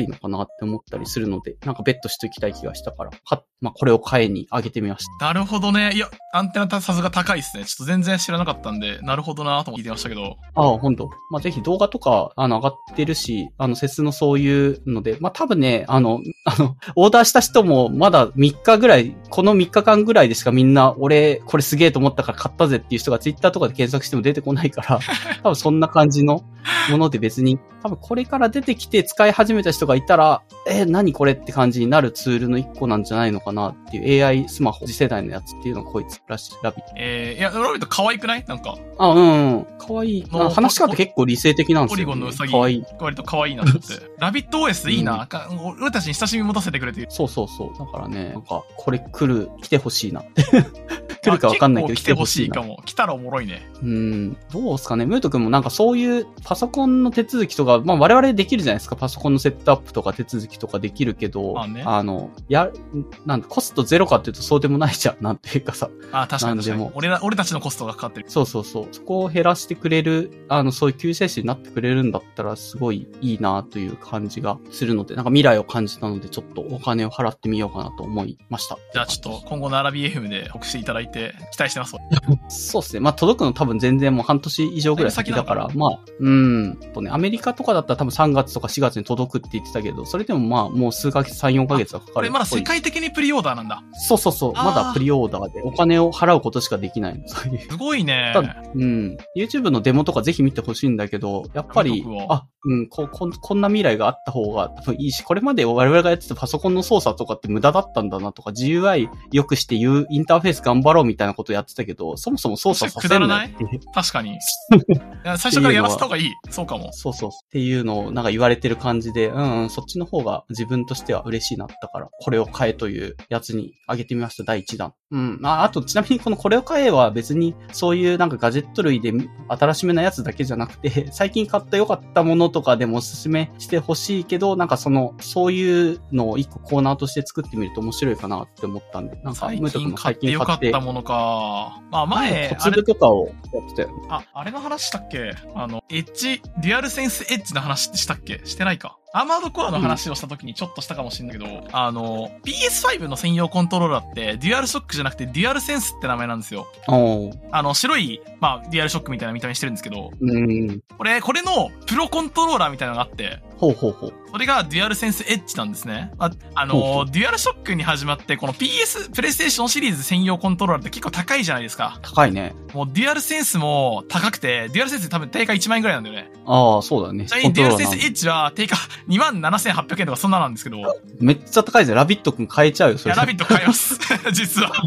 のかなって思ったりするので、なんかベットしておきたい気がしたから、は、まあ、これを買いに上げてみました。 なるほどね。いや、アンテナさすが高いですね。ちょっと全然知らなかったんで、なるほどなと思って聞いてましたけど。 ああ、ほんと。まあ、ぜひ動画とか、あの、上がってるし、あの、セスのそういうので、まあ、多分ね、あの、あの、オーダーした人もまだみっかぐらい、このみっかかんぐらいでしかみんな、俺、これすげえと思ったから買ったぜっていう人がツイッターとかで検索しても出てこないから、多分そんな感じのもので別に、多分これから出てきて使い始めた人がいたら、えー、何これって感じになるツールの一個なんじゃないのかなっていう エーアイ スマホ次世代のやつっていうのがこいつらしい、ラビット。 えー、いや、ラビット可愛くないなんか。 あ、うん、うん。可愛い。話し方結構理性的なんですよ、ね。 ポリゴンのウサギ。 可愛い。 割と可愛いなって。ラビット オーエス いいな、うん。俺たちに親しみ持たせてくれてる。 そうそうそう。だからね、なんか、これ来る、来てほしいなって。来るかわかんないけど来てほしいかも。来たらおもろいね。 うん。どうすかね。ムート君もなんかそういうパソコンの手続きとか、まあ我々できるじゃないですか。パソコンのセットアップとか手続きとかできるけど、まあね、あの、や、なんコストゼロかっていうとそうでもないじゃん。なんていうかさ。 あ、確かに確かに。俺ら、俺たちのコストがかかってる。 そうそうそう。そこを減らしてくれる、あの、そういう救世主になってくれるんだったらすごいいいなという感じがするので、なんか未来を感じたのでちょっとお金を払ってみようかなと思いました。 じゃあちょっと今後のアラビ エフエム で告知いただいて期待してます。 そうですね。まあ届くの多分全然もう半年以上ぐらい先だから、まあ、うん、とね、アメリカとかだったら多分さんがつとかしがつに届くって言ってたけど、それでもまあもう数ヶ月、さん、よんかげつはかかる。これまだ世界的にプリオーダーなんだ。 そうそうそう。まだプリオーダーでお金を払うことしかできないの。そういう。 すごいね。 うん。YouTube のデモとかぜひ見てほしいんだけど、やっぱり、あ、うん、こ、こ、こんな未来があった方が多分いいし、これまで我々がやってたパソコンの操作とかって無駄だったんだなとか、ジーユーアイ 良くして言うインターフェース頑張ろうみたいなことやってたけど、そもそも操作させんない確かに。いや最初からやらせた方がいい。そうかも。 そうそう。っていうのをなんか言われてる感じで、うん、うん、そっちの方が自分としては嬉しいなったから、これを買えというやつに上げてみました、だいいちだん。うん。あ、あとちなみにこのこれを買えは別にそういうなんかガジェット類で新しめなやつだけじゃなくて、最近買った良かったものとかでもおすすめしてほしいけど、なんかその、そういうのを一個コーナーとして作ってみると面白いかなって思ったんで、なんか、 最近買って良かったものか。まあ前、 小粒とかをやってたよね。 あ、あれの話したっけあの、エッジ、デュアルセンスエッジの話ってしたっけしてないか。アーマードコアの話をした時にちょっとしたかもしれないけど、うん、あの、ピーエスファイブ の専用コントローラーって、デュアルショックじゃなくてデュアルセンスって名前なんですよ。あの、白い、まあ、デュアルショックみたいな見た目してるんですけど、 うん、 これ、これのプロコントローラーみたいなのがあって、 ほうほうほう。 それがデュアルセンスエッジなんですね。あ、あの、ほうほうデュアルショックに始まって、この ピーエス、プレイステーションシリーズ専用コントローラーって結構高いじゃないですか。 高いね。 もうデュアルセンスも高くて、デュアルセンス多分定価いちまん円くらいなんだよね。 ああ、そうだね。 ちなみにデュアルセンスエッジは定価にまんななせんはっぴゃくえんとかそんななんですけど。 めっちゃ高いぜ。ラビットくん買えちゃうよ、それ。 いや、ラビット買えます。実は。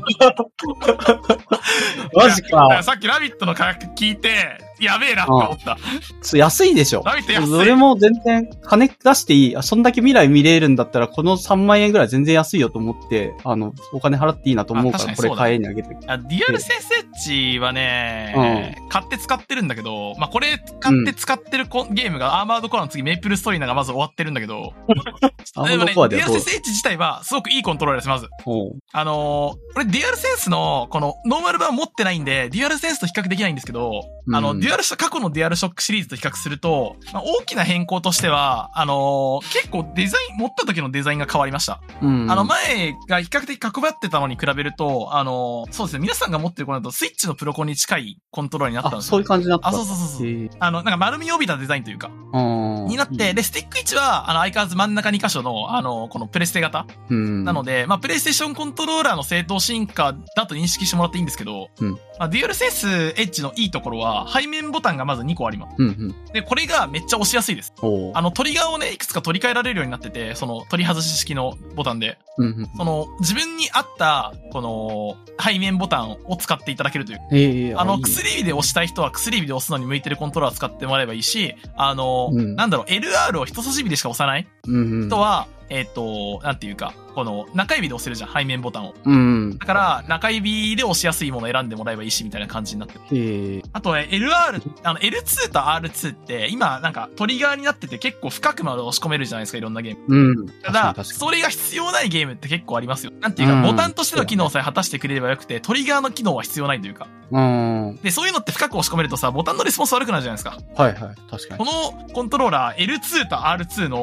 マジか。 さっきラビットの価格聞いて、やべえなって思った。 そう、安いでしょ。 ラビット安い。 それも全然、金出していい。そんだけ未来見れるんだったら、このさんまん円ぐらい全然安いよと思って、あの、お金払っていいなと思うから、これ買えにあげて。 あ、デュアルセンスエッジはね、うん、買って使ってるんだけど、まあ、これ買って使ってるコ、うん、ゲームがアーマードコアの次メイプルストーリーナがまず終わってるんだけど、 アーマードコアでデュアルセンスエッジ自体はすごくいいコントローラーです、まず。あのー、俺デュアルセンスの、この、ノーマル版持ってないんで、デュアルセンスと比較できないんですけど、うん、あの、デュアル、過去のデュアルショックシリーズと比較すると、まあ、大きな変更としては、あのー、結構デザイン、持った時のデザインが変わりました。うん、あの、前が比較的角張ってたのに比べると、あのー、そうですね、皆さんが持ってるコンだと、スイッチのプロコンに近いコントローラーになったんですよ、ね。 あ、そういう感じになった。 あ、そうそうそうそう。あの、なんか丸みを帯びたデザインというか、になって、で、スティック位置は、あの、相変わらず真ん中に箇所の、あの、このプレステ型。うん、なので、まあ、プレイステーションコントローラーの正当進化だと認識してもらっていいんですけど、うん、まあ、デュアルセンスエッジのいいところは、背面ボタンがまずにこあります。うんうん、で、これがめっちゃ押しやすいです。あの、トリガーをね、いくつか取り替えられるようになってて、その、取り外し式のボタンで。うんうん、その、自分に合った、この、背面ボタンを使っていただけるという。えー、あの、薬指で押したい人は薬指で押すのに向いてるコントローラー使ってもらえばいいし、あの、うん、なんだろう、エルアール を人差し指でしか押さない人は、うんうんえっ、ー、と、なんていうか、この中指で押せるじゃん、背面ボタンを。うん。だから、中指で押しやすいものを選んでもらえばいいし、みたいな感じになってる。へえ。あと、エルアール、あの、エルツー と アールツー って、今、なんか、トリガーになってて結構深くまで押し込めるじゃないですか、いろんなゲーム。うん。ただ、それが必要ないゲームって結構ありますよ。なんていうか、うん、ボタンとしての機能さえ果たしてくれればよくて、トリガーの機能は必要ないというか。うん。で、そういうのって深く押し込めるとさ、ボタンのレスポンス悪くなるじゃないですか。 はいはい、確かに。 このコントローラー、エルツー と アールツー の、えっ、ー、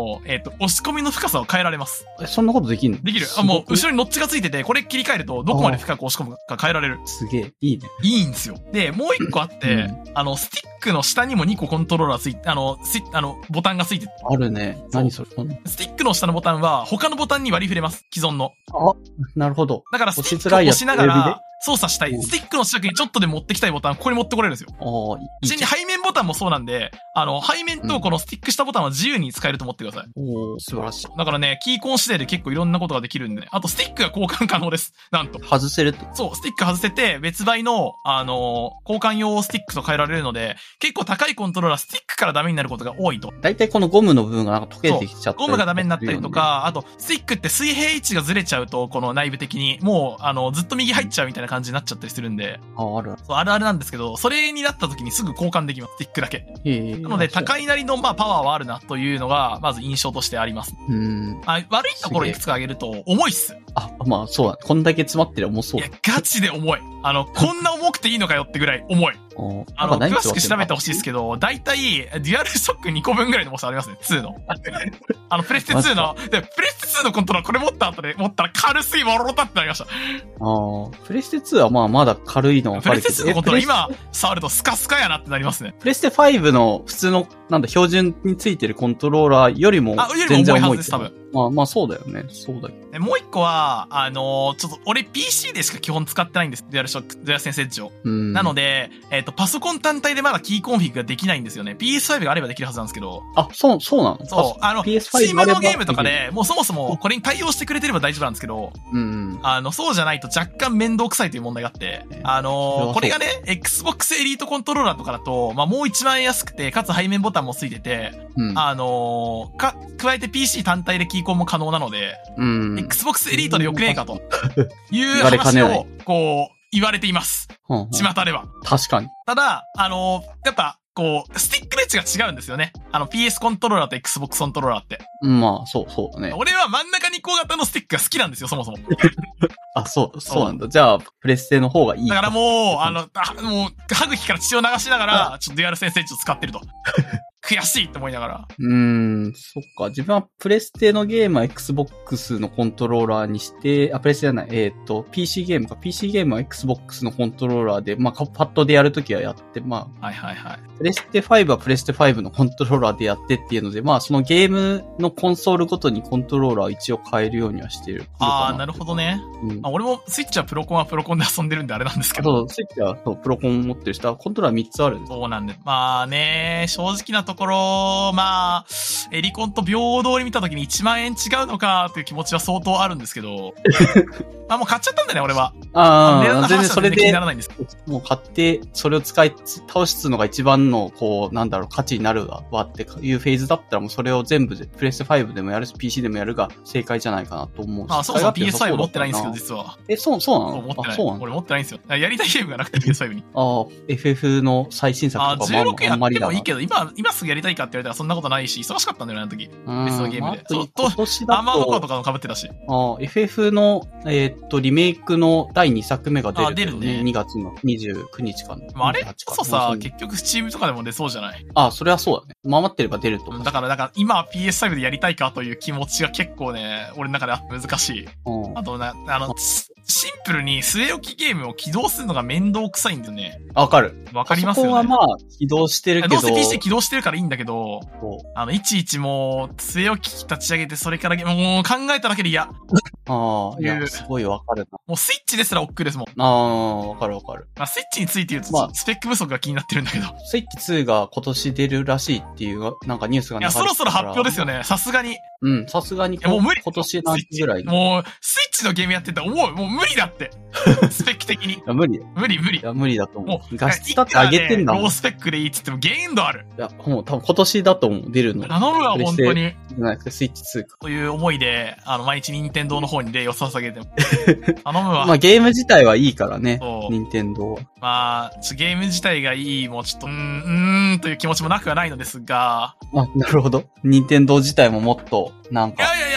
と押し込みの深さを変えられます。 え、そんなことできんの？ できる。あ、もう、後ろにノッチがついてて、これ切り替えると、どこまで深く押し込むか変えられる。 すげえ、いいね。 いいんですよ。で、もう一個あって、うん、あの、スティックの下にもにこコントローラーついて、あの、スあの、ボタンがついてて。 あるね。何それ？ スティックの下のボタンは、他のボタンに割り振れます。既存の。 あ、なるほど。 だから、スティックを押しながら、操作したい。スティックの近くにちょっとで持ってきたいボタン、ここに持ってこれるんですよ。 ああ、いい。 ちなみに背面ボタンもそうなんで、あの、背面とこのスティックしたボタンは自由に使えると思ってください。 おー、素晴らしい。 だからね、キーコン次第で結構いろんなことができるんでね。あと、スティックが交換可能です。なんと。 外せると。 そう、スティック外せて、別売の、あのー、交換用スティックと変えられるので、結構高いコントローラー、スティックからダメになることが多いと。 だいたいこのゴムの部分がなんか溶けてきちゃったり、ね。 ゴムがダメになったりとか、あと、スティックって水平位置がずれちゃうと、この内部的に、もう、あの、ずっと右入っちゃうみたいな感じになっちゃったりするんで。 あ、ある。 そう、あるあるなんですけど、それになった時にすぐ交換できます。スティックだけ。 へなので、高いなりの、まあ、パワーはあるなというのが、まず印象としてあります。 うん。 あ、悪いところいくつか挙げると、重いっす。 あ、まあ、そうだ。こんだけ詰まってる重そう。 いや、ガチで重い。あの、こんな重くていいのかよってぐらい重い。あの、詳しく調べてほしいですけど、だいたい、デュアルショックにこぶんぐらいの重さありますね、ツーの。あの、プレステツーの、で、プレステツーのコントローラーこれ持った後で、持ったら軽すぎボロロタってなりました。ああ、プレステツーはまあまだ軽いのはプレステツーのコントローラー今触るとスカスカやなってなりますね。 プレステファイブの普通の、なんだ、標準についてるコントローラーよりも全然重い。あ、よりも重いはずです、多分。まあまあそうだよね。そうだよ。 もう一個は、あのー、ちょっと俺 ピーシー でしか基本使ってないんです。デュアルショック、デュアルセンスエッジを。なので、えっと、パソコン単体でまだキーコンフィグができないんですよね。ピーエスファイブ があればできるはずなんですけど。 あ、そう、そうなの？ そう。あの、ピーエスファイブ Steam のゲームとかで、もうそもそもこれに対応してくれてれば大丈夫なんですけど、うん。あの、そうじゃないと若干面倒くさいという問題があって、あのー、これがね、Xbox エリートコントローラーとかだと、まあ、もう一万円安くて、かつ背面ボタンもついてて、うん、あのー、か、加えて ピーシー 単体でキーコンも可能なので、うん、Xbox エリートでよくねえかという話を、こう、言われています。巷では。 確かに。 ただ、あのー、やっぱ、こう、スティックの位置が違うんですよね。あの ピーエス コントローラーと Xbox コントローラーって。 まあ、そう、そうだね。 俺は真ん中にこう型のスティックが好きなんですよ、そもそも。 あ、そう、そうなんだ。じゃあ、プレステの方がいい。 だからもう、あの、あもう、歯茎から血を流しながら、ちょっとデュアルセンスエッジを使ってると。悔しいって思いながら。 うーん、そっか。自分はプレステのゲームは Xbox のコントローラーにして、あ、プレステじゃない、えっと、ピーシー ゲームか。ピーシー ゲームは Xbox のコントローラーで、まあ、パッドでやるときはやって、まあ。はいはいはい。 プレステファイブはプレステファイブのコントローラーでやってっていうので、まあ、そのゲームのコンソールごとにコントローラーを一応変えるようにはしてる。 ああ、なるほどね。うん、あ俺もスイッチはプロコンはプロコンで遊んでるんであれなんですけど。そう、スイッチはそうプロコン持ってる人はコントローラーみっつあるんです。 そうなんで。まあね、正直なところ、まあ、エリコンと平等に見たときにいちまん円違うのかという気持ちは相当あるんですけど。あ、もう買っちゃったんだね、俺は。 ああ、全然それで、 気にならないんです。 もう買って、それを使い、倒すのが一番の、こう、なんだろう、価値になるわっていうフェーズだったら、もうそれを全部で、プレステファイブでもやるし、ピーシー でもやるが正解じゃないかなと思うし。 あ、そうそう、ピーエスファイブ 持ってないんですけど、実は。 え、そう、そうなの？ そう、持ってない。 そうなの？ 俺持ってないんですよ。やりたいゲームがなくて ピーエスファイブ に。 ああ、エフエフ の最新作とかもあんまりだな。 あ、じゅうろくやってもいいけど、今、今すぐやりたいかって言われたらそんなことないし、忙しかったんだよね、あの時。別のゲームで。そう、と、アーマードコアとかも被ってたし。 ああ、エフエフ の、えー、っと、リメイクのだいにさくめが出る、ね。あ、出るね。にがつのにじゅうくにちかな。 あれこそさ、結局スチームとかでも出そうじゃない？ あ、それはそうだね。守ってれば出ると思う。 だから、だから今 ピーエスファイブ でやりたいかという気持ちが結構ね、俺の中であって難しい。うん、あとな、あの、シンプルに据え置きゲームを起動するのが面倒くさいんだよね。 わかる。 わかりますよね。 そこはまあ、起動してるけど。 どうせ ピーシー 起動してるからいいんだけど、あの、いちいちもう、据え置き立ち上げて、それからもう考えただけで嫌。 ああ、いや、すごいわかるな。 もうスイッチですら億劫ですもん。 ああ、わかるわかる。 まあ、スイッチについて言うと、まあ、スペック不足が気になってるんだけど。 スイッチツーが今年出るらしいっていう、なんかニュースが流れてたから。 いや、そろそろ発表ですよね。さすがに。 うん、さすがに。 もう無理。 今年何ぐらい。 もう、スイッチのゲームやってたら思う。もう無理だって。スペック的に。いや、無理。 無理無理。 いや、無理だと思う。もう画質だって上げてんだもん。 ロースペックでいいって言っても限度ある。 いや、もう多分今年だと思う。出るの。 頼むわ、本当に。 じゃなくてスイッチツーか。 という思いで、あの、毎日任天堂の方に礼を捧げても。頼むわ。 まあゲーム自体はいいからね。そう。任天堂は。 まあ、ゲーム自体がいい、もうちょっと、うーん、うーんという気持ちもなくはないのですが。 あ、なるほど。任天堂自体ももっと、なんか。 いやいやい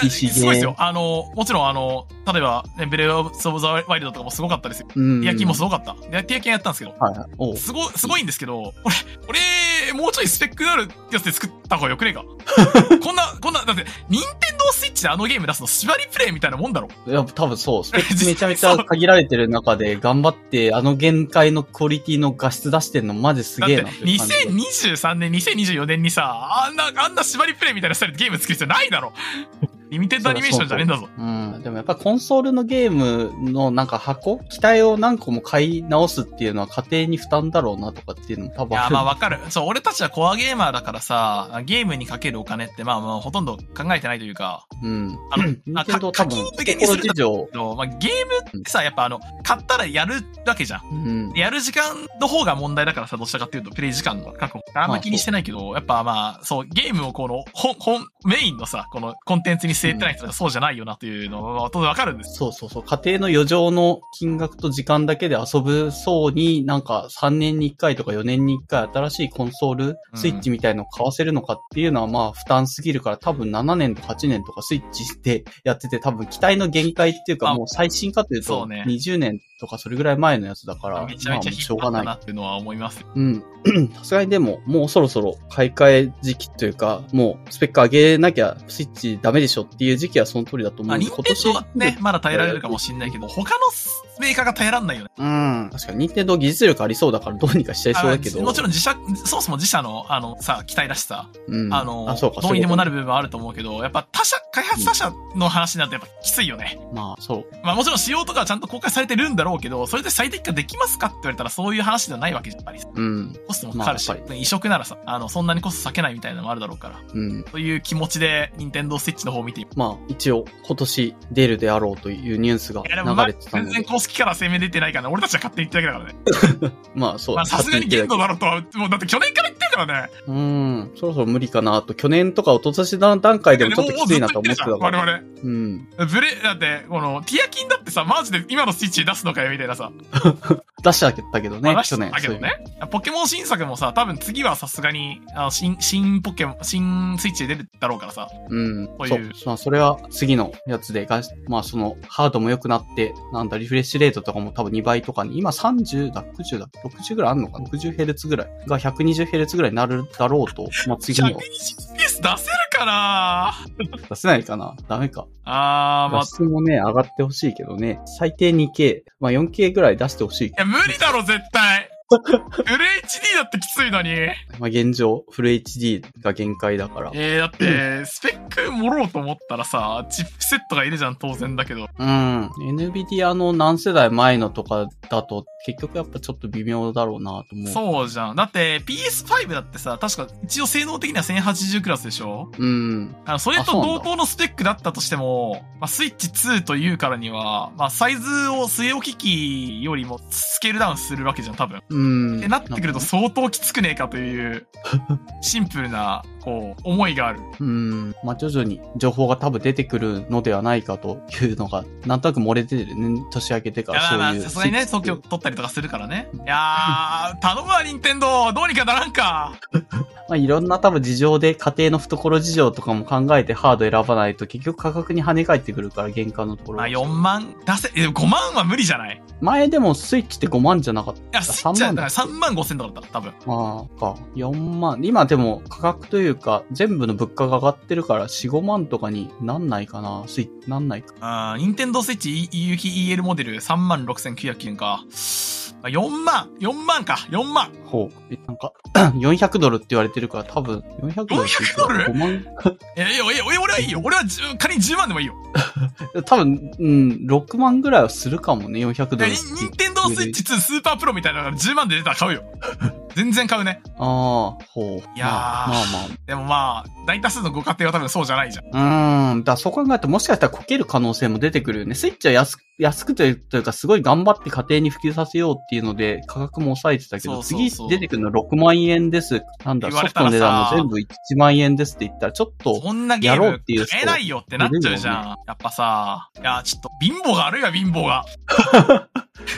や、すごいですよ。あの、もちろんあの、例えば、ね、ブレイブオブザワイルドとかもすごかったですよ。うん。ティアキンもすごかった。ティアキンやったんですけど。はいはい。おすごい、すごいんですけど、俺、俺、もうちょいスペックのあるやつで作った方がよくねえか。こんな、こんな、だって、ニンテンドースイッチであのゲーム出すの縛りプレイみたいなもんだろ。 いや、多分そう。スペックめちゃめちゃ限られてる中で頑張って、あの限界のクオリティの画質出してんのマジすげえな。だって、にせんにじゅうさんねん、にせんにじゅうよねんにさ、あんな、あんな縛りプレイみたいなスタイルでゲーム作る必要ないだろ。リミテッドアニメーションじゃねえんだぞ。 うん。でもやっぱコンソールのゲームのなんか箱機体を何個も買い直すっていうのは家庭に負担だろうなとかっていうのも多分ある。 いや、まあわかる。そう、俺たちはコアゲーマーだからさ、ゲームにかけるお金ってまあまあほとんど考えてないというか。 うん。 あの、あ課金向けにするけど、まあゲームってさ、やっぱあの、買ったらやるわけじゃん。うん。やる時間の方が問題だからさ、どちらかっていうと、プレイ時間の確保。あんま気にしてないけど、やっぱまあ、そう、ゲームをこの、本、本、メインのさ、このコンテンツに据えてない人がそうじゃないよなっていうのは、当然わかるんです。 そうそうそう。家庭の余剰の金額と時間だけで遊ぶそうに、なんかさんねんにいっかいとかよねんにいっかい新しいコンソール、スイッチみたいのを買わせるのかっていうのはまあ負担すぎるから多分ななねんとかはちねんとかスイッチしてやってて多分期待の限界っていうかもう最新かというとにじゅうねんとかそれぐらい前のやつだから、 めちゃめちゃしょうがないなっていうのは思います。 うん。さすがにでも、もうそろそろ買い替え時期というか、もうスペック上げなきゃスイッチダメでしょっていう時期はその通りだと思うんで、 今年はね、まだ耐えられるかもしれないけど、他のメーカーが耐えらんないよね。 うん。確かに、任天堂技術力ありそうだからどうにかしちゃいそうだけど。 もちろん自社、そもそも自社の、あの、さ、機体だしさ、 うん、 あの、 あ、そうか、 どうにでもなる部分はあると思うけど、やっぱ他社、開発他社の話になるとやっぱきついよね。 うん、まあ、そう。 まあもちろん仕様とかはちゃんと公開されてるんだろうけど、それで最適化できますかって言われたらそういう話ではないわけじゃん、やっぱり。 うん。 コストもかかるし、まあ、移植ならさ、あの、そんなにコスト避けないみたいなのもあるだろうから。 うん。 という気持ちで、ニンテンドースイッチの方を見てまあ、一応、今年出るであろうというニュースが流れてたので。 全然公式から声明出てないからね。俺たちは勝手に言ってるだけだからね。 まあ、そう。 まあ、さすがに限度だろうとは、もうだって去年から言ってるからね。 うん。そろそろ無理かなと。去年とか一昨年の段階でもちょっときついなと思ってたから。 我々。 うん。 ブレ、だって、この、ティアキンだってさ、マジで今のスイッチ出すのかよ、みたいなさ。 出したけどね、 まあ、去年。だけどね。ポケモン新作もさ、多分次はさすがに、あの、新、新ポケモン、新スイッチで出るだろうからさ。 うん。そういう。そう、それは次のやつで、まあその、ハードも良くなって、なんだ、リフレッシュレートとかも多分にばいとかに、今さんじゅうだ、ろくじゅうだ、ろくじゅうぐらいあんのかな ?ろくじゅうヘルツ ぐらいが ひゃくにじゅうヘルツ ぐらいになるだろうと、まあ次の。 ひゃくにじゅうエフピーエス 出せるかな出せないかなダメか。 あー、まあ。 画質もね、上がってほしいけどね。最低 にケー、まあ よんケー ぐらい出してほしい。いや、無理だろ、絶対。フル エイチディー だってきついのに。 まあ現状、フル エイチディー が限界だから。 えー、だって、スペック盛ろうと思ったらさ、チップセットがいるじゃん、当然だけど。 うん。エヌビディア の何世代前のとかだと、結局やっぱちょっと微妙だろうなと思う。 そうじゃん。だって ピーエスファイブ だってさ、確か一応性能的にはせんはちじゅうクラスでしょ？ うん。 あの、それと同等のスペックだったとしても、まあ、スイッチツーというからには、まあ、サイズを据え置き機よりもスケールダウンするわけじゃん、多分。 うん。 ってなってくると相当きつくねえかという、シンプルな、こう、思いがある。 うん。まあ、徐々に情報が多分出てくるのではないかというのが、なんとなく漏れてるね、年明けてからそういう。 まあまあ、さすがにね、東京取ったりとかするからね。いやー、頼むわ、任天堂どうにかならんかまあ、いろんな多分事情で家庭の懐事情とかも考えてハード選ばないと結局価格に跳ね返ってくるから原価のところ。 まあよんまん出せ、ごまんは無理じゃない？ 前でもスイッチってごまんじゃなかった。いや、スイッチはさんまんごせんとかだった、多分。 ああ、か。よんまん。今でも価格というか全部の物価が上がってるからよん、ごまんとかになんないかな。スイッチ、なんないか。 ああ、任天堂スイッチ有機 イーエル モデルさんまんろくせんきゅうひゃくきゅうえんか。よんまん !よんまんか !よんまん! ほう。え、なんか、よんひゃくドルって言われてるから多分、よんひゃくドルって言ったらごまんえ、いや、いや、俺はいいよ。俺は、仮にじゅうまんでもいいよ。 多分、うん、ろくまんぐらいはするかもね、よんひゃくドル。 任天堂スイッチツースーパープロみたいなのがじゅうまんで出たら買うよ。全然買うね。 ああ、ほう。 いやー。まあ、まあまあ。 でもまあ、大多数のご家庭は多分そうじゃないじゃん。 うーん。だそう考えるともしかしたらこける可能性も出てくるよね。スイッチは安く、安くというかすごい頑張って家庭に普及させようっていうので価格も抑えてたけど、そうそうそう次出てくるのろくまんえんです。なんだ、ソフトの値段も全部いちまんえんですって言ったらちょっと、 そんなゲーム買えないよってなっちゃうじゃん。やっぱさ、いや、ちょっと貧乏があるいは貧乏が。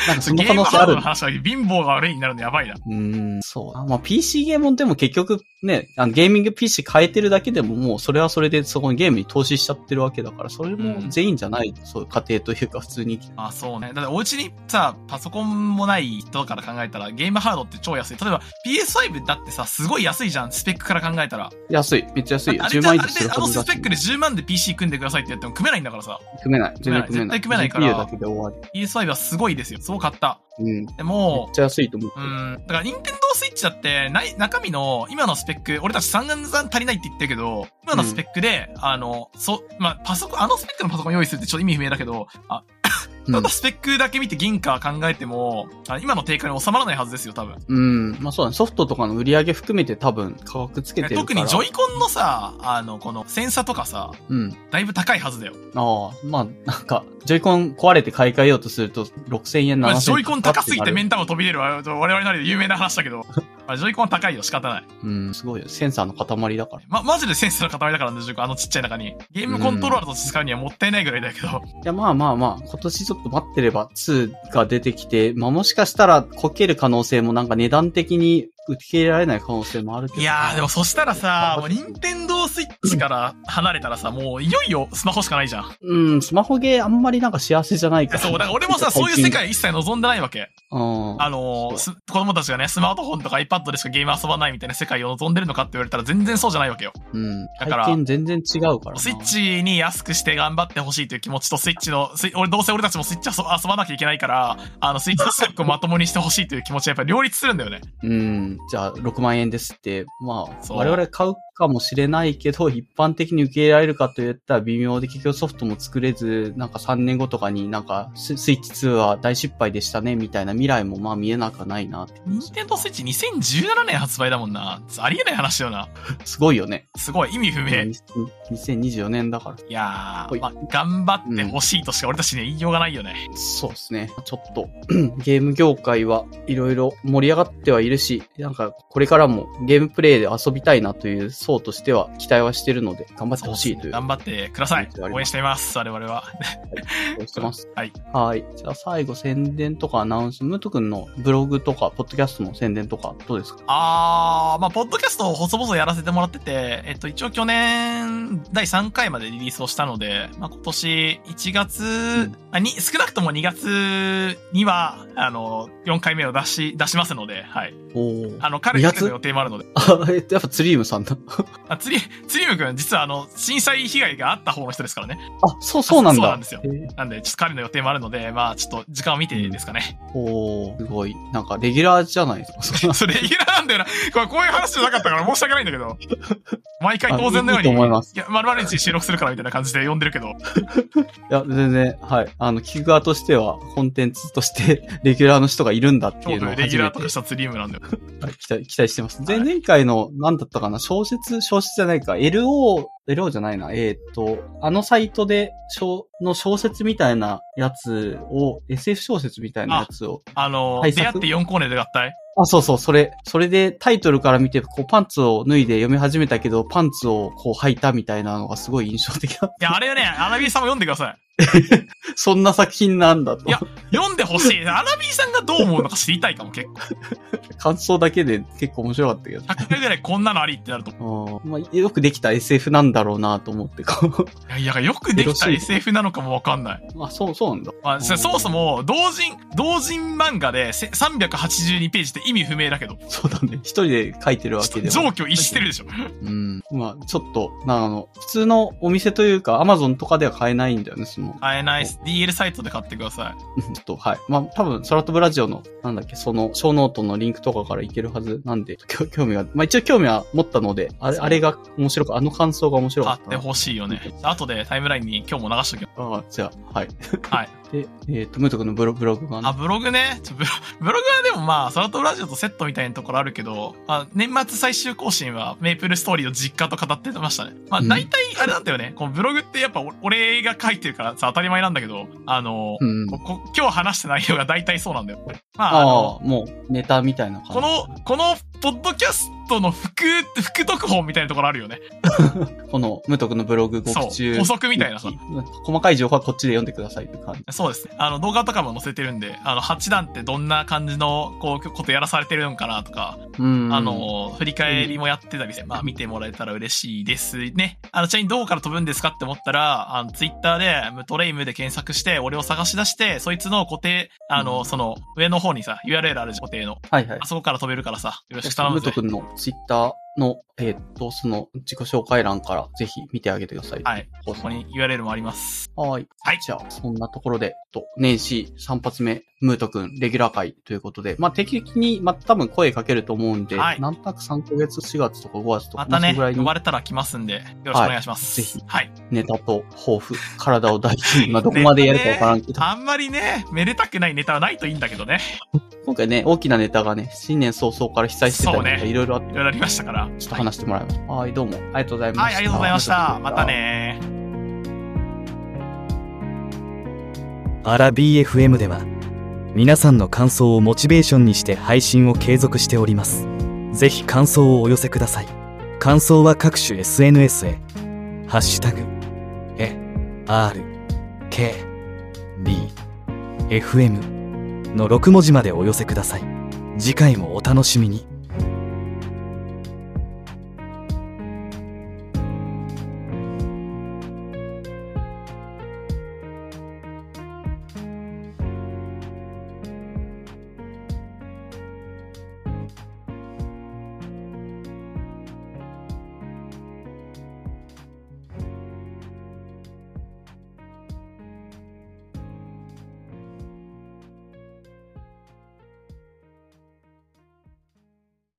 なんかその可能性ある。 ゲームハードの話は貧乏が悪いになるのやばいな。 うーん、そう。まあ ピーシー ゲームもでも結局ね、あのゲーミング ピーシー 変えてるだけでももうそれはそれでそこにゲームに投資しちゃってるわけだから、それも全員じゃない、うん、そういう家庭というか普通に。 あ、そうね。だってお家にさ、パソコンもない人から考えたらゲームハードって超安い。例えば ピーエスファイブ だってさ、すごい安いじゃん。スペックから考えたら。 安い。めっちゃ安いよ。 じゅうまん以上するはずだし。あのスペックでじゅうまんで ピーシー 組んでくださいってやっても組めないんだからさ。 組めない。全然組めない。 絶対組めないから。 ジーピーユー だけで終わり。 ピーエスファイブ はすごいですよ。すごかった。 うん。 でも、 めっちゃ安いと思う。 うん。だから、ニンテンドースイッチだって、な中身の、今のスペック、俺たちさんがん足りないって言ってるけど、今のスペックで、うん、あの、そ、まあ、パソコン、あのスペックのパソコン用意するってちょっと意味不明だけど、あ、ただスペックだけ見て銀貨考えても、あ今の定価に収まらないはずですよ、多分。 うん。まあそうだね。ソフトとかの売り上げ含めて多分価格つけてるから。 特にジョイコンのさ、あの、この、センサとかさ、うん。だいぶ高いはずだよ。 ああ、まあ、なんか、ジョイコン壊れて買い替えようとすると、ろくせんえん、ななせんえん。 まあ、ジョイコン高すぎて目ん玉飛び出るわ。我々なりで有名な話だけど。まあ、ジョイコンは高いよ、仕方ない。 うん、すごいよ。センサーの塊だから。 ま、マジでセンサーの塊だからね、ジョイコン、あのちっちゃい中に。ゲームコントローラーとして使うにはもったいないぐらいだけど。いや、まあまあまあ、今年ちょっと待ってればツーが出てきて、まあもしかしたらこける可能性もなんか値段的に受け入れられない可能性もあるけど。 いやー、でもそしたらさ、もう任天堂スイッチから離れたらさ、もういよいよスマホしかないじゃん。 うん、スマホゲーあんまりなんか幸せじゃないから。 そう、だから俺もさ、そういう世界一切望んでないわけ。 うん。 あのー、子供たちがね、スマートフォンとか iPad でしかゲーム遊ばないみたいな世界を望んでるのかって言われたら全然そうじゃないわけよ。 うん。だから、体験全然違うからな。 スイッチに安くして頑張ってほしいという気持ちと、スイッチの、俺、どうせ俺たちもスイッチ遊ばなきゃいけないから、あの、スイッチストックをまともにしてほしいという気持ちはやっぱり両立するんだよね。 うん。じゃあ、ろくまんえんですって、まあ、我々買うかもしれないけど、一般的に受け入れられるかといったら微妙で、結局ソフトも作れず、なんかさんねんごとかになんか、スイッチツーは大失敗でしたね、みたいな未来もまあ見えなくはないなって。 ニンテンドースイッチにせんじゅうななねん発売だもんな。ありえない話だよな。 すごいよね。 すごい、意味不明。 にせんにじゅうよねんだから。 いやー、まあ、頑張ってほしいとしか俺たちには言いようがないよね。 うん、そうですね。ちょっと、ゲーム業界はいろいろ盛り上がってはいるし、なんかこれからもゲームプレイで遊びたいなという層としては期待はしてるので、頑張ってほしいという。 ね、頑張ってください。応援しています、我々は。はい、 応援してます。 はい。 はい。じゃあ最後宣伝とかアナウンス、ムート君のブログとか、ポッドキャストの宣伝とか、どうですか？ あー、まあ、ポッドキャストを細々やらせてもらってて、えっと、一応去年、だいさんかいまでリリースをしたので、まあ、今年いちがつ、うん、あに、少なくともにがつには、あの、よんかいめを出し、出しますので、はい。 おあの、彼の予定もあるので。 あ、えっと、やっぱツリームさんだ。 あ、ツリ、ツリーム君、実はあの、震災被害があった方の人ですからね。 あ、そう、そうなんだ。 そうなんですよ。なんで、ちょっと彼の予定もあるので、まあ、ちょっと時間を見てですかね。 うん、おー、すごい。なんか、レギュラーじゃないですか。 それ、レギュラーなんだよな。これ、こういう話じゃなかったから申し訳ないんだけど。毎回当然のように。 いいと思います。 いや、丸々日収録するからみたいな感じで呼んでるけど。いや、全然、はい。あの、聞く側としては、コンテンツとして、レギュラーの人がいるんだっていうのを初めて。 レギュラーとかしたツリームなんだよ。 はい、期待、期待してます。前々回の、なんだったかな、小説、小説じゃないか、エルオー、エルオー じゃないな、えー、っと、あのサイトで、小、の小説みたいなやつを、エスエフ 小説みたいなやつを。 あ、あの、出会ってよんコーネで合体？ あ、そうそう、それ、それでタイトルから見て、こうパンツを脱いで読み始めたけど、パンツをこう履いたみたいなのがすごい印象的だった。 いや、あれはね、アナビーさんも読んでください。 そんな作品なんだと。 いや、読んでほしい。アナビーさんがどう思うのか知りたいかも、結構。 感想だけで結構面白かったけど。 ひゃっかいぐらいこんなのありってなると思う。まあ、よくできた エスエフ なんだろうなと思って、こう。 いやいや、よくできた エスエフ なのかもわかんない。 あ、そう、そうなんだ。 まあ、そもそも、同人、同人漫画でさんびゃくはちじゅうにページって意味不明だけど。 そうだね。一人で書いてるわけでは。 上居一致してるでしょ。 うん。まあ、ちょっと、なあの、普通のお店というか、アマゾンとかでは買えないんだよね、その。 買えないです。ディーエル サイトで買ってください。ちょっと、はい。まあ、多分、空飛ぶラジオの、なんだっけ、その、小ノートのリンクとかからいけるはずなんで、興味が、まあ一応興味は持ったので、あれ、あれが面白か、あの感想が面白かった。 買ってほしいよね。後でタイムラインに今日も流しときます。 ああ、じゃあ、はい。 はい。 で、えっと、ムート君のブロブログがね。 あ、ブログね。ちょブロ、ブログはでもまあ、空飛ぶラジオとセットみたいなところあるけど、あ、年末最終更新はメイプルストーリーの実家と語ってましたね。まあ、大体あれなんだよね。うん、このブログってやっぱ俺が書いてるからさ、当たり前なんだけど、あの、うん、ここ今日話した内容が大体そうなんだよ。まあ、あの、もうネタみたいな感じ。 この、このポッドキャストの副、副特報みたいなところあるよね。 この、無徳のブログ告知。 補足みたいなさ。 細かい情報はこっちで読んでくださいって感じ。 そうですね。あの、動画とかも載せてるんで、あの、はちだんってどんな感じの、こう、ことやらされてるのかなとか、うん。あの、振り返りもやってたりして、まあ、見てもらえたら嬉しいですね。あの、ちなみにどこから飛ぶんですかって思ったら、あの、ツイッターで、ムトレイムで検索して、俺を探し出して、そいつの固定、あの、うん、その、上の方にさ、ユーアールエル あるじゃん、固定の。はいはい。あそこから飛べるからさ、よろしく頼むぜ。 ムト君のツイッターの、えー、っと、その自己紹介欄からぜひ見てあげてください。 はい。ここに ユーアールエル もあります。 はい。はい。じゃあ、そんなところで、と、年始さん発目、ムートくん、レギュラー会ということで、まあ、定期的に、まあ、多分声かけると思うんで、はい。なんとなくさんかげつ、しがつとかごがつとか、 またね、まあ、呼ばれたら来ますんで、よろしくお願いします。 はい、ぜひ。はい。ネタと抱負、体を大事に、まあ、どこまでやるかわからんけど、 ね。あんまりね、めでたくないネタはないといいんだけどね。 今回ね、大きなネタがね、新年早々から被災してたりとか、いろいろあって。 いろいろありましたから。 ちょっと話してもらいます。はい、はい、どうも、ありがとうございました。はい、 ありがとうございました。またね。 アラ ビーエフエム では、皆さんの感想をモチベーションにして配信を継続しております。ぜひ感想をお寄せください。感想は各種 エスエヌエス へ、ハッシュタグ、エ、アール、ケー、ビー、エフエム のろく文字までお寄せください。次回もお楽しみに。